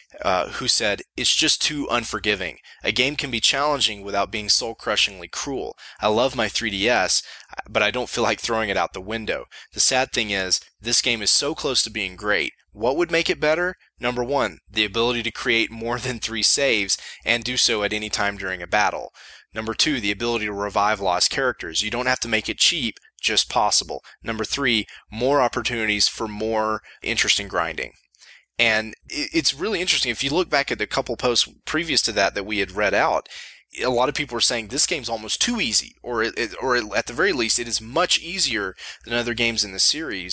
who said, "It's just too unforgiving. A game can be challenging without being soul-crushingly cruel. I love my 3DS, but I don't feel like throwing it out the window. The sad thing is, this game is so close to being great. What would make it better? Number 1, the ability to create more than 3 saves and do so at any time during a battle. Number 2, the ability to revive lost characters. You don't have to make it cheap, just possible. Number 3, more opportunities for more interesting grinding." And it's really interesting. If you look back at the couple posts previous to that we had read out, a lot of people were saying this game's almost too easy, or at the very least, it is much easier than other games in the series.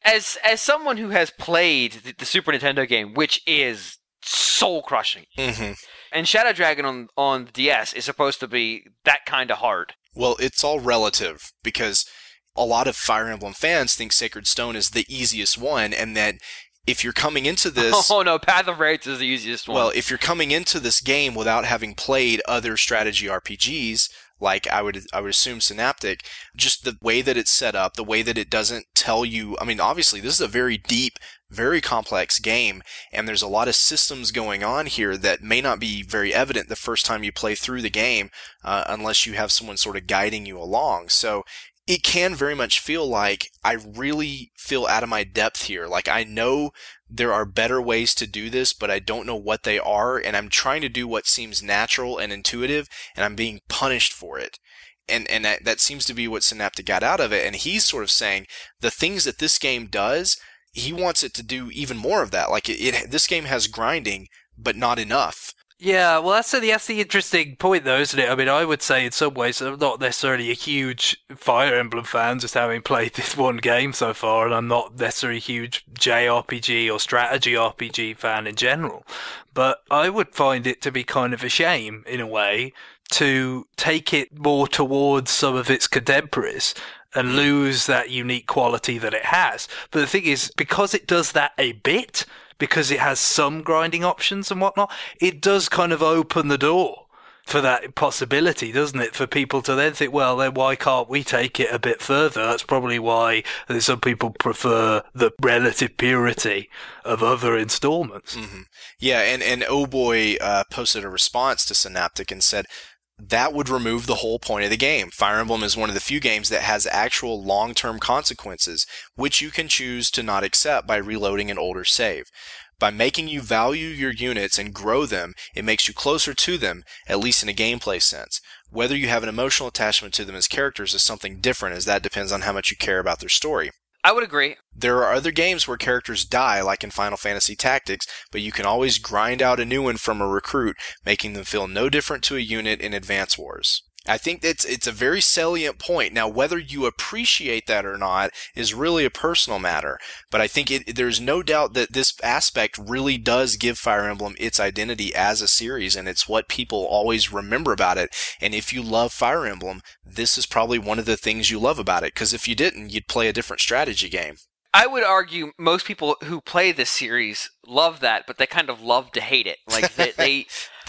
As someone who has played the Super Nintendo game, which is soul crushing, and Shadow Dragon on the DS is supposed to be that kind of hard. Well, it's all relative because a lot of Fire Emblem fans think Sacred Stone is the easiest one, and that if you're coming into this... Oh no, Path of Rage is the easiest one. Well, if you're coming into this game without having played other strategy RPGs, like I would assume Synaptic, just the way that it's set up, the way that it doesn't tell you... I mean, obviously, this is a very deep, very complex game, and there's a lot of systems going on here that may not be very evident the first time you play through the game, unless you have someone sort of guiding you along. So it can very much feel like I really feel out of my depth here. Like, I know there are better ways to do this, but I don't know what they are, and I'm trying to do what seems natural and intuitive, and I'm being punished for it. And that seems to be what Synaptic got out of it, and he's sort of saying the things that this game does, he wants it to do even more of that. Like, this game has grinding, but not enough. Yeah, well, that's the interesting point, though, isn't it? I mean, I would say in some ways I'm not necessarily a huge Fire Emblem fan, just having played this one game so far, and I'm not necessarily a huge JRPG or strategy RPG fan in general. But I would find it to be kind of a shame, in a way, to take it more towards some of its contemporaries and lose that unique quality that it has. But the thing is, because it does that a bit, because it has some grinding options and whatnot, it does kind of open the door for that possibility, doesn't it? For people to then think, well, then why can't we take it a bit further? That's probably why some people prefer the relative purity of other installments. Yeah, and Oh Boy posted a response to Synaptic and said, that would remove the whole point of the game. Fire Emblem is one of the few games that has actual long-term consequences, which you can choose to not accept by reloading an older save. By making you value your units and grow them, it makes you closer to them, at least in a gameplay sense. Whether you have an emotional attachment to them as characters is something different, as that depends on how much you care about their story. I would agree. There are other games where characters die, like in Final Fantasy Tactics, but you can always grind out a new one from a recruit, making them feel no different to a unit in Advance Wars. I think it's a very salient point. Now, whether you appreciate that or not is really a personal matter, but I think there's no doubt that this aspect really does give Fire Emblem its identity as a series, and it's what people always remember about it. And if you love Fire Emblem, this is probably one of the things you love about it, because if you didn't, you'd play a different strategy game. I would argue most people who play this series love that, but they kind of love to hate it. Like they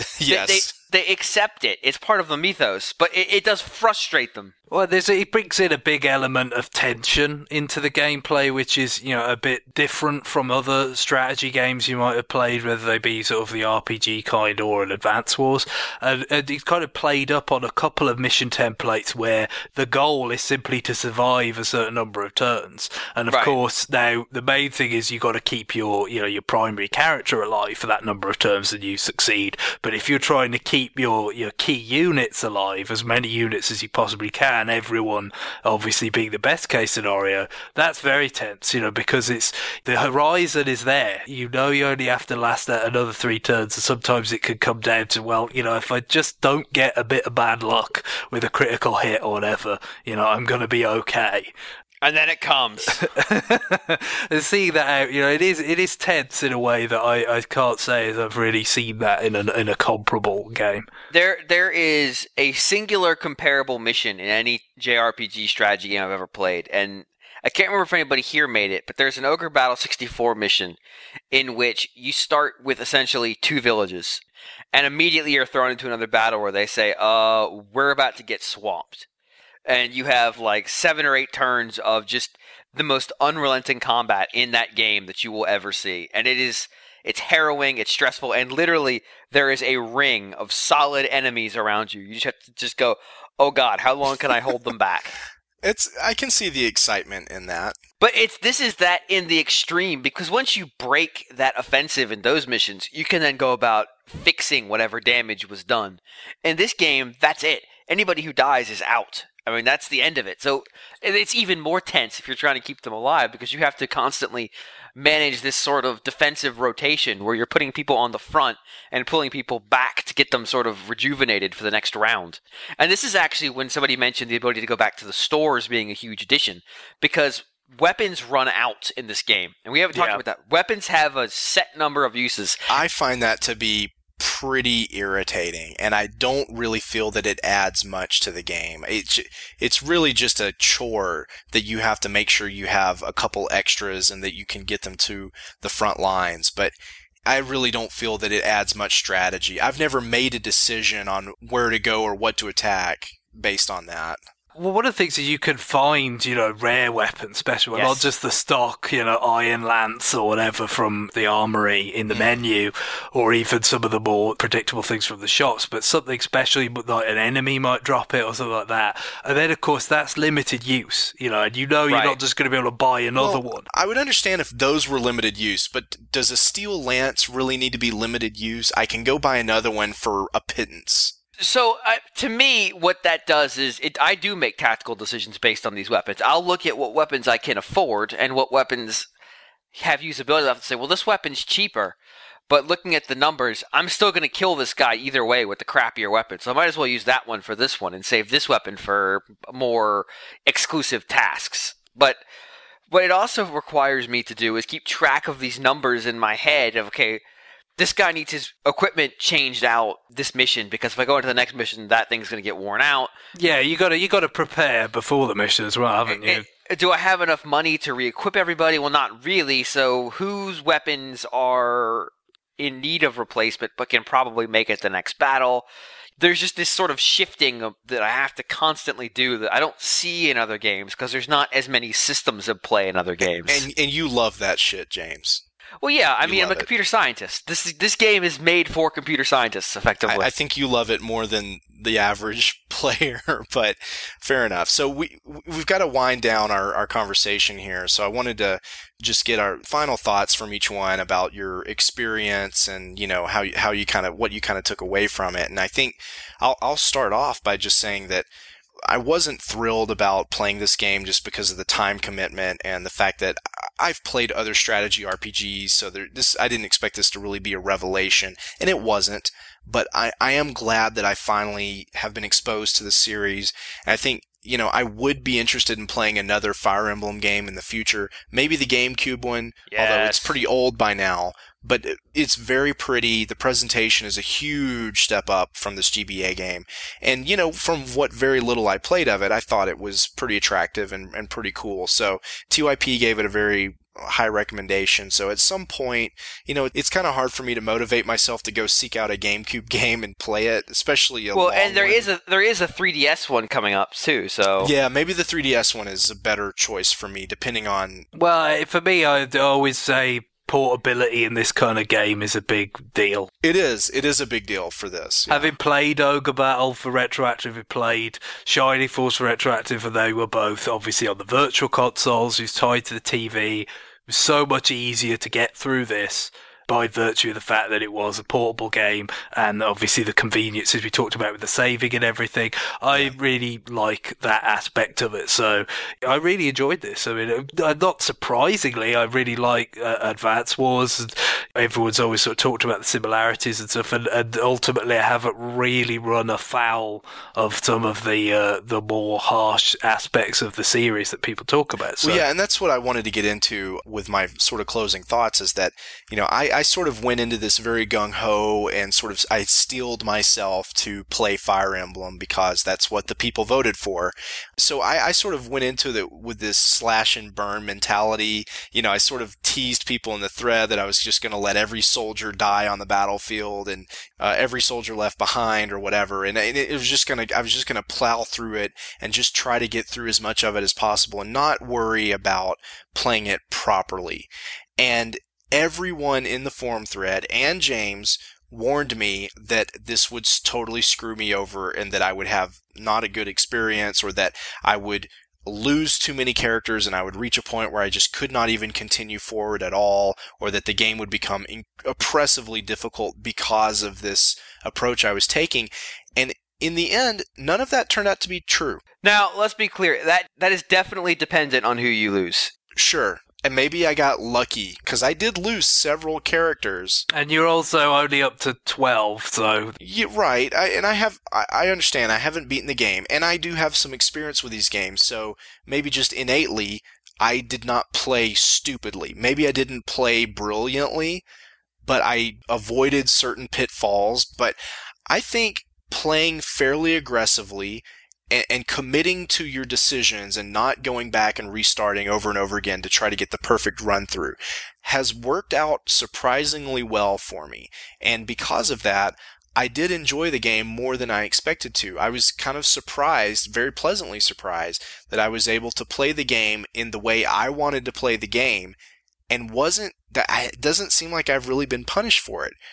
Yes. they accept it. It's part of the mythos, but it does frustrate them. Well, it brings in a big element of tension into the gameplay, which is, a bit different from other strategy games you might have played, whether they be sort of the RPG kind or an Advance Wars. And it's kind of played up on a couple of mission templates where the goal is simply to survive a certain number of turns. And of course, now the main thing is you got to keep your primary character alive for that number of turns and you succeed. But if you're trying to keep your key units alive, as many units as you possibly can, everyone obviously being the best case scenario, that's very tense, because the horizon is there. You only have to last another 3 turns, and sometimes it could come down to, well, if I just don't get a bit of bad luck with a critical hit or whatever, I'm going to be okay. And then it comes. And seeing that out, it is tense in a way that I can't say as I've really seen that in a comparable game. There is a singular comparable mission in any JRPG strategy game I've ever played, and I can't remember if anybody here made it, but there's an Ogre Battle 64 mission in which you start with essentially 2 villages, and immediately you're thrown into another battle where they say, we're about to get swamped. And you have like 7 or 8 turns of just the most unrelenting combat in that game that you will ever see. And it's harrowing, it's stressful, and literally there is a ring of solid enemies around you. You just have to just go, oh God, how long can I hold them back? I can see the excitement in that. But this is that in the extreme, because once you break that offensive in those missions, you can then go about fixing whatever damage was done. In this game, that's it. Anybody who dies is out. I mean, that's the end of it. So it's even more tense if you're trying to keep them alive, because you have to constantly manage this sort of defensive rotation where you're putting people on the front and pulling people back to get them sort of rejuvenated for the next round. And this is actually when somebody mentioned the ability to go back to the stores being a huge addition, because weapons run out in this game. And we haven't talked about that. Weapons have a set number of uses. I find that to be pretty irritating, and I don't really feel that it adds much to the game. It's really just a chore that you have to make sure you have a couple extras and that you can get them to the front lines, but I really don't feel that it adds much strategy. I've never made a decision on where to go or what to attack based on that. Well, one of the things is you can find, rare weapons, special, Yes. not just the stock, iron lance or whatever from the armory in the menu, or even some of the more predictable things from the shops, but something special, like an enemy might drop it or something like that. And then, of course, that's limited use, and you're Right. not just going to be able to buy another Well, one. I would understand if those were limited use, but does a steel lance really need to be limited use? I can go buy another one for a pittance. So, to me, what that does is I do make tactical decisions based on these weapons. I'll look at what weapons I can afford and what weapons have usability. I have to say, well, this weapon's cheaper, but looking at the numbers, I'm still going to kill this guy either way with the crappier weapon. So I might as well use that one for this one and save this weapon for more exclusive tasks. But what it also requires me to do is keep track of these numbers in my head of, okay, this guy needs his equipment changed out this mission, because if I go into the next mission, that thing's going to get worn out. Yeah, you got to prepare before the mission as well, haven't you? Do I have enough money to re-equip everybody? Well, not really. So whose weapons are in need of replacement but can probably make it the next battle? There's just this sort of shifting that I have to constantly do that I don't see in other games because there's not as many systems of play in other games. And you love that shit, James. Well, yeah, I You mean, I'm love a it. computer scientist. This game is made for computer scientists, effectively. I think you love it more than the average player, but fair enough. So we've got to wind down our conversation here. So I wanted to just get our final thoughts from each one about your experience and, how you kind of, what you kind of took away from it. And I think I'll start off by just saying that I wasn't thrilled about playing this game just because of the time commitment and the fact that I've played other strategy RPGs, so I didn't expect this to really be a revelation, and it wasn't. But I am glad that I finally have been exposed to the series, and I think, I would be interested in playing another Fire Emblem game in the future, maybe the GameCube one, although it's Yes. pretty old by now. But it's very pretty. The presentation is a huge step up from this GBA game. And, from what very little I played of it, I thought it was pretty attractive and pretty cool. So TYP gave it a very high recommendation. So at some point, it's kind of hard for me to motivate myself to go seek out a GameCube game and play it, especially a long and there one. is a 3DS one coming up too. So Yeah, maybe the 3DS one is a better choice for me, depending on... Well, for me, I'd always say portability in this kind of game is a big deal. It is a big deal for this. Yeah. Having played Ogre Battle for Retroactive, we played Shining Force for Retroactive, and they were both obviously on the virtual consoles, who's tied to the TV. It was so much easier to get through this by virtue of the fact that it was a portable game and obviously the conveniences we talked about with the saving and everything. I really like that aspect of it, so I really enjoyed this. I mean, not surprisingly, I really like Advance Wars, and everyone's always sort of talked about the similarities and stuff, and ultimately I haven't really run afoul of some of the more harsh aspects of the series that people talk about. So. Well, yeah, and that's what I wanted to get into with my sort of closing thoughts is that, I sort of went into this very gung-ho and sort of I steeled myself to play Fire Emblem because that's what the people voted for. So I sort of went into it with this slash and burn mentality. I sort of teased people in the thread that I was just going to let every soldier die on the battlefield and every soldier left behind or whatever. And I was just going to plow through it and just try to get through as much of it as possible and not worry about playing it properly. And everyone in the forum thread and James warned me that this would totally screw me over and that I would have not a good experience or that I would lose too many characters and I would reach a point where I just could not even continue forward at all, or that the game would become oppressively difficult because of this approach I was taking. And in the end, none of that turned out to be true. now let's be clear that is definitely dependent on who you lose. Sure. And maybe I got lucky, because I did lose several characters. And you're also only up to 12, so... Yeah, right. I understand. I haven't beaten the game, and I do have some experience with these games, so maybe just innately, I did not play stupidly. Maybe I didn't play brilliantly, but I avoided certain pitfalls. But I think playing fairly aggressively and committing to your decisions and not going back and restarting over and over again to try to get the perfect run through has worked out surprisingly well for me. And because of that, I did enjoy the game more than I expected to. I was kind of surprised, very pleasantly surprised, that I was able to play the game in the way I wanted to play the game, and it doesn't seem like I've really been punished for it.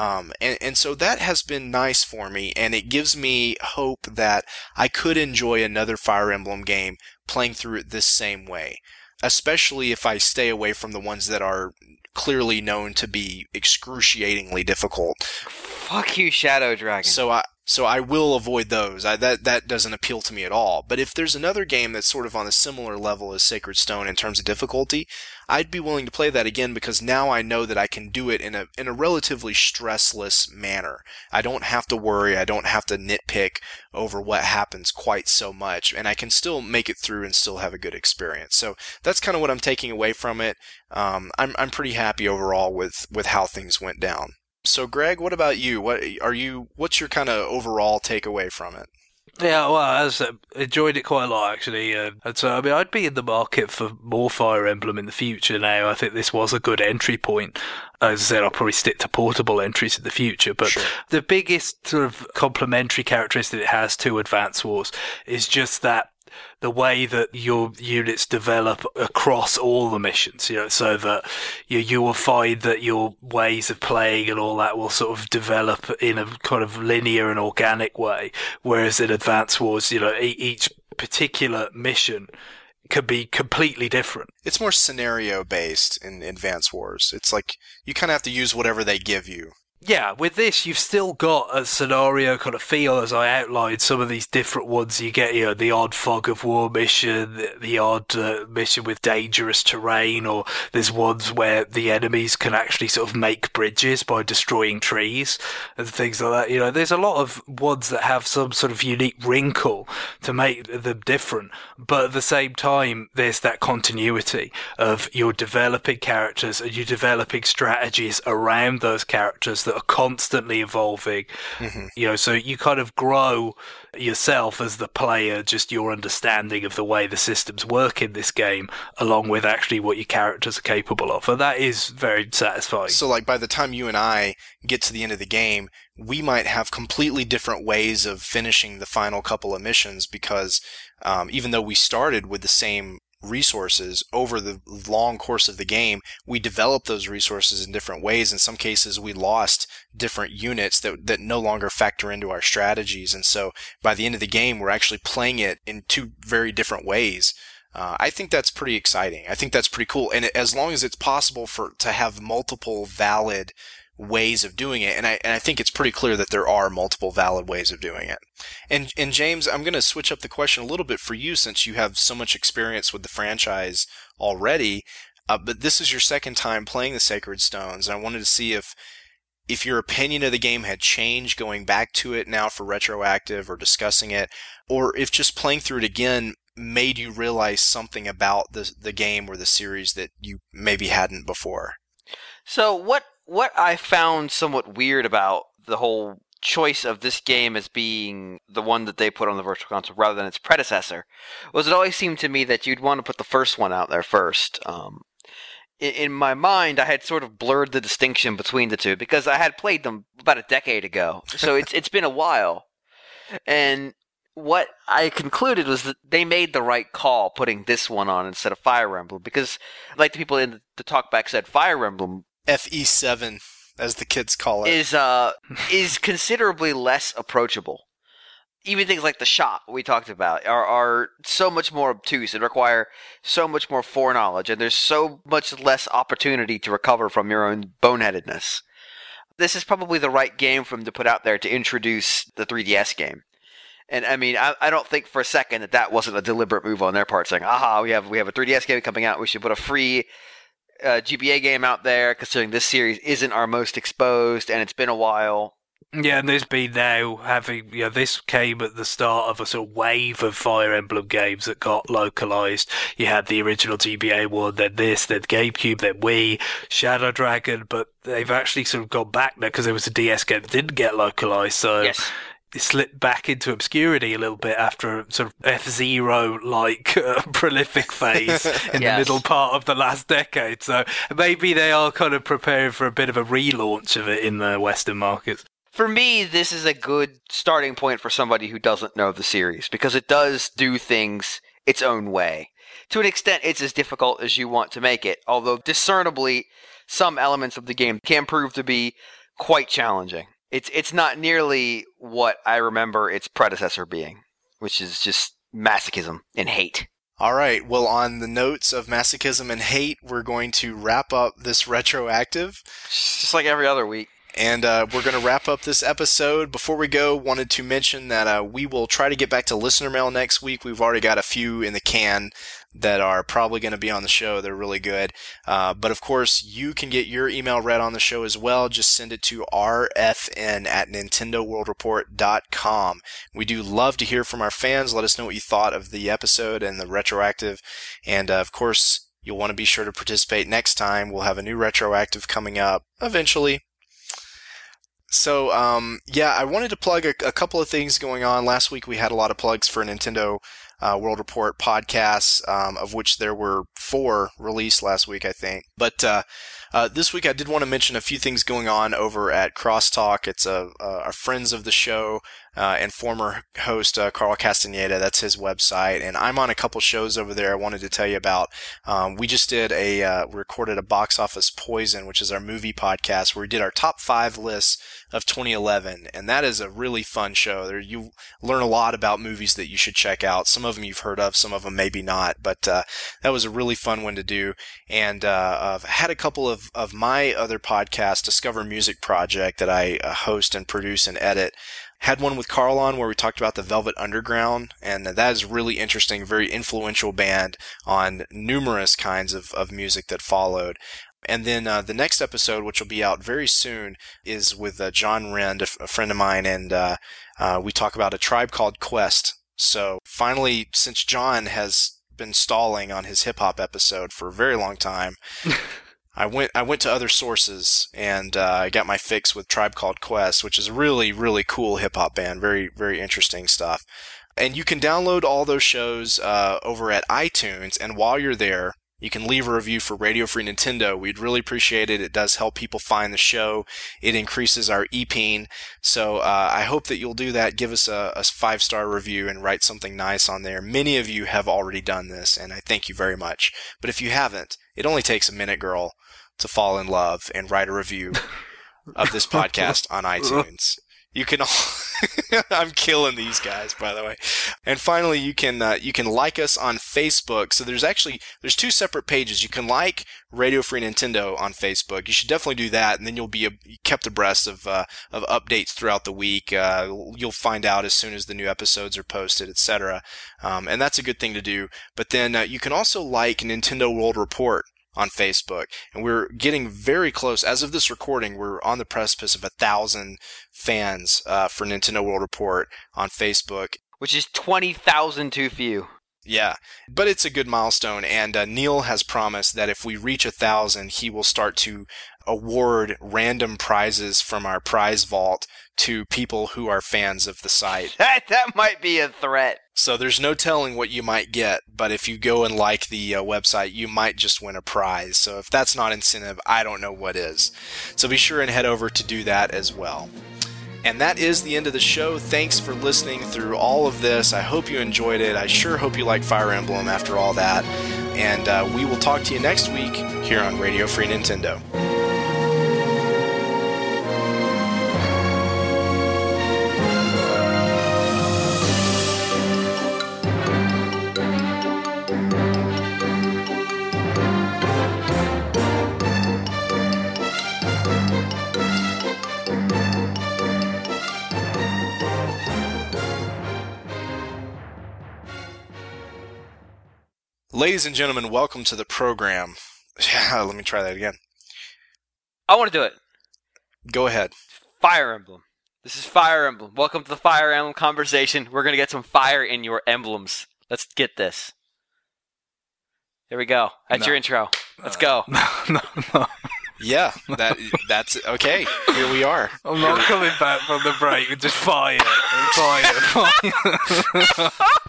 And so that has been nice for me, and it gives me hope that I could enjoy another Fire Emblem game playing through it this same way, especially if I stay away from the ones that are clearly known to be excruciatingly difficult. Fuck you, Shadow Dragon. So I will avoid those. That doesn't appeal to me at all. But if there's another game that's sort of on a similar level as Sacred Stone in terms of difficulty, I'd be willing to play that again, because now I know that I can do it in a relatively stressless manner. I don't have to worry. I don't have to nitpick over what happens quite so much, and I can still make it through and still have a good experience. So that's kind of what I'm taking away from it. I'm pretty happy overall with how things went down. So, Greg, what about you? What's your kind of overall takeaway from it? Yeah, well, I enjoyed it quite a lot, actually. And so, I mean, I'd be in the market for more Fire Emblem in the future now. I think this was a good entry point. As I said, I'll probably stick to portable entries in the future. But The biggest sort of complementary characteristic it has to Advance Wars is just that the way that your units develop across all the missions, so that you will find that your ways of playing and all that will sort of develop in a kind of linear and organic way. Whereas in Advance Wars, each particular mission could be completely different. It's more scenario based in Advance Wars. It's like you kind of have to use whatever they give you. Yeah, with this, you've still got a scenario kind of feel, as I outlined, some of these different ones. You get, the odd fog of war mission, the odd mission with dangerous terrain, or there's ones where the enemies can actually sort of make bridges by destroying trees and things like that. There's a lot of ones that have some sort of unique wrinkle to make them different, but at the same time, there's that continuity of you're developing characters and you're developing strategies around those characters that are constantly evolving. Mm-hmm. So you kind of grow yourself as the player, just your understanding of the way the systems work in this game, along with actually what your characters are capable of. And that is very satisfying. So like by the time you and I get to the end of the game, we might have completely different ways of finishing the final couple of missions, because even though we started with the same resources, over the long course of the game, we developed those resources in different ways. In some cases, we lost different units that no longer factor into our strategies. And so by the end of the game, we're actually playing it in two very different ways. I think that's pretty exciting. I think that's pretty cool. And as long as it's possible to have multiple valid ways of doing it, and I think it's pretty clear that there are multiple valid ways of doing it. And James, I'm going to switch up the question a little bit for you, since you have so much experience with the franchise already. But this is your second time playing the Sacred Stones, and I wanted to see if your opinion of the game had changed going back to it now for retroactive or discussing it, or if just playing through it again made you realize something about the game or the series that you maybe hadn't before. So what I found somewhat weird about the whole choice of this game as being the one that they put on the Virtual Console rather than its predecessor was it always seemed to me that you'd want to put the first one out there first. In my mind, I had sort of blurred the distinction between the two because I had played them about a decade ago. So it's been a while. And what I concluded was that they made the right call putting this one on instead of Fire Emblem, because like the people in the talkback said, Fire Emblem FE7, as the kids call it, is considerably less approachable. Even things like the shop we talked about are so much more obtuse and require so much more foreknowledge, and there's so much less opportunity to recover from your own boneheadedness. This is probably the right game for them to put out there to introduce the 3DS game. And I mean, I don't think for a second that wasn't a deliberate move on their part, saying, "Aha, we have a 3DS game coming out. We should put a free GBA game out there, considering this series isn't our most exposed and it's been a while." Yeah, and there's been now having, this came at the start of a sort of wave of Fire Emblem games that got localized. You had the original GBA one, then this, then GameCube, then Wii, Shadow Dragon, but they've actually sort of gone back now because there was a DS game that didn't get localized, so Yes. it slipped back into obscurity a little bit after a sort of F-Zero-like prolific phase in the Yes. middle part of the last decade. So maybe they are kind of preparing for a bit of a relaunch of it in the Western markets. For me, this is a good starting point for somebody who doesn't know the series, because it does do things its own way. To an extent, it's as difficult as you want to make it, although discernibly, some elements of the game can prove to be quite challenging. It's not nearly what I remember its predecessor being, which is just masochism and hate. All right. Well, on the notes of masochism and hate, we're going to wrap up this retroactive. It's just like every other week. And we're going to wrap up this episode. Before we go, wanted to mention that we will try to get back to listener mail next week. We've already got a few in the can that are probably going to be on the show. They're really good. But of course, you can get your email read on the show as well. Just send it to rfn@nintendoworldreport.com. We do love to hear from our fans. Let us know what you thought of the episode and the retroactive. And of course, you'll want to be sure to participate next time. We'll have a new retroactive coming up eventually. So, I wanted to plug a couple of things going on. Last week we had a lot of plugs for Nintendo World Report podcasts, of which there were 4 released last week, I think. But this week I did want to mention a few things going on over at Crosstalk. It's our friends of the show and former host Carl Castaneda. That's his website, and I'm on a couple shows over there I wanted to tell you about. We just did we recorded a Box Office Poison, which is our movie podcast, where we did our top 5 lists of 2011, and that is a really fun show. There you learn a lot about movies that you should check out. Some of them you've heard of, some of them maybe not, but that was a really fun one to do. And I've had a couple of my other podcasts, Discover Music Project, that I host and produce and edit. Had one with Carl on where we talked about the Velvet Underground, and that is really interesting, very influential band on numerous kinds of music that followed. And then the next episode, which will be out very soon, is with John Rend, a friend of mine, and we talk about A Tribe Called Quest. So finally, since John has been stalling on his hip-hop episode for a very long time, I went to other sources and I got my fix with Tribe Called Quest, which is a really, really cool hip-hop band. Very, very interesting stuff. And you can download all those shows over at iTunes, and while you're there, you can leave a review for Radio Free Nintendo. We'd really appreciate it. It does help people find the show. It increases our EPing. So I hope that you'll do that. Give us a 5-star review and write something nice on there. Many of you have already done this, and I thank you very much. But if you haven't, it only takes a minute, girl, to fall in love and write a review of this podcast on iTunes. You can I'm killing these guys, by the way. And finally, you can like us on Facebook. So there's 2 separate pages. You can like Radio Free Nintendo on Facebook. You should definitely do that, and then you'll be kept abreast of updates throughout the week. You'll find out as soon as the new episodes are posted, etc. And that's a good thing to do. But then you can also like Nintendo World Report on Facebook, and we're getting very close. As of this recording, we're on the precipice of 1,000 fans for Nintendo World Report on Facebook, Which is 20,000 too few. Yeah, but it's a good milestone, and Neil has promised that if we reach 1,000, he will start to award random prizes from our prize vault to people who are fans of the site. That might be a threat. So there's no telling what you might get, but if you go and like the website, you might just win a prize. So if that's not incentive, I don't know what is. So be sure and head over to do that as well. And that is the end of the show. Thanks for listening through all of this. I hope you enjoyed it. I sure hope you like Fire Emblem after all that. And we will talk to you next week here on Radio Free Nintendo. Ladies and gentlemen, welcome to the program. Let me try that again. I want to do it. Go ahead. Fire Emblem. This is Fire Emblem. Welcome to the Fire Emblem conversation. We're going to get some fire in your emblems. Let's get this. Here we go. That's your intro. Let's go. No. Yeah, that's okay. Here we are. I'm not coming back from the break with just fire. Fire.